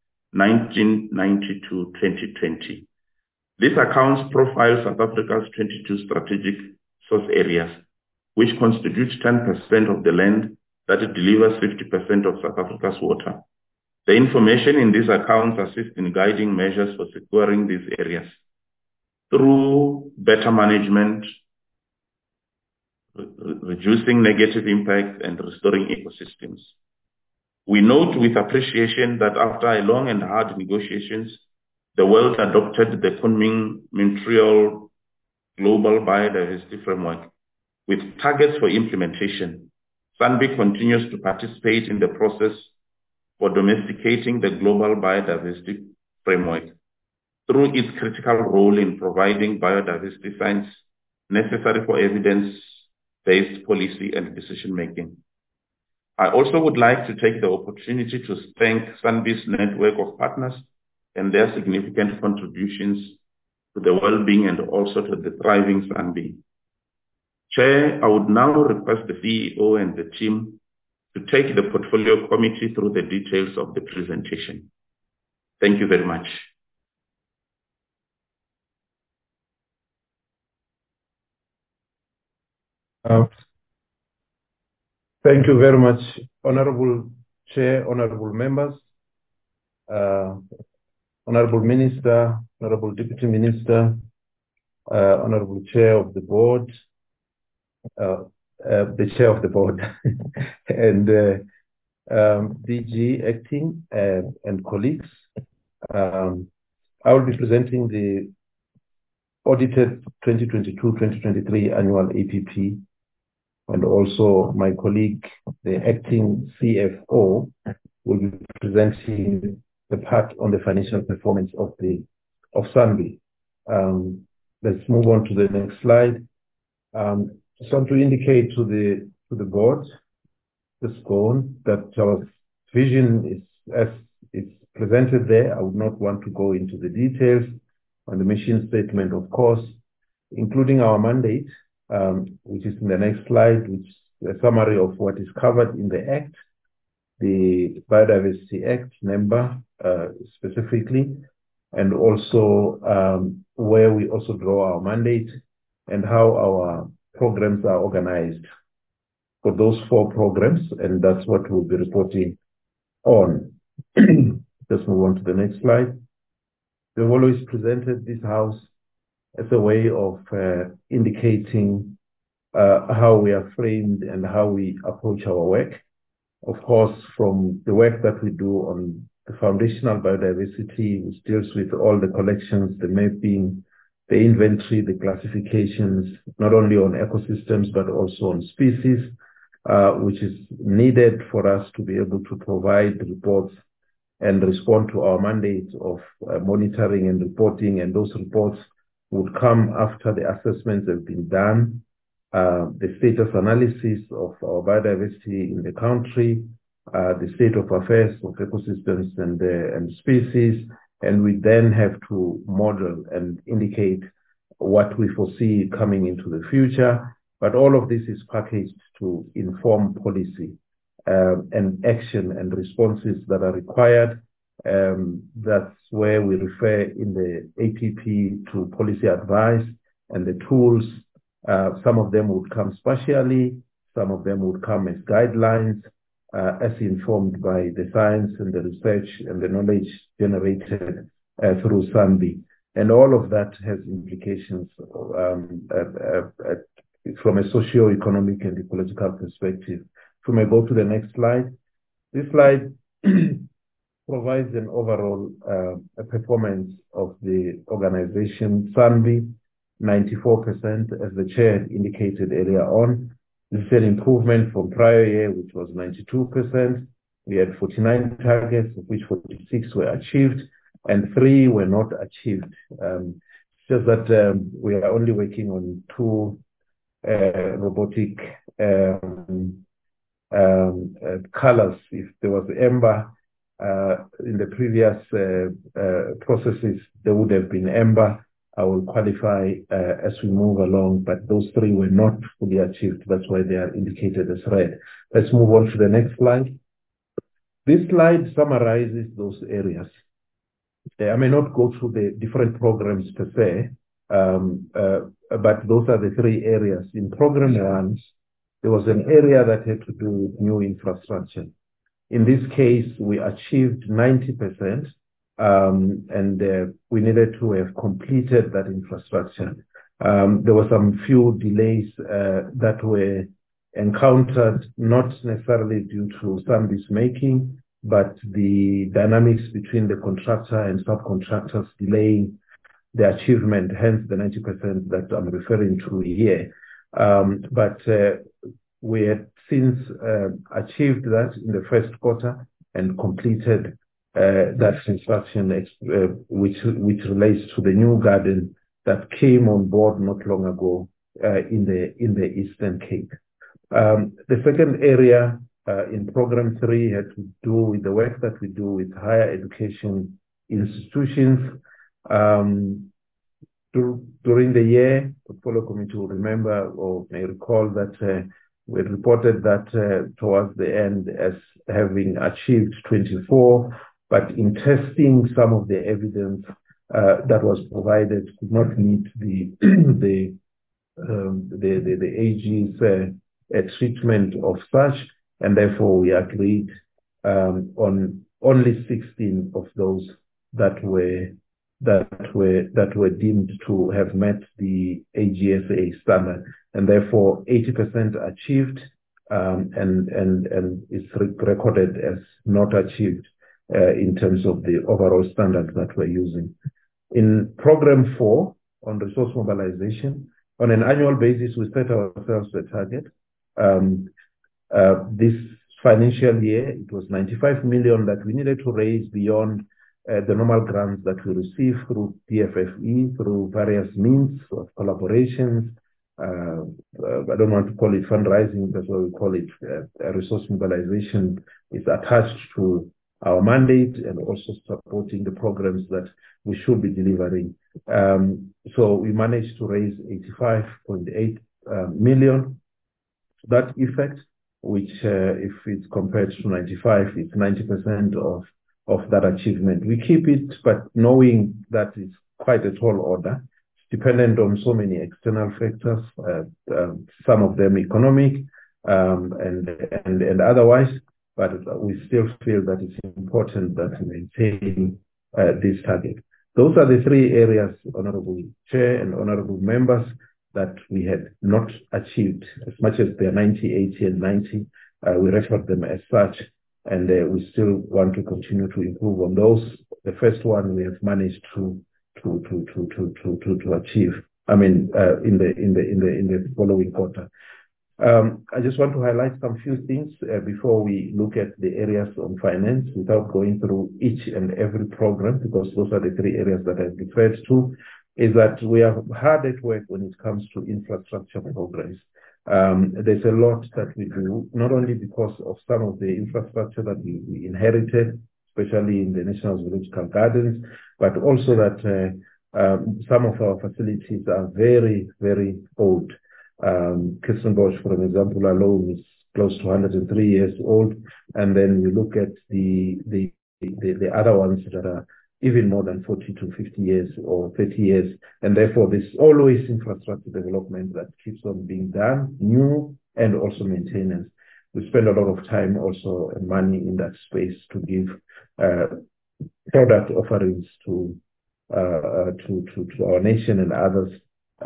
1990-2020. This accounts profiles South Africa's 22 strategic source areas, which constitute 10% of the land that delivers 50% of South Africa's water. The information in these accounts assists in guiding measures for securing these areas through better management, reducing negative impacts, and restoring ecosystems. We note with appreciation that after a long and hard negotiations, the world adopted the Kunming-Montreal Global Biodiversity Framework with targets for implementation. SANBI continues to participate in the process for domesticating the Global Biodiversity Framework through its critical role in providing biodiversity science necessary for evidence-based policy and decision-making. I also would like to take the opportunity to thank SANBI's network of partners and their significant contributions to the well-being and also to the thriving SANBI. Chair, I would now request the CEO and the team to take the portfolio committee through the details of the presentation. Thank you very much. Thank you very much, Honorable Chair, Honorable members, Honorable Minister, Honorable Deputy Minister, Honorable Chair of the Board, the Chair of the Board, and DG Acting and colleagues. I will be presenting the audited 2022-2023 annual APP, and also my colleague, the acting CFO, will be presenting the part on the financial performance of SANBI. Let's move on to the next slide. Just want to indicate to the board, the SCOAN, that our vision is as it's presented there. I would not want to go into the details on the mission statement, of course, including our mandate, which is in the next slide, which is a summary of what is covered in the Act, the Biodiversity Act number specifically, and also where we also draw our mandate and how our programs are organized for those 4 programs, and that's what we'll be reporting on. Let's move on to the next slide. We've always presented this house as a way of indicating how we are framed and how we approach our work. Of course, from the work that we do on the foundational biodiversity, which deals with all the collections, the mapping, the inventory, the classifications, not only on ecosystems, but also on species, which is needed for us to be able to provide reports and respond to our mandate of monitoring and reporting. And those reports would come after the assessments have been done, the status analysis of our biodiversity in the country, the state of affairs of ecosystems and species, and we then have to model and indicate what we foresee coming into the future. But all of this is packaged to inform policy and action and responses that are required. That's where we refer in the APP to policy advice and the tools. Some of them would come spatially, some of them would come as guidelines, as informed by the science and the research and the knowledge generated through SANBI. And all of that has implications from a socio-economic and ecological perspective. If we may go to the next slide. This slide provides an overall performance of the organization. SANBI, 94%, as the chair indicated earlier on. This is an improvement from prior year, which was 92%. We had 49 targets, of which 46 were achieved, and 3 were not achieved. It's just that we are only working on 2 robotic colors. If there was amber in the previous processes, there would have been amber. I will qualify as we move along, but those 3 were not fully achieved. That's why they are indicated as red. Let's move on to the next slide. This slide summarizes those areas. I may not go through the different programs per se, but those are the 3 areas. In program 1, there was an area that had to do with new infrastructure. In this case, we achieved 90%. And we needed to have completed that infrastructure. There were some few delays that were encountered, not necessarily due to SANBI's making, but the dynamics between the contractor and subcontractors delaying the achievement, hence the 90% that I'm referring to here. But we had since achieved that in the first quarter and completed that construction, which relates to the new garden that came on board not long ago in the Eastern Cape. The second area in program 3 had to do with the work that we do with higher education institutions. During the year, the Portfolio Committee will remember or may recall that we reported that towards the end as having achieved 24. But in testing, some of the evidence that was provided could not meet the AG's treatment of such, and therefore we agreed on only 16 of those that were deemed to have met the AGSA standard, and therefore 80% achieved, and is recorded as not achieved. In terms of the overall standards that we're using. In program 4 on resource mobilization, on an annual basis, we set ourselves a target. This financial year, it was 95 million that we needed to raise beyond the normal grants that we receive through DFFE, through various means of collaborations. I don't want to call it fundraising, that's what we call it. Resource mobilization is attached to our mandate and also supporting the programs that we should be delivering. So we managed to raise 85.8 million to that effect, which if it's compared to 95, it's 90% of that achievement. We keep it, but knowing that it's quite a tall order, dependent on so many external factors, some of them economic and otherwise, but we still feel that it's important that we maintain this target. Those are the three areas, Honorable Chair and Honorable Members, that we had not achieved. As much as they're 90, 80 and 90, we referred them as such, and we still want to continue to improve on those. The first one we have managed to achieve. I mean, in the following quarter. I just want to highlight some few things before we look at the areas on finance without going through each and every program, because those are the three areas that I've referred to, is that we are hard at work when it comes to infrastructure programs. There's a lot that we do, not only because of some of the infrastructure that we inherited, especially in the National Zoological Gardens, but also that some of our facilities are very, very old. Kirstenbosch, for an example, alone is close to 103 years old, and then we look at the other ones that are even more than 40 to 50 years or 30 years, and therefore there's always infrastructure development that keeps on being done, new and also maintenance. We spend a lot of time also and money in that space to give product offerings to our nation and others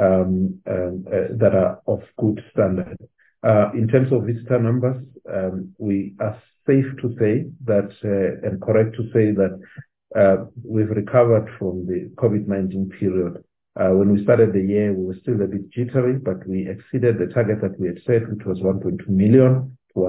that are of good standard. In terms of visitor numbers, we are safe to say that, and correct to say that we've recovered from the COVID-19 period. When we started the year, we were still a bit jittery, but we exceeded the target that we had set, which was 1.2 million to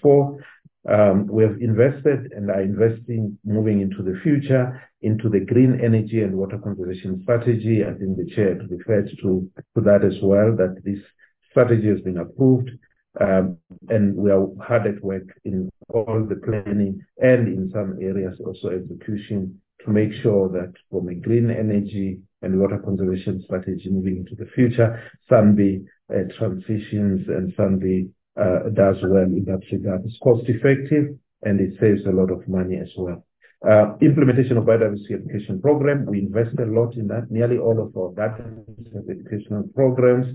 1.4. We have invested and are investing moving into the future into the green energy and water conservation strategy. I think the chair referred to that as well, that this strategy has been approved. And we are hard at work in all the planning and in some areas also execution to make sure that from a green energy and water conservation strategy moving into the future, SANBI transitions and SANBI does well in that regard. It's cost effective and it saves a lot of money as well. Implementation of biodiversity education program, we invest a lot in that. Nearly all of our gardens have educational programs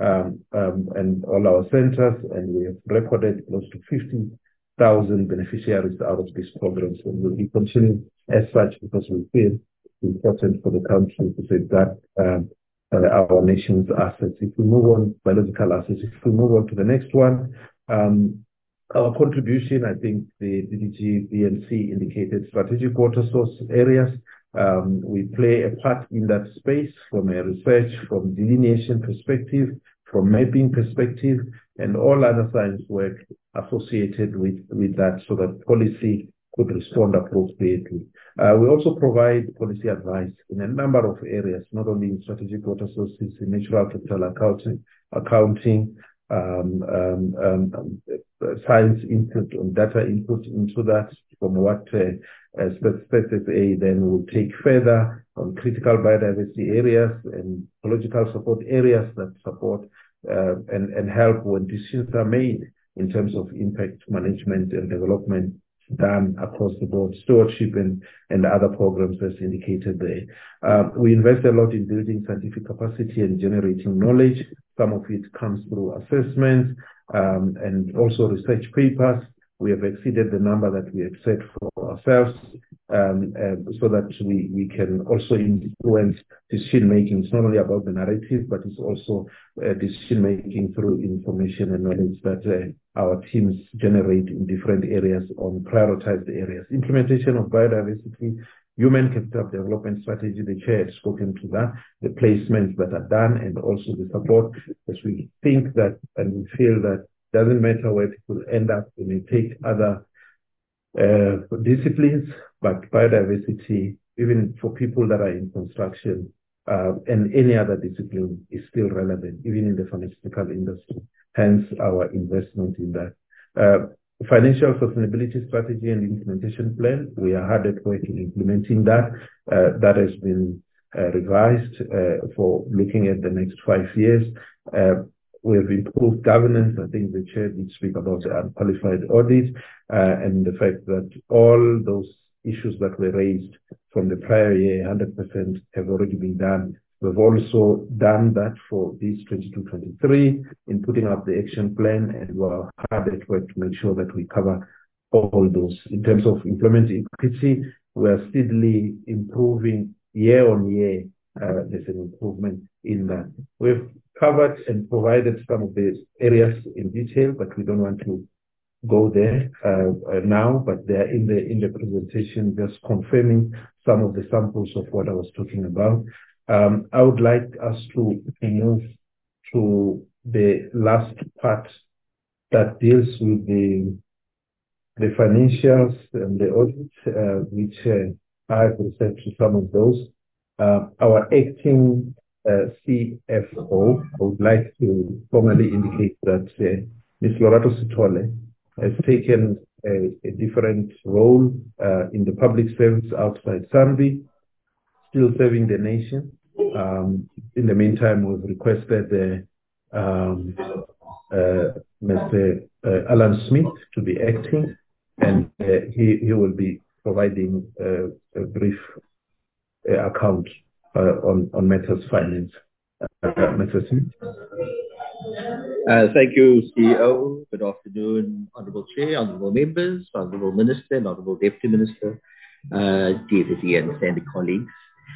and all our centers, and we have recorded close to 50,000 beneficiaries out of these programs, and we'll be continuing as such because we feel it's important for the country to safeguard our nation's assets. If we move on, biological assets, if we move on to the next one, our contribution, I think the DDG BNC indicated strategic water source areas. We play a part in that space from a research, from delineation perspective, from mapping perspective, and all other science work associated with that so that policy could respond appropriately. We also provide policy advice in a number of areas, not only in strategic water sources, in natural capital accounting, science input and data input into that, from what SPSA then will take further on critical biodiversity areas and ecological support areas that support and help when decisions are made in terms of impact management and development done across the board, stewardship and other programs as indicated there. We invest a lot in building scientific capacity and generating knowledge. Some of it comes through assessments and also research papers. We have exceeded the number that we have set for ourselves so that we can also influence decision making. It's not only about the narrative, but it's also decision making through information and knowledge that our teams generate in different areas on prioritized areas. Implementation of biodiversity, human capital development strategy, the chair has spoken to that, the placements that are done, and also the support, as we think that and we feel that doesn't matter where people end up, we may take other disciplines, but biodiversity, even for people that are in construction and any other discipline, is still relevant, even in the pharmaceutical industry. Hence our investment in that. Financial sustainability strategy and implementation plan, we are hard at work in implementing that. That has been revised for looking at the next 5 years. We have improved governance. I think the chair did speak about the unqualified audit and the fact that all those issues that were raised from the prior year, 100% have already been done. We've also done that for this 22-23 in putting up the action plan, and we're hard at work to make sure that we cover all those. In terms of employment equity, we are steadily improving year on year. There's an improvement in that. We've covered and provided some of the areas in detail, but we don't want to go there now, but they're in the presentation, just confirming some of the samples of what I was talking about. I would like us to move to the last part that deals with the financials and the audit, which I've referred to some of those. Our acting CFO, I would like to formally indicate that Ms. Lorato Sithole has taken a different role in the public service outside SANBI, still serving the nation. In the meantime, we've requested Mr. Alan Smith to be acting, and he will be providing a brief account on matters finance. Mr. Smith. Thank you, CEO. Good afternoon, Honourable Chair, Honourable Members, Honourable Minister, and Honourable Deputy Minister, Deputy and standing colleagues.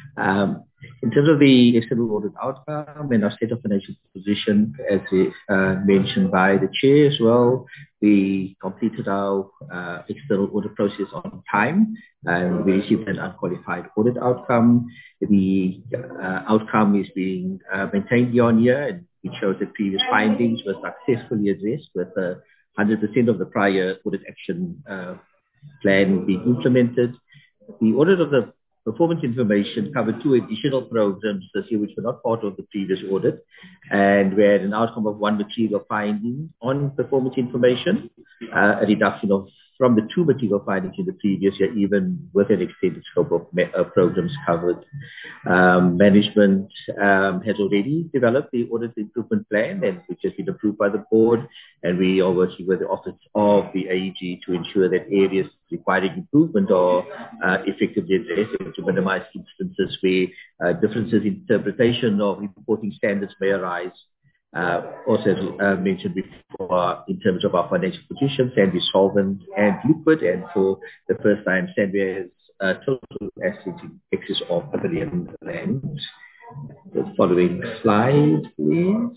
In terms of the external audit outcome and our state of financial position, as mentioned by the Chair as well, we completed our external audit process on time, and we received an unqualified audit outcome. The outcome is being maintained year on year, and it shows that previous findings were successfully addressed with 100% of the prior audit action plan being implemented. The audit of the performance information covered 2 additional programs this year, which were not part of the previous audit, and we had an outcome of 1 material finding on performance information, a reduction from the 2 material findings in the previous year, even with an extended scope of programs covered. Management has already developed the audit improvement plan, and which has been approved by the board, and we are working with the Office of the AG to ensure that areas requiring improvement are effectively addressed to minimize instances where differences in interpretation of reporting standards may arise. Also, as mentioned before, in terms of our financial position, SANBI is solvent and liquid, and for the first time, SANBI has total assets in excess of R1 billion. The following slide, please.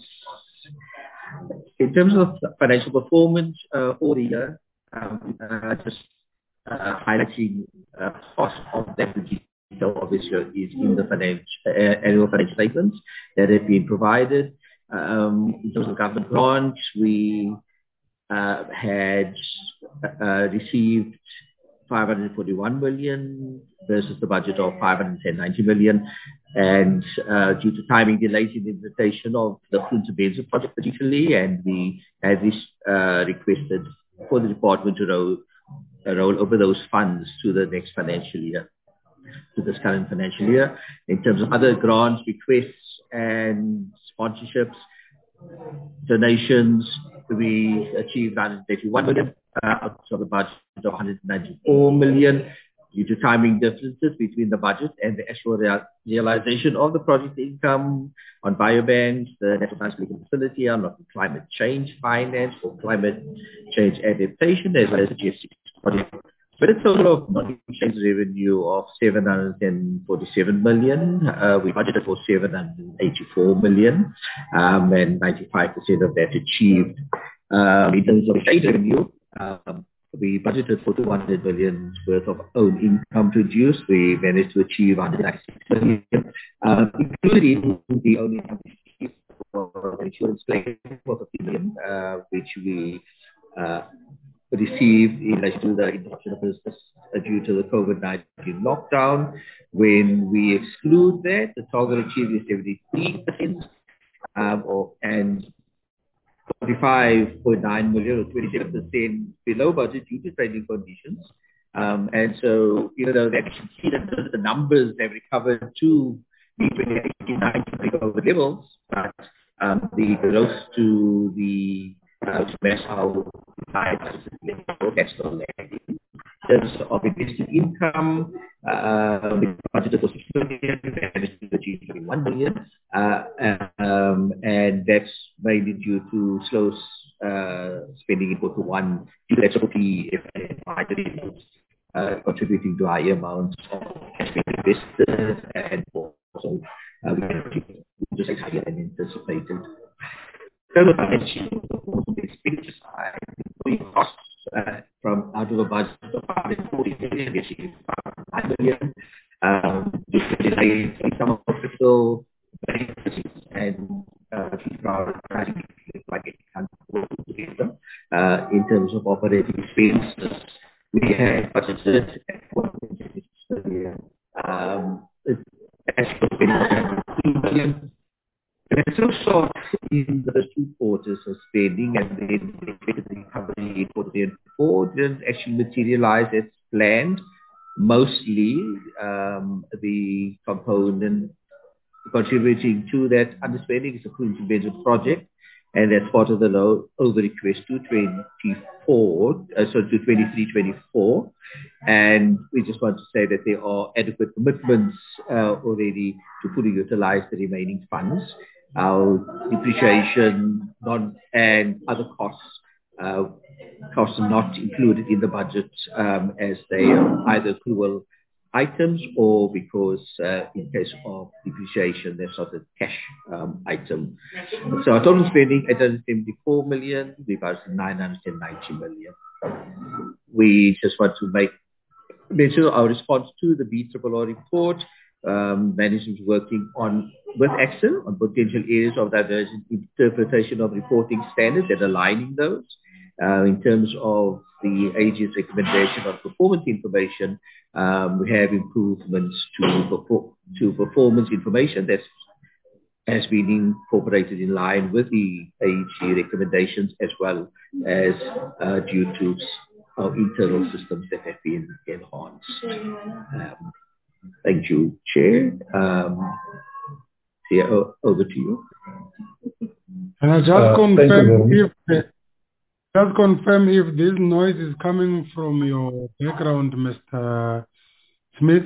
In terms of financial performance for the year, just highlighting cost of that detail obviously is in the annual financial statements that have been provided. In terms of government grants, we had received 541 million versus the budget of 590 million, and due to timing delays in the implementation of the Prince of Benzo project particularly, and we had requested for the department to roll over those funds to the next financial year, to this current financial year. In terms of other grants, requests and sponsorships, donations, we achieved 181 million out of the budget of 194 million. Due to timing differences between the budget and the actual realization of the project income on biobanks, the National Science Legal Facility, on climate change finance or climate change adaptation, as well as the GF6 project. But a total of non-exchange revenue of 747 million. We budgeted for 784 million, and 95% of that achieved. In terms of exchange revenue, we budgeted for 200 million worth of own income produced. We managed to achieve 196 million, including the own income for insurance claim for 50 million, which we received in relation to the interruption of business due to the COVID-19 lockdown. When we exclude that, the target achieved is 73%, and 45.9 million or 27% below budget due to trading conditions. And so, even though they actually see that the numbers have recovered to the 2018-19 pre-COVID levels, but the growth to the match how high that's still lagging. In terms of invested income, we budgeted for 6 million, we managed to achieve 21 million, and that's mainly due to slow spending in quarter one, due to SOP contributing to higher amounts of cash invested, and also we just higher than anticipated. So the expenditure side, employee costs from out of the budget of 140 million, we achieved 5 million. Some of the fiscal benefits and prioritizing in terms of operating expenses, we had budgeted at 1.6 million. $2 million. And it's so short in the first 2 quarters of spending, and then the expected recovery in quarter 3 and 4 didn't actually materialize as planned. Mostly the component contributing to that underspending is the Queen's Benjamin project, and that's part of the low over request to 23-24. And we just want to say that there are adequate commitments already to fully utilize the remaining funds. Our depreciation and other costs are not included in the budget as they are either accrual items or because in case of depreciation, there's not a cash item. So our total spending, 874 million, we budgeted 990 million. We just want to mention our response to the BRRR report. Management is working with Axel on potential areas of divergent interpretation of reporting standards and aligning those. In terms of the AG's recommendation on performance information, we have improvements to performance information that has been incorporated in line with the AG recommendations, as well as due to our internal systems that have been enhanced. Thank you, Chair. Over to you. And I just confirm if this noise is coming from your background, Mr. Smith.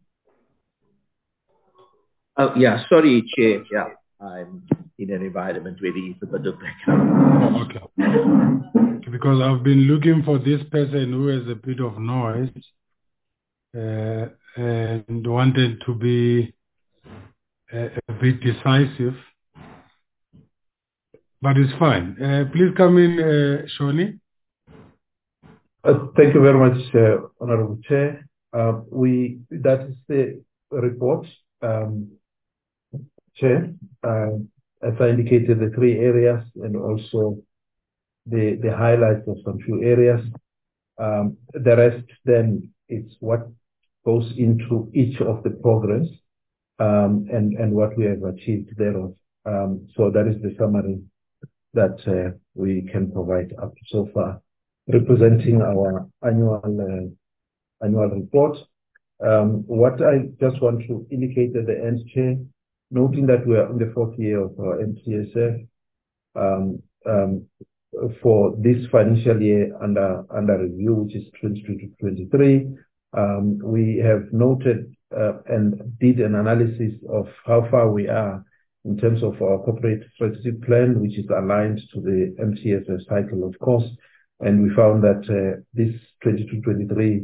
Oh, yeah, sorry, Chair. Yeah, I'm in an environment where there is a bit of background. Okay. Because I've been looking for this person who has a bit of noise and wanted to be a bit decisive. But it's fine. Please come in, Shoni. Thank you very much, Honorable Chair. That is the report, Chair. As I indicated, the 3 areas and also the highlights of some few areas. The rest then is what goes into each of the programs and what we have achieved thereof. So that is the summary that we can provide up to so far, representing our annual report. What I just want to indicate at the end, Chair, noting that we are in the 4th year of our MTSF, for this financial year under review, which is 2022-23, we have noted and did an analysis of how far we are in terms of our corporate strategic plan, which is aligned to the MTSF cycle, of course. And we found that this 2022-23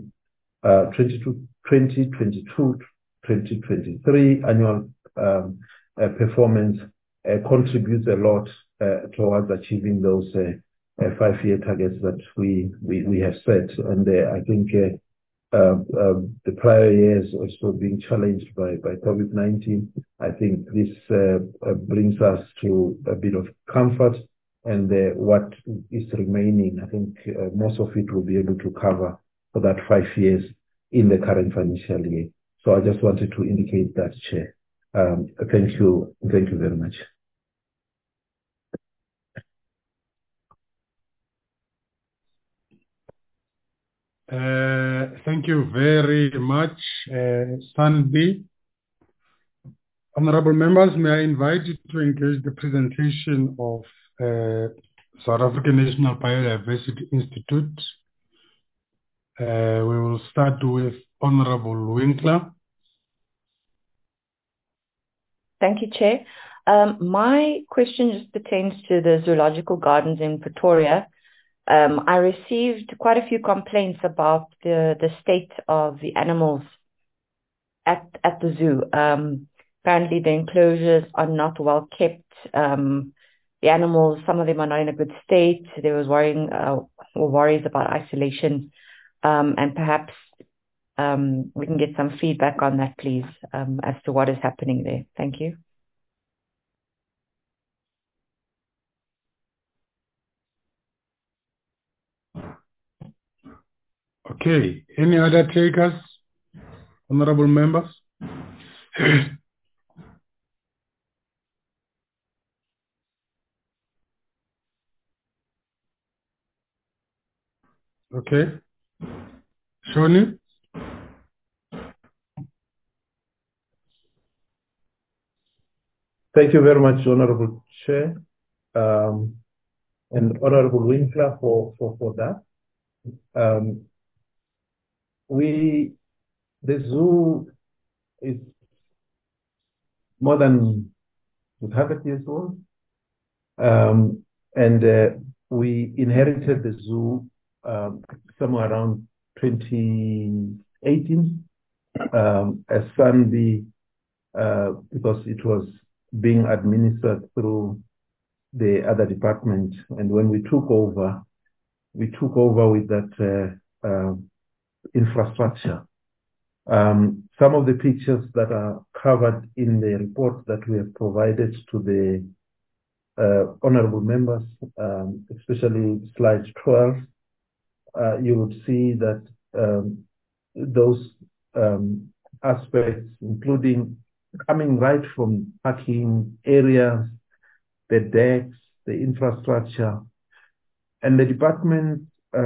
annual performance contributes a lot towards achieving those 5-year targets that we have set. And I think the prior years also being challenged by COVID-19, I think this brings us to a bit of comfort what is remaining, I think most of it will be able to cover for that 5 years in the current financial year. So I just wanted to indicate that, Chair. Thank you very much. Thank you very much, Sanbi. Honorable members, may I invite you to engage the presentation of South African National Biodiversity Institute. We will start with Honorable Winkler. Thank you, Chair. My question just pertains to the zoological gardens in Pretoria. I received quite a few complaints about the state of the animals at the zoo. Apparently the enclosures are not well kept. The animals, some of them are not in a good state. There was worries about isolation. And perhaps we can get some feedback on that, please, as to what is happening there. Thank you. Okay. Any other takers, honorable members? Okay. Shoni? Thank you very much, Honorable Chair, and Honorable Winkler for that. The zoo is more than 100 years old, and we inherited the zoo somewhere around 2018 as Sanbi, because it was being administered through the other department. And when we took over with that infrastructure. Some of the pictures that are covered in the report that we have provided to the honorable members, especially slide 12, you would see that those aspects, including coming right from parking areas, the decks, the infrastructure, and the department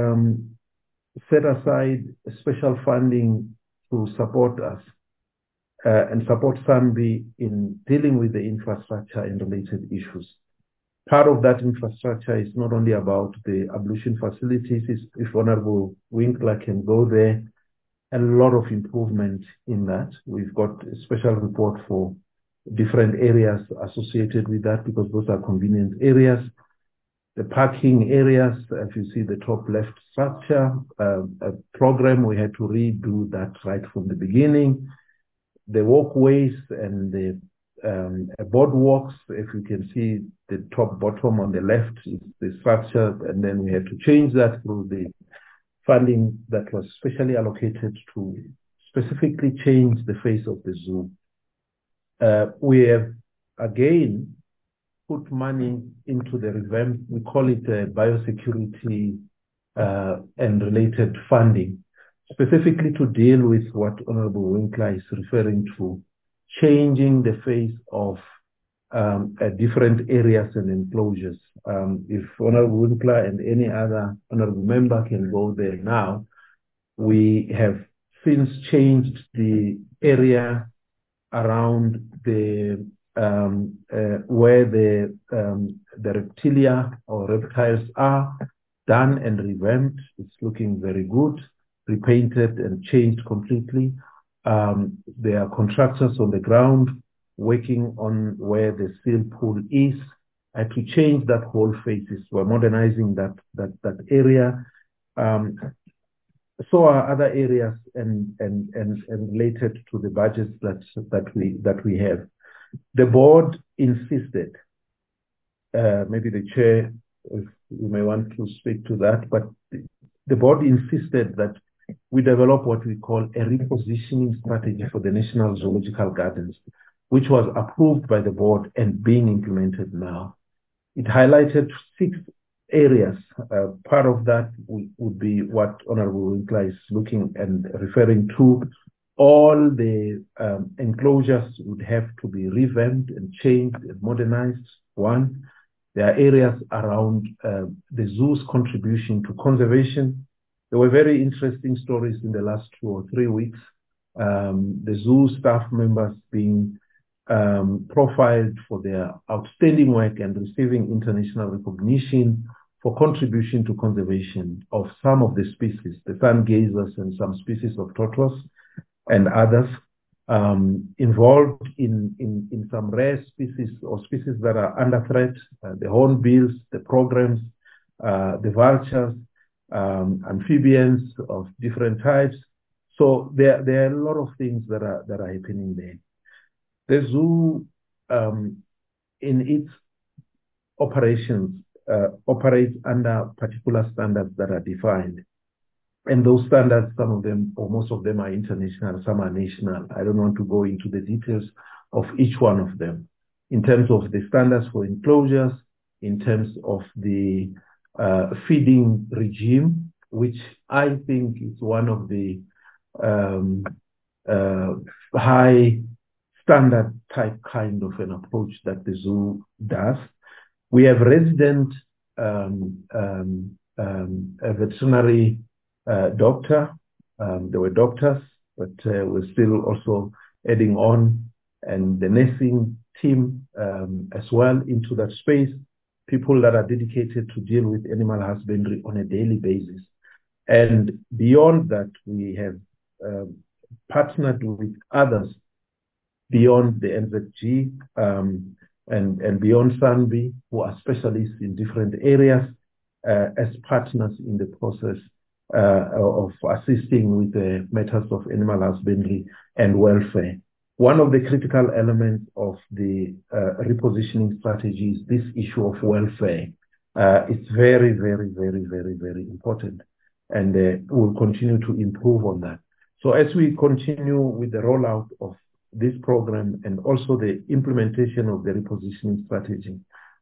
set aside special funding to support us and support Sanbi in dealing with the infrastructure and related issues. Part of that infrastructure is not only about the ablution facilities, if Honorable Winkler can go there, and a lot of improvement in that. We've got a special report for different areas associated with that because those are convenient areas. The parking areas, if you see the top left structure, a program, we had to redo that right from the beginning. The walkways and the boardwalks, if you can see the top bottom on the left is the structure, and then we had to change that through the funding that was specially allocated to specifically change the face of the zoo. We have again put money into the revamp. We call it biosecurity and related funding, specifically to deal with what Honorable Winkler is referring to, changing the face of different areas and enclosures. If Honorable Winkler and any other honorable member can go there now, we have since changed the area around the where the reptilia or reptiles are, done and revamped. It's looking very good, repainted and changed completely. There are contractors on the ground working on where the seal pool is, and to change that whole faces. We're modernizing that area. So are other areas and related to the budgets that we have. The board insisted, maybe the chair, if you may want to speak to that, but the board insisted that we develop what we call a repositioning strategy for the National Zoological Gardens, which was approved by the board and being implemented now. it highlighted 6 areas. Part of that would be what Honorable Winkler is looking and referring to. All the enclosures would have to be revamped and changed and modernized. One, there are areas around the zoo's contribution to conservation. There were very interesting stories in the last 2 or 3 weeks. The zoo staff members being profiled for their outstanding work and receiving international recognition for contribution to conservation of some of the species, the sun gazers and some species of tortoise and others, involved in some rare species or species that are under threat, the hornbills, the programs, the vultures, amphibians of different types. So there are a lot of things that are happening there. The zoo, in its operations, operates under particular standards that are defined. And those standards, some of them or most of them are international, some are national. I don't want to go into the details of each one of them. In terms of the standards for enclosures, in terms of the feeding regime, which I think is one of the high standard type kind of an approach that the zoo does. We have resident veterinary doctor. There were doctors, but we're still also adding on, and the nursing team as well into that space. People that are dedicated to deal with animal husbandry on a daily basis. And beyond that, we have partnered with others beyond the NZG and beyond SANBI, who are specialists in different areas as partners in the process of assisting with the matters of animal husbandry and welfare. One of the critical elements of the repositioning strategy is this issue of welfare. It's very, very, very, very, very important, and we'll continue to improve on that. So as we continue with the rollout of this program and also the implementation of the repositioning strategy,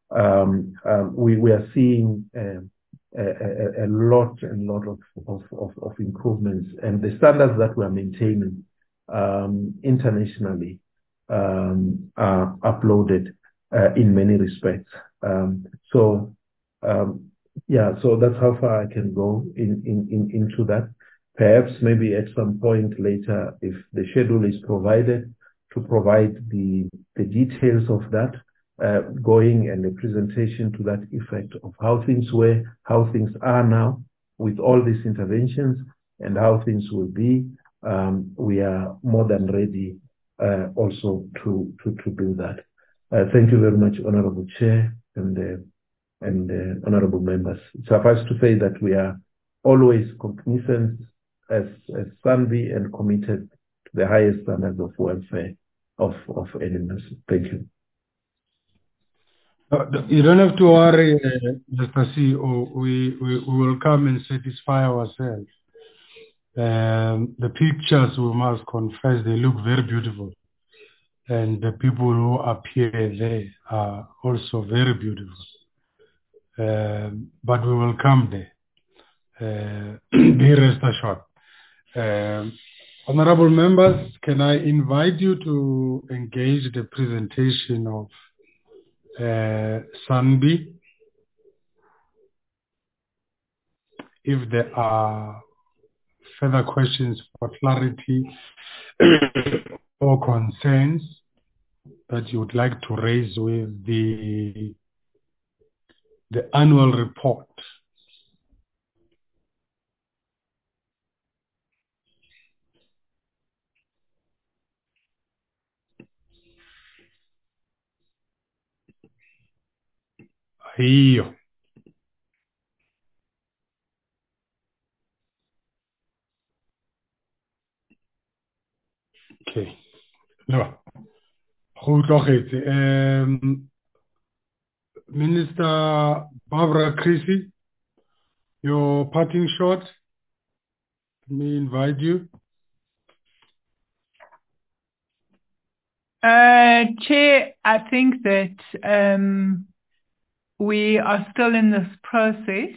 we are seeing a lot of improvements, and the standards that we are maintaining internationally are uploaded in many respects. So that's how far I can go into that. Perhaps maybe at some point later, if the schedule is provided, to provide the details of that going and a presentation to that effect of how things were, how things are now with all these interventions, and how things will be. We are more than ready also to do that. Thank you very much, Honorable Chair and honorable members. Suffice to say that we are always cognizant as SANBI and committed to the highest standards of welfare of animals. Thank you. You don't have to worry, Mr. CEO. We will come and satisfy ourselves. The pictures, we must confess, they look very beautiful. And the people who appear there are also very beautiful. But we will come there. Be rest assured. Honorable members, can I invite you to engage the presentation of SANBI? If there are further questions for clarity or concerns that you would like to raise with the annual report. Here. Okay. No. Minister Barbara Creecy, your parting shot. Let me invite you. Chair, I think that we are still in this process,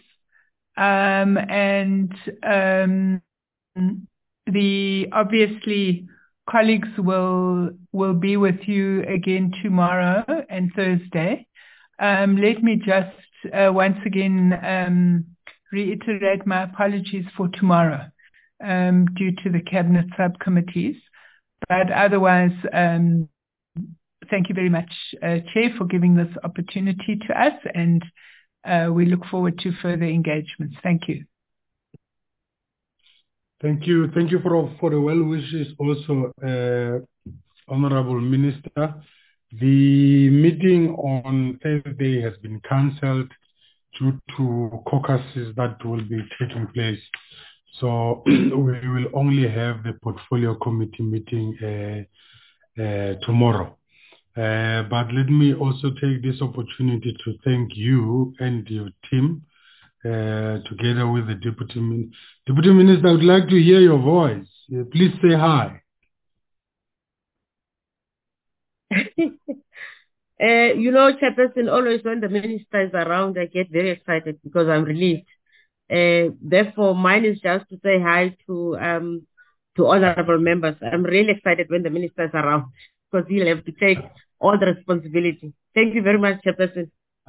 and obviously colleagues will be with you again tomorrow and Thursday. Let me just once again reiterate my apologies for tomorrow due to the cabinet subcommittees. But otherwise, thank you very much, Chair, for giving this opportunity to us, and we look forward to further engagements. Thank you. Thank you. Thank you for the well wishes also, Honorable Minister. The meeting on Thursday has been cancelled due to caucuses that will be taking place. So we will only have the portfolio committee meeting tomorrow. But let me also take this opportunity to thank you and your team, together with the Deputy Minister. Deputy Minister, I would like to hear your voice. Please say hi. Chairperson, always when the minister is around, I get very excited because I'm relieved. Therefore, mine is just to say hi to honorable members. I'm really excited when the minister is around because he'll have to take all the responsibility. Thank you very much, Chairperson.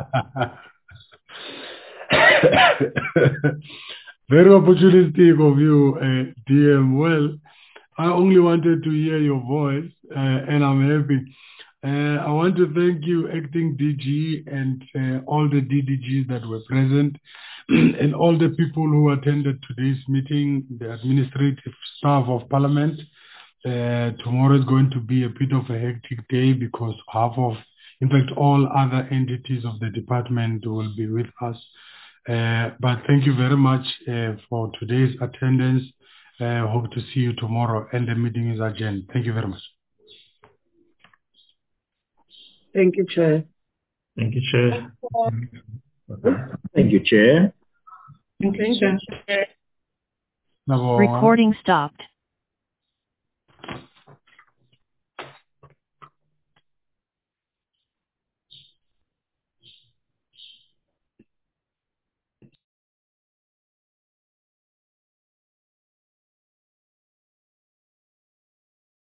Very opportunistic of you, DM. Well, I only wanted to hear your voice, and I'm happy. I want to thank you, Acting DG, and all the DDGs that were present, and all the people who attended today's meeting, the administrative staff of Parliament. Tomorrow is going to be a bit of a hectic day because in fact, all other entities of the department will be with us. But thank you very much for today's attendance. Hope to see you tomorrow, and the meeting is adjourned. Thank you very much. Thank you, Chair. Thank you, Chair. Thank you, Chair. Thank you, Chair. Recording stopped.